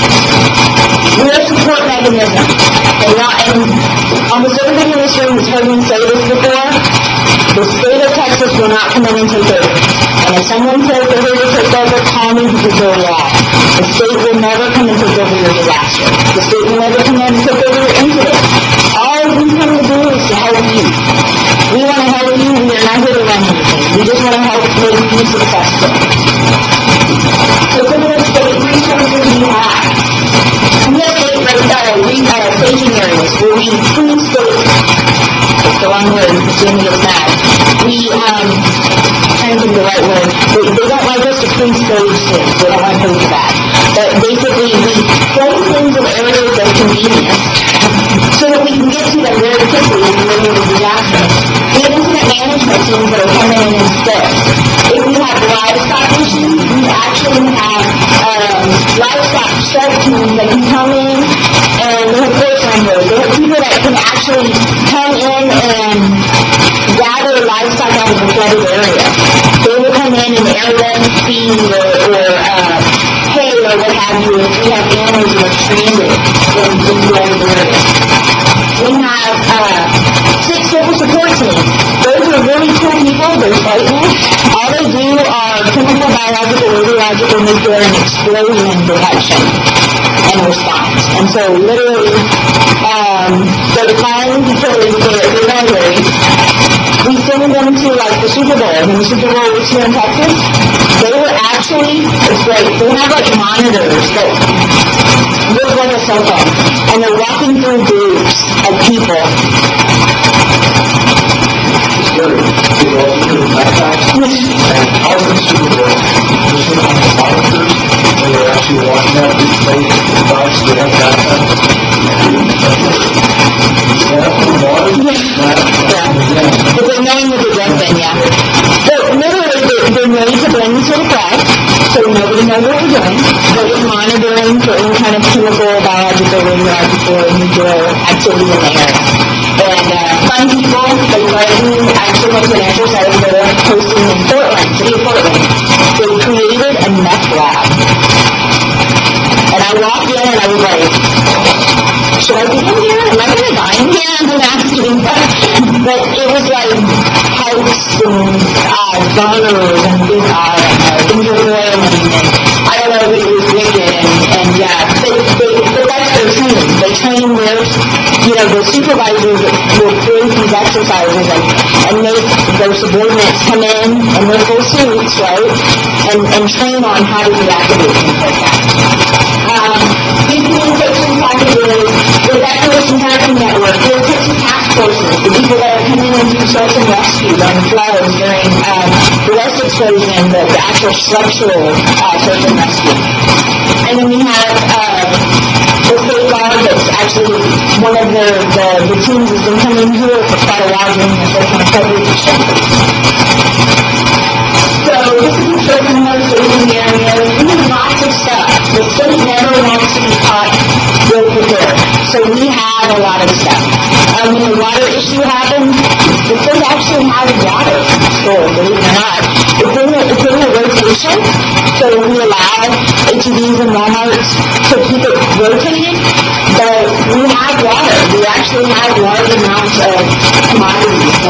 We're a support mechanism, and almost everybody in this room has heard me say this before. The state of Texas will not come in and take over. And if someone says they're here to take over, call me because they're wrong. The state will never come and take over your disaster. The state will never come in and take over your incident. All we come to do is to help you. We want to help you. We are not here to run anything. We just want to help make you successful. So some of the state resources we have. We have staging areas where we pre-state. It's the wrong word. It's going to get mad. We, trying to think of the right word. They don't like us to pre-stage things. They don't want to do that. But basically, we place things in areas of convenience so that we can get to them very quickly in the middle of a disaster. We have incident management teams that are coming in instead. If we have livestock issues, we actually have livestock strike teams that can come in and they have force rangers. They have people that can actually come in and gather livestock out of a flooded area. They will come in and air them feed or hay or what have you if we have animals that are stranded in flooded areas. We have 6 civil support teams. Those are really cool people. They're frightening. All they do are chemical, biological, radiological, nuclear, and explosion detection and response. And so literally, they're defining utilities, they're military. We send them to like the Super Bowl. When the Super Bowl was here in Texas, they were actually, it's great, they have like monitors that look like a cell phone. And they're walking through groups of people. They're actually walking out these places and dogs that have But they're knowing what they're doing, yeah. So literally, they're ready to blend into the crowd, so nobody knows what they're doing. But we're monitoring for any kind of chemical, biological, radiological, nuclear activity in the area. And some people, they actually went to an exercise that they're hosting in Portland, city of Portland. They created a meth lab. And I walked in and I was like, should I be in here? Am I going to die in here? I'm asking. But it was like pipes and burners and ginger oil and I don't know if it was wicked and yeah. But that's their training. They train the supervisors will create these exercises and make their subordinates come in their full suits, right? And train on how to deactivate things like that. These communication packages, the Declaration Hacking Network, the Texas task forces, the people that are coming in to search and rescue during floods, during the West explosion, the actual structural search and rescue. And then we have the State Guard that's actually one of the teams has been coming here for quite a while during the search and recovery exchanges. So this is a children in those staging areas. We have lots of stuff. The state never wants to be caught ill prepared. So we have a lot of stuff. When the water issue happens, the state actually has water stored, believe it or not. It's in the rotation. So we allow HEBs and Walmarts to keep it rotating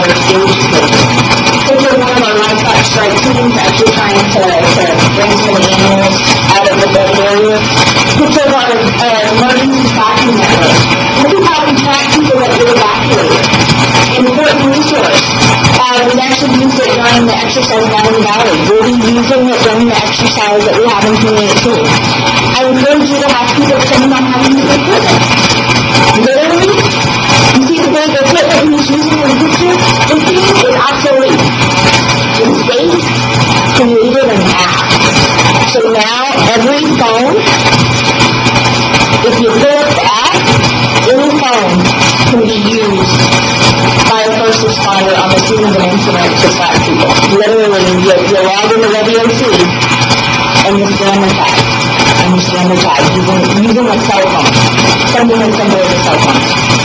our stage children. Kids are one of our livestock strike teams actually trying to bring some of the animals out of the dead area. Kids are our emergency tracking network. Look at how we track people that get evacuated. Important resource. We've actually used it during the exercise down in the valley. We'll be using it during the exercise that we have in 2018. I encourage you to have people send on how to use the equipment. Literally, you see the big equipment he's using in the picture? This thing is obsolete. The state created an app. So now every phone, if you pull up the app, any phone can be used by a first responder on the scene of an incident to stop people. Literally, you log into WOC and you scan the tag. Using a cell phone. Something as simple as a cell phone.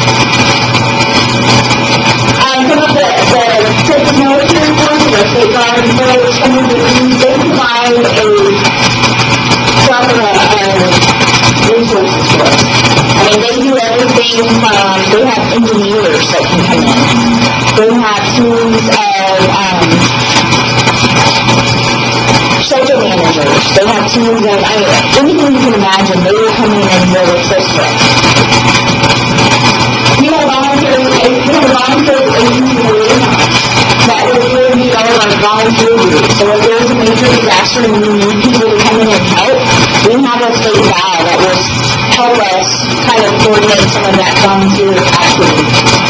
Some of the Texas military forces, the state guard, and some of the they provide a plethora of resources for us. I mean, they do everything from, they have engineers that can come in. They have teams of shelter managers. They have teams of, anything you can imagine, they will come in and will assist us. We have volunteer agencies that will coordinate all of our volunteer groups. So if there's a major disaster and we need people to come in and help, we have a state vow that will help us kind of coordinate some of that volunteer activity.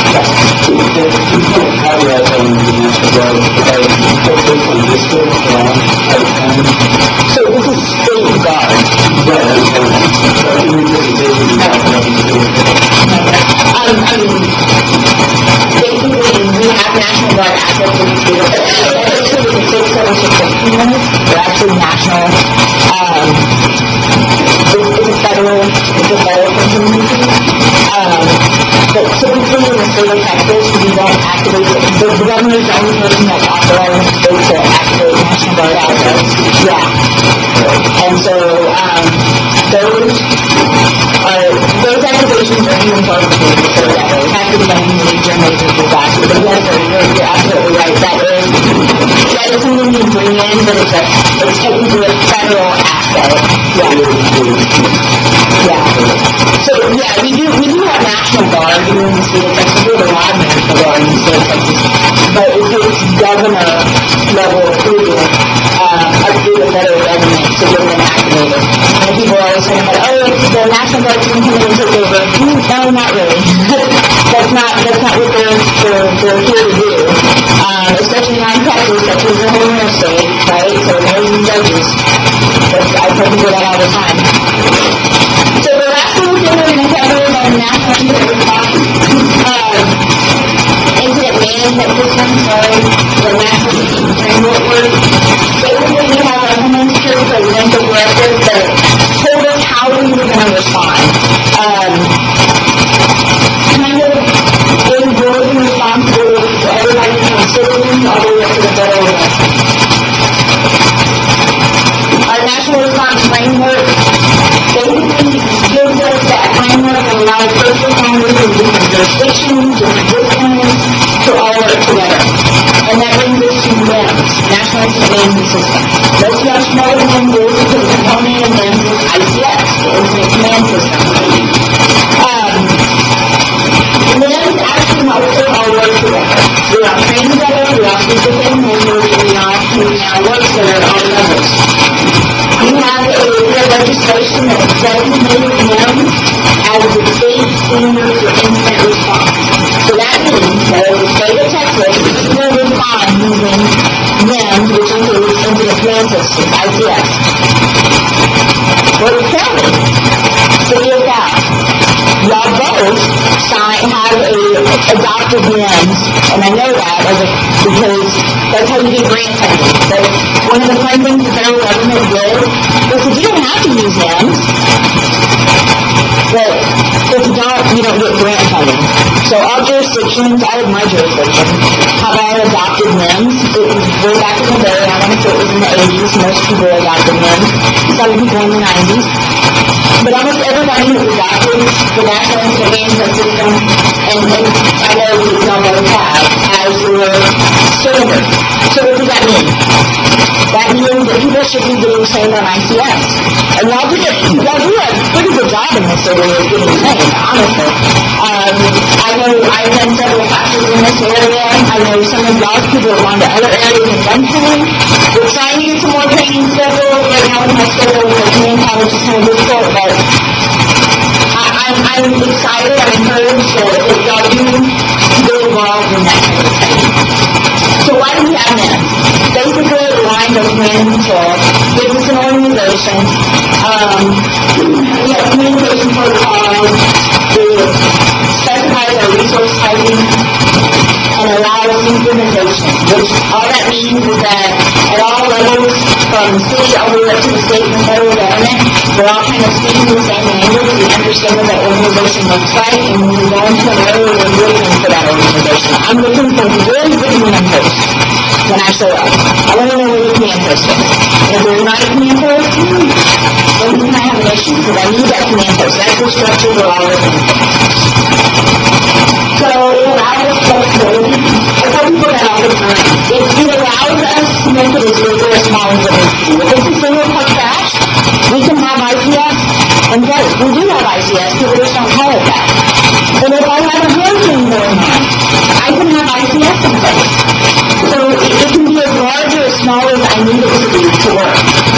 So this is state guard. Basically, we have National Guard access to these people. Actually, with the state fellowship units, they're actually national. It's a federal contingency. But typically in the state of Texas, we don't activate it. The governor is the only person that's authorized the state to activate National Guard assets. Yeah. And so those activations are even part of the state that way. It has to be done in major disaster. But yes, you're absolutely right. That is something you bring in, but it's technically a federal asset. Yeah. So yeah, we do have National Guard here in the state of Texas. We have a lot of National Guard in the state of Texas. But it takes governor level approval through the federal government to get them activated. And people are always saying, the National Guard's going to come in and take over. No, not really. That's not what they're here to do. Especially not in Texas. Texas is a homeowner state, right? So mayors and judges. I tell people that all the time. So the last little thing we're going to cover is our national incident response. Incident management system, the national framework. Basically, we have our Homeland Security Presidential Directive that told us how we were going to respond. Kind of gave roles and responsibilities to everybody from citizens all the way up to the federal government. Our national response framework basically gives us that framework and allows first responders in different jurisdictions, different disciplines to all work together. And that brings us to NIMS, National Incident Management System. Most of us know what NIMS is because the component of NIMS is ICS, the Incident Command System. NIMS actually helps us all work together. We all train together, we all speak the same language, and we all work together at all levels. We have legislation that designated NIMS as the state standard for incident response. So that means that as the state of Texas, we will respond using NIMS, which includes Incident Command System, ICS. Well, county, City of Dallas, y'all both have adopted NIMS, and I know that because that's how you get grant funding. That's one of the fun things the federal government did was if you don't have to use NIMS, but if you don't get grant funding. So all jurisdictions, all of my jurisdictions, have all adopted NIMS. It was way back in the day, I don't benefit was in the 80s. Most people adopted them. Some people in the 90s. But almost everybody who adopted the National Incident Management System, and I know you all both have, as your standard. So what does that mean? That means that people should be getting trained on ICS. And y'all do a pretty good job in this area of getting trained, honestly. I know I've done several classes in this area. I know some of y'all people have gone to other areas and done training. We're trying to get some more training scheduled. Right now with my schedule with the community college is kind of difficult, but I'm excited, I'm encouraged that y'all do get involved in that kind of training. So why do we have NIMS? Basically, it aligns with command and control, gives us an organization, we have communication protocols, it specifies our resource typing, and allows implementation, which all that means is that at all levels, from city all the way up to the state and federal government, we're all kind of speaking the same language. We understand what that organization looks like, and when we go into an area, we're looking for that organization. I'm looking for very good command post when I show up. I want to know where the command post is. And if there's not a command post, then we might have an issue, because I need that command post. That's the structure we're all looking for. So it allows us flexibility. I tell people that all the time. It allows us to make it as big or as small as it needs to be. If it's a single cup crash, we can have ICS in place. We do have ICS, people just don't call it that. But if I have a hurricane going on, I can have ICS in place. So it can be as large or as small as I need it to be to work.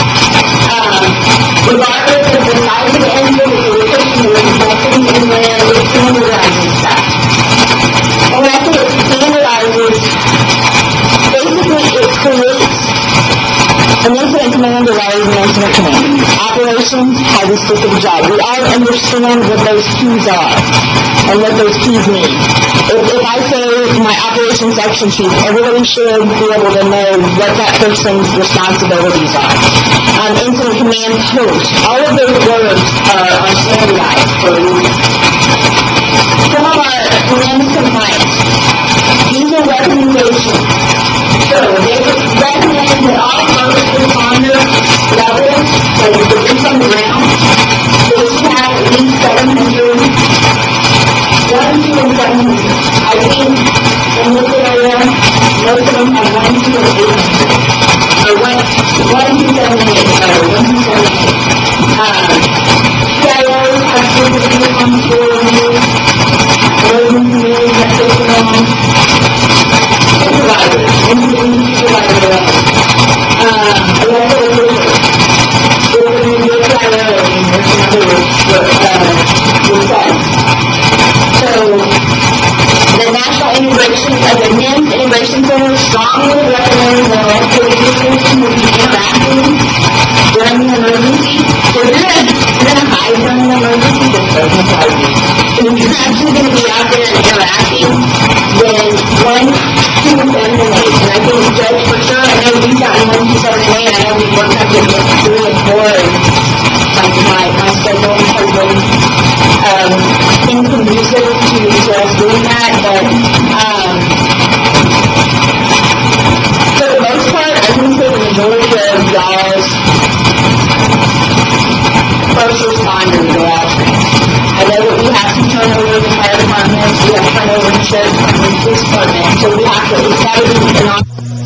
Regardless of the size of the engine, the location, the complexity, and where it standardizes stuff. And when I say it standardizes, basically it creates an incident command or an incident command. Operations has a specific job. We all understand what those keys are and what those keys mean. If I say my operations section chief, everybody should be able to know what that person's responsibilities are. Incident command post, all of those words are standardized for a reason. Some of our NIMS compliance, these are recommendations. So they recommend that all first responder levels, like the boots on the ground, they should have at least 700, 1, 2, and 700. I think in this area, most of them have 1, 2, and 800. Or 1, 2, 7, and 8. Sorry, 1, 2, 7, and 8. CIOs have specific responsibilities. Emergency needs have taken on. Supervisors, including supervisor levels. Elected officials. If we need to try to there's another request. So, the National Integration of the NIMS Integration Center strongly recommends that all participants will be interacting during the emergency. So you're going to hide during the emergency, this doesn't apply to you. If you're actually going to be out there interacting, then 1, 2, 7, and 8. And I think Judge, for sure, I know you've gotten 1, 2, 7, and 8. I know we've worked up to 3 and 4, and something like my schedule has been inconducive to us doing that, but for the most part, I think that the majority of y'all's first responders are all trained. I know that we have some turnover in the fire departments, we have turnover in the sheriff's department, police department, so we have to, it's got to be an on.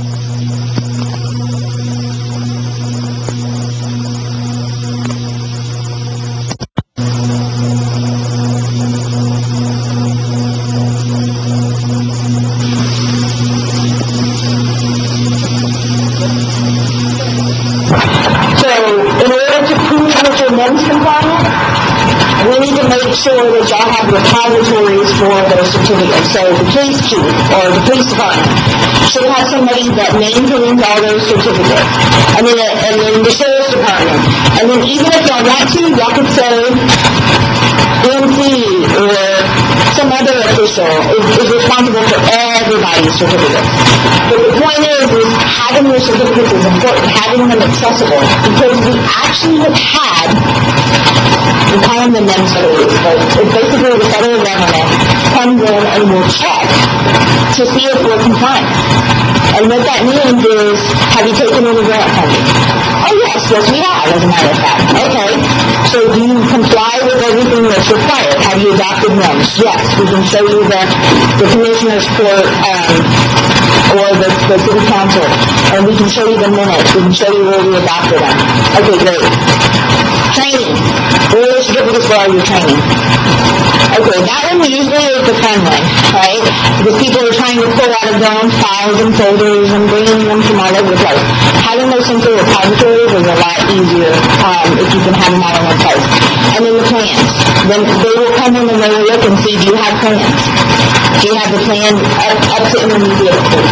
Sure that y'all have repositories for those certificates. So the police chief or the police department should have somebody that maintains all those certificates. And then the sheriff's department. And then even if y'all want to, y'all could say EMC or some other official is responsible for everybody's certificates. But the point is having your certificates is important, having them accessible, because we actually have had we call them the NEMS police, but it's basically the federal government comes in and will check to see if we're compliant. And what that means is, have you taken any grant funding? Oh yes, we have, as a matter of fact. Okay, so do you comply with everything that's required? Have you adopted NEMS? Yes, we can show you the commissioner's court or the city council, and we can show you the minutes, we can show you where we adopted them. Okay, great. Training. Where is the certificates for all your training? Okay, that one usually is the fun one, right? Because people are trying to pull out of their own files and folders and bringing them from all over the place. Having those central repositories is a lot easier if you can have them all in one place. And then the plans. Then they will come in and they will look and see, do you have plans? Do you have the plan up to intermediate school?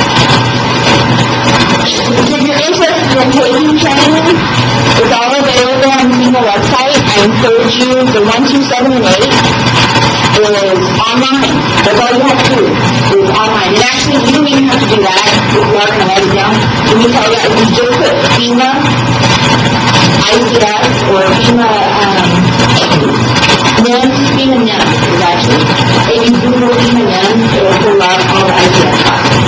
If you're interested in taking training, it's all available on the FEMA website. I encourage you, the 1, 2, 7, and 8 is online. That's all you have to do is online. And actually, you don't even have to do that if you are going to write it down. Let me tell you, if you just put FEMA, ICF, or FEMA NEMS is actually, if you Google FEMA NEMS, it will pull up all the ICF classes.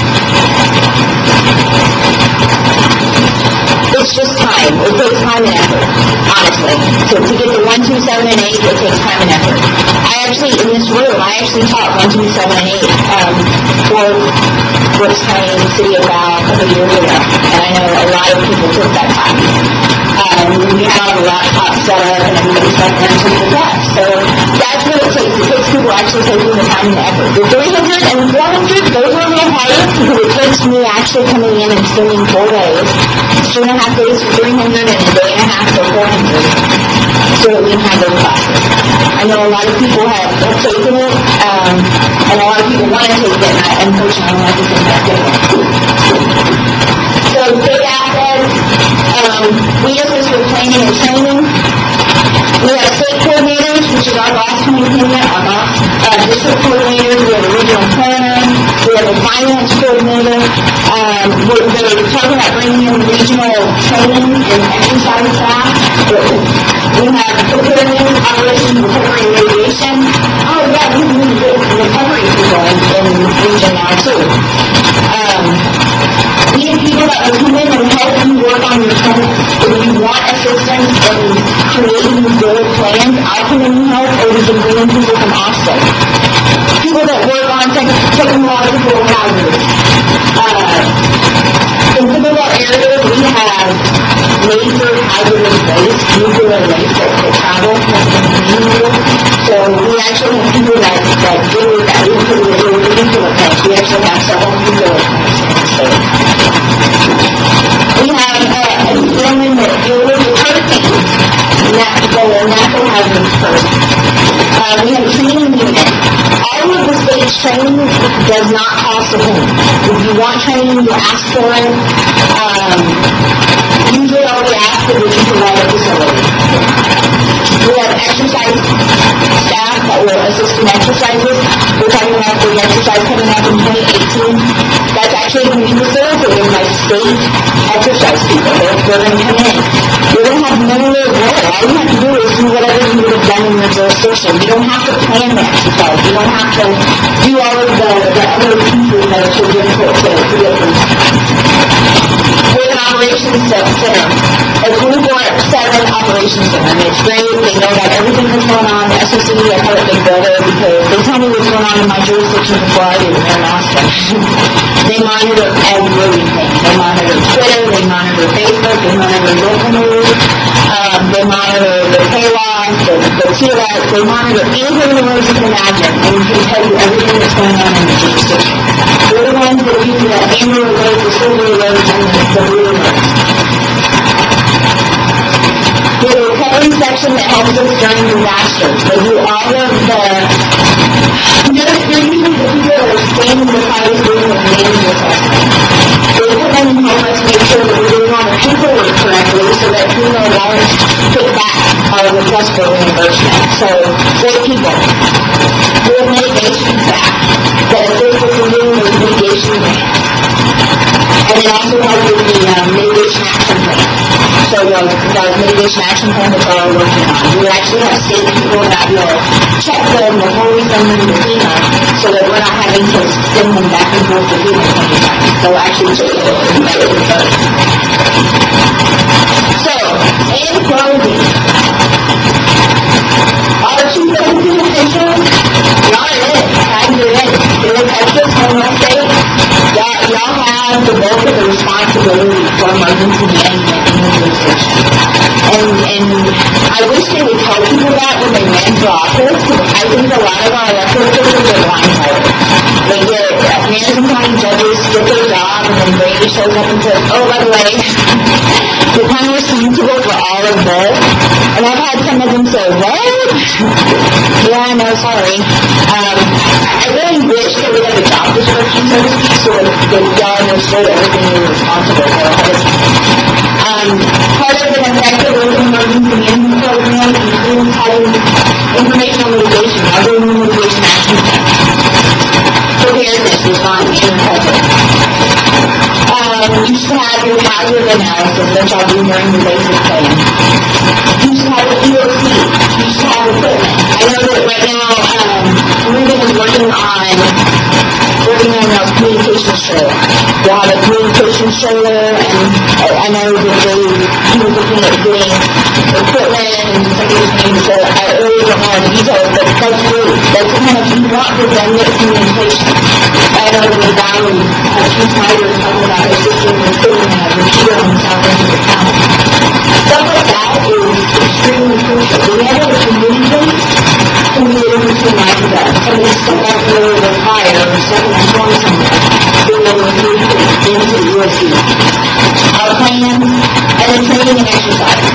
It's just time. It takes time and effort, honestly. So to get the 1, 2, 7, and 8, it takes time and effort. In this room, I actually taught 1, 2, 7, and 8 for Brooks County City of Val a couple years ago. And I know a lot of people took that class. We had all the laptops set up and everybody sat there and took the class. So that's what it takes. It takes people actually taking the time and effort. The 300 and 400, those are a little harder because it takes me actually coming in and spending 4 days. 2.5 days for 300 and a day and a half for 400. So that we can have those classes. I know a lot of people have taken it, and a lot of people want to take it, and unfortunately, I think that's different. So big assets, we just was for planning and training. We have state coordinators, which is our boss coming in here, our boss, district coordinators, we have a regional planner, we have a finance coordinator. We're talking about bringing in regional training and exercise staff. We have preparing operations, recovery, and mitigation. Oh yeah, we need good recovery people in the region now too. We need people that will come in and help you work on your plans. If you want assistance in creating good plans, I'll come in and help, or we can bring in people from Austin. People that work on technological hazards. In some of our areas, we have major hazardous waste, nuclear waste that travel from the community. So we actually have people that deal with that. We have people that deal with the nuclear plants. We actually have several nuclear plants in the state. We have women that deal with hurricanes, natural hazards first. We have a training unit. All of the state's training does not cost a penny. If you want training, you ask for it. Usually all we ask is that you provide a facility. We have exercise staff that will assist in exercises. We're talking about the exercise coming up in 2018. That's actually going to be facilitated by state exercise people. They're going to come in. You're going to have no role. All you have to do is do whatever you would have done in your jurisdiction. You don't have to plan the exercise. You don't have to do all of the other pieces that are so difficult to get through. We have an operations center. A 24/7 operations center. And it's great. They know about everything that's going on. The SOC, I call it Big Brother because they tell me what's going on in my jurisdiction before I do when they're in Austin. They monitor everything. They monitor Twitter. They monitor Facebook. They monitor local news. They monitor the KLOS, the TLS. They monitor anything in the world you can imagine and can tell you everything that's going on in the jurisdiction. They're the ones that use the annual alert, the silver alert, and the blue alert. We have a recovery section that helps us during disasters. They do all of the... They're usually the people that are standing beside us doing the damage assessment. They come in and help us make sure that we're doing all the paperwork correctly so that we know won't put back our request for reimbursement. So, great people. We have mitigation staff that assist us in doing those mitigation grants. And it also helps with the mitigation action plan. So the mitigation action plan that we're working on. We actually have state people that will check them before we send them to FEMA so that we're not having to send them back and forth to FEMA 20 times. They'll actually check them. So, in closing, our 2017 officials, y'all are in. Tags are in. You're in Texas, home health state. Y'all have the bulk of the responsibility for emergency management and utilization. And I wish they would tell people that when they ran for office, because I think a lot of our elected officials are blindsided. They get Madison County judges get their job, and then Brady shows up and says, oh, by the way, you're kind of responsible for all of this. And I've had some of them say, what? Yeah, I know, sorry. I really wish that we had a job description, so to speak, so that y'all understood everything we were responsible for ahead of time. Part of an effective local emergency management program includes having information on mitigation, other mitigation action plans, preparedness, response, and recovery. You should have your hazard analysis that y'all do during the basic plan. You should have an EOC. You should have equipment. I know that right now, Ruben is working on a communication trailer. We'll have a communication trailer, and I know that he was looking at getting equipment and some of these things, so I really don't know all the details, but that's great. That's kind of, you want redundant communication. I know that the Valley, Chief Snyder is talking about her sister and equipment and a repeater on the south end of the county. Stuff like that is extremely crucial. We have a community can be in between life and death. Somebody stuck out in the middle of a fire or stuck in a storm somewhere. They will remove it into the USC. Our plans, and then training and exercise.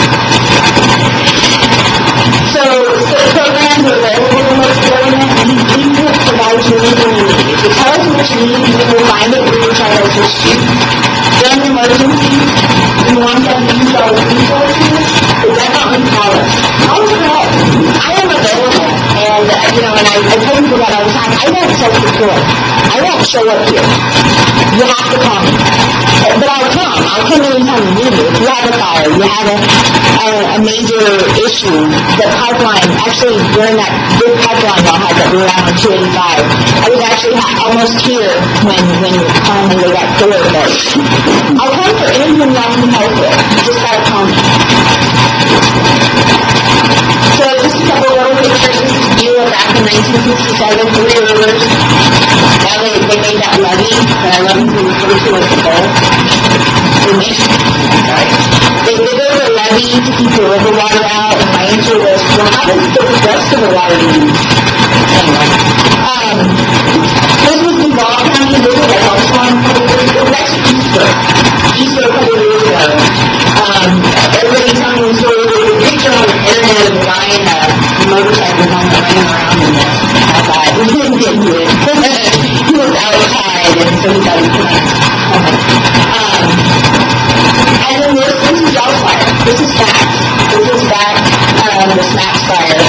So, state programs are available in most government, and we will provide you anything you need. If you tell us what you need, we will find it, we will try to assist you. During emergencies, we want them to use our resources, but definitely call us. Call us up. I am available, and I tell people that all the time. I won't self-report. I won't show up here. You have to call me. But I'll come. I'll come anytime you need me. If you have a fire, you have a major issue, the pipeline, actually during that big pipeline y'all had that we were on 285, I was actually almost here when finally they got cleared, but I'll come for anything y'all can help with. You just gotta call me. So just a couple little pictures. This is View back in 1967, 3 rivers. Now they made that levee, that I love to refer to as the bowl. They built a levee to keep the river water out, and my answer was, well, how does the rest of the water use? Anyway, this was Duval County. This was like also on a couple years ago. It was actually Easter a couple years ago. Everybody telling me the story. There was a picture on the internet of a guy in a motorcycle home that ran around in this. I thought, he didn't get good. He was outside, and so he got his pants. And then this is y'all's fire. This is SNAPS. This is back, the SNAPS fire.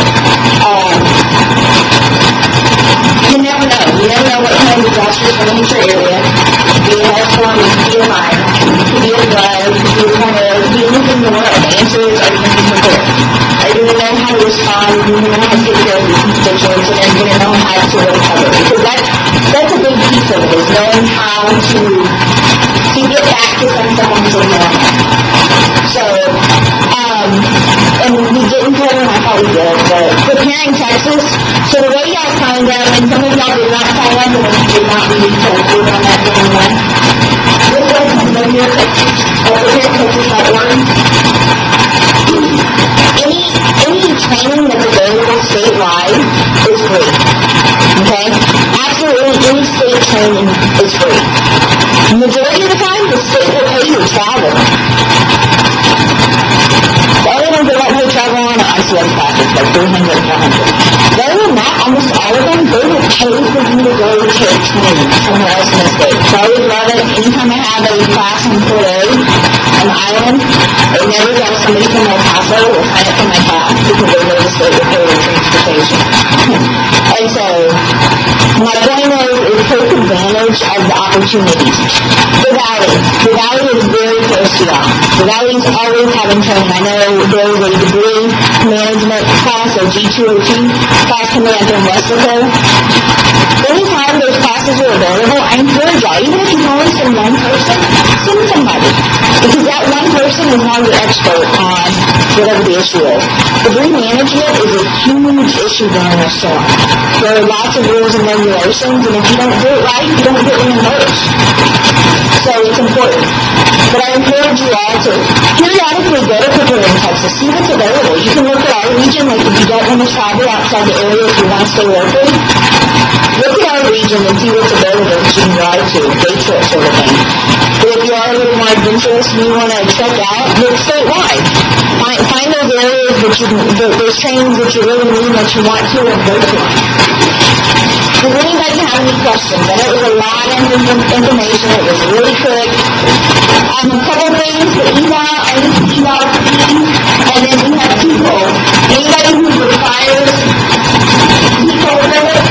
You never know. You never know what kind of disasters are in your area. Be a hailstorm, it could be a fire, it could be a flood, it could be a tornado, it could be anything in the world. The answer is, are you going to be prepared? Are you going to know how to respond? Are you going to know how to take care of your constituents? And are you going to know how to recover? Because that's a big piece of it, is knowing how to get back to some forms of normal. So, and we didn't cover, and I thought we did, but preparing Texas. So the way y'all signed up, and some of y'all did not sign up, and you did not need to approve on that day one. This was Prepare Texas, preparetexas.org. Any training that's available statewide is free. Okay? Absolutely any state training is free. The majority of the time, the state will pay you to travel. The only ones that won't pay travel on are ICS classes, like 300 or 400. Other than that, almost all of them, they will pay for you to go take training somewhere else in the state. So I would love it. Anytime I have a class on Port A, an island, or never got somebody from El Paso will sign up for my class because they go to the state with their transportation. And so, my point is take advantage of the opportunities. The Valley is very close to y'all. The You're always having training. I know there was a debris management class, or G202 class coming out in Westlaco. Anytime those classes are available, I encourage y'all, even if you can only send one person, send somebody. Because that one person is now your expert on whatever the issue is. Debris management is a huge issue during a storm. There are lots of rules and regulations, and if you don't do it right, you don't get reimbursed. So it's important. But I encourage you all to periodically go to Pickering, Texas, see what's available. You can look at our region, like if you don't want to travel outside the area, if you want to stay local, look at our region and see what's available that you can drive to, day trip sort of thing. But if you are a little more adventurous and you want to check out, look statewide. Find those areas those trainings that you really need, that you want to, and go to them. Does anybody have any questions? I know it was a lot of information. It was really quick. A couple things, the eval, I need to eval fee, and then we have people. Anybody who requires people credit?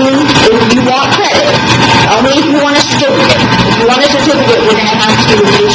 If you want a certificate, we're going to have to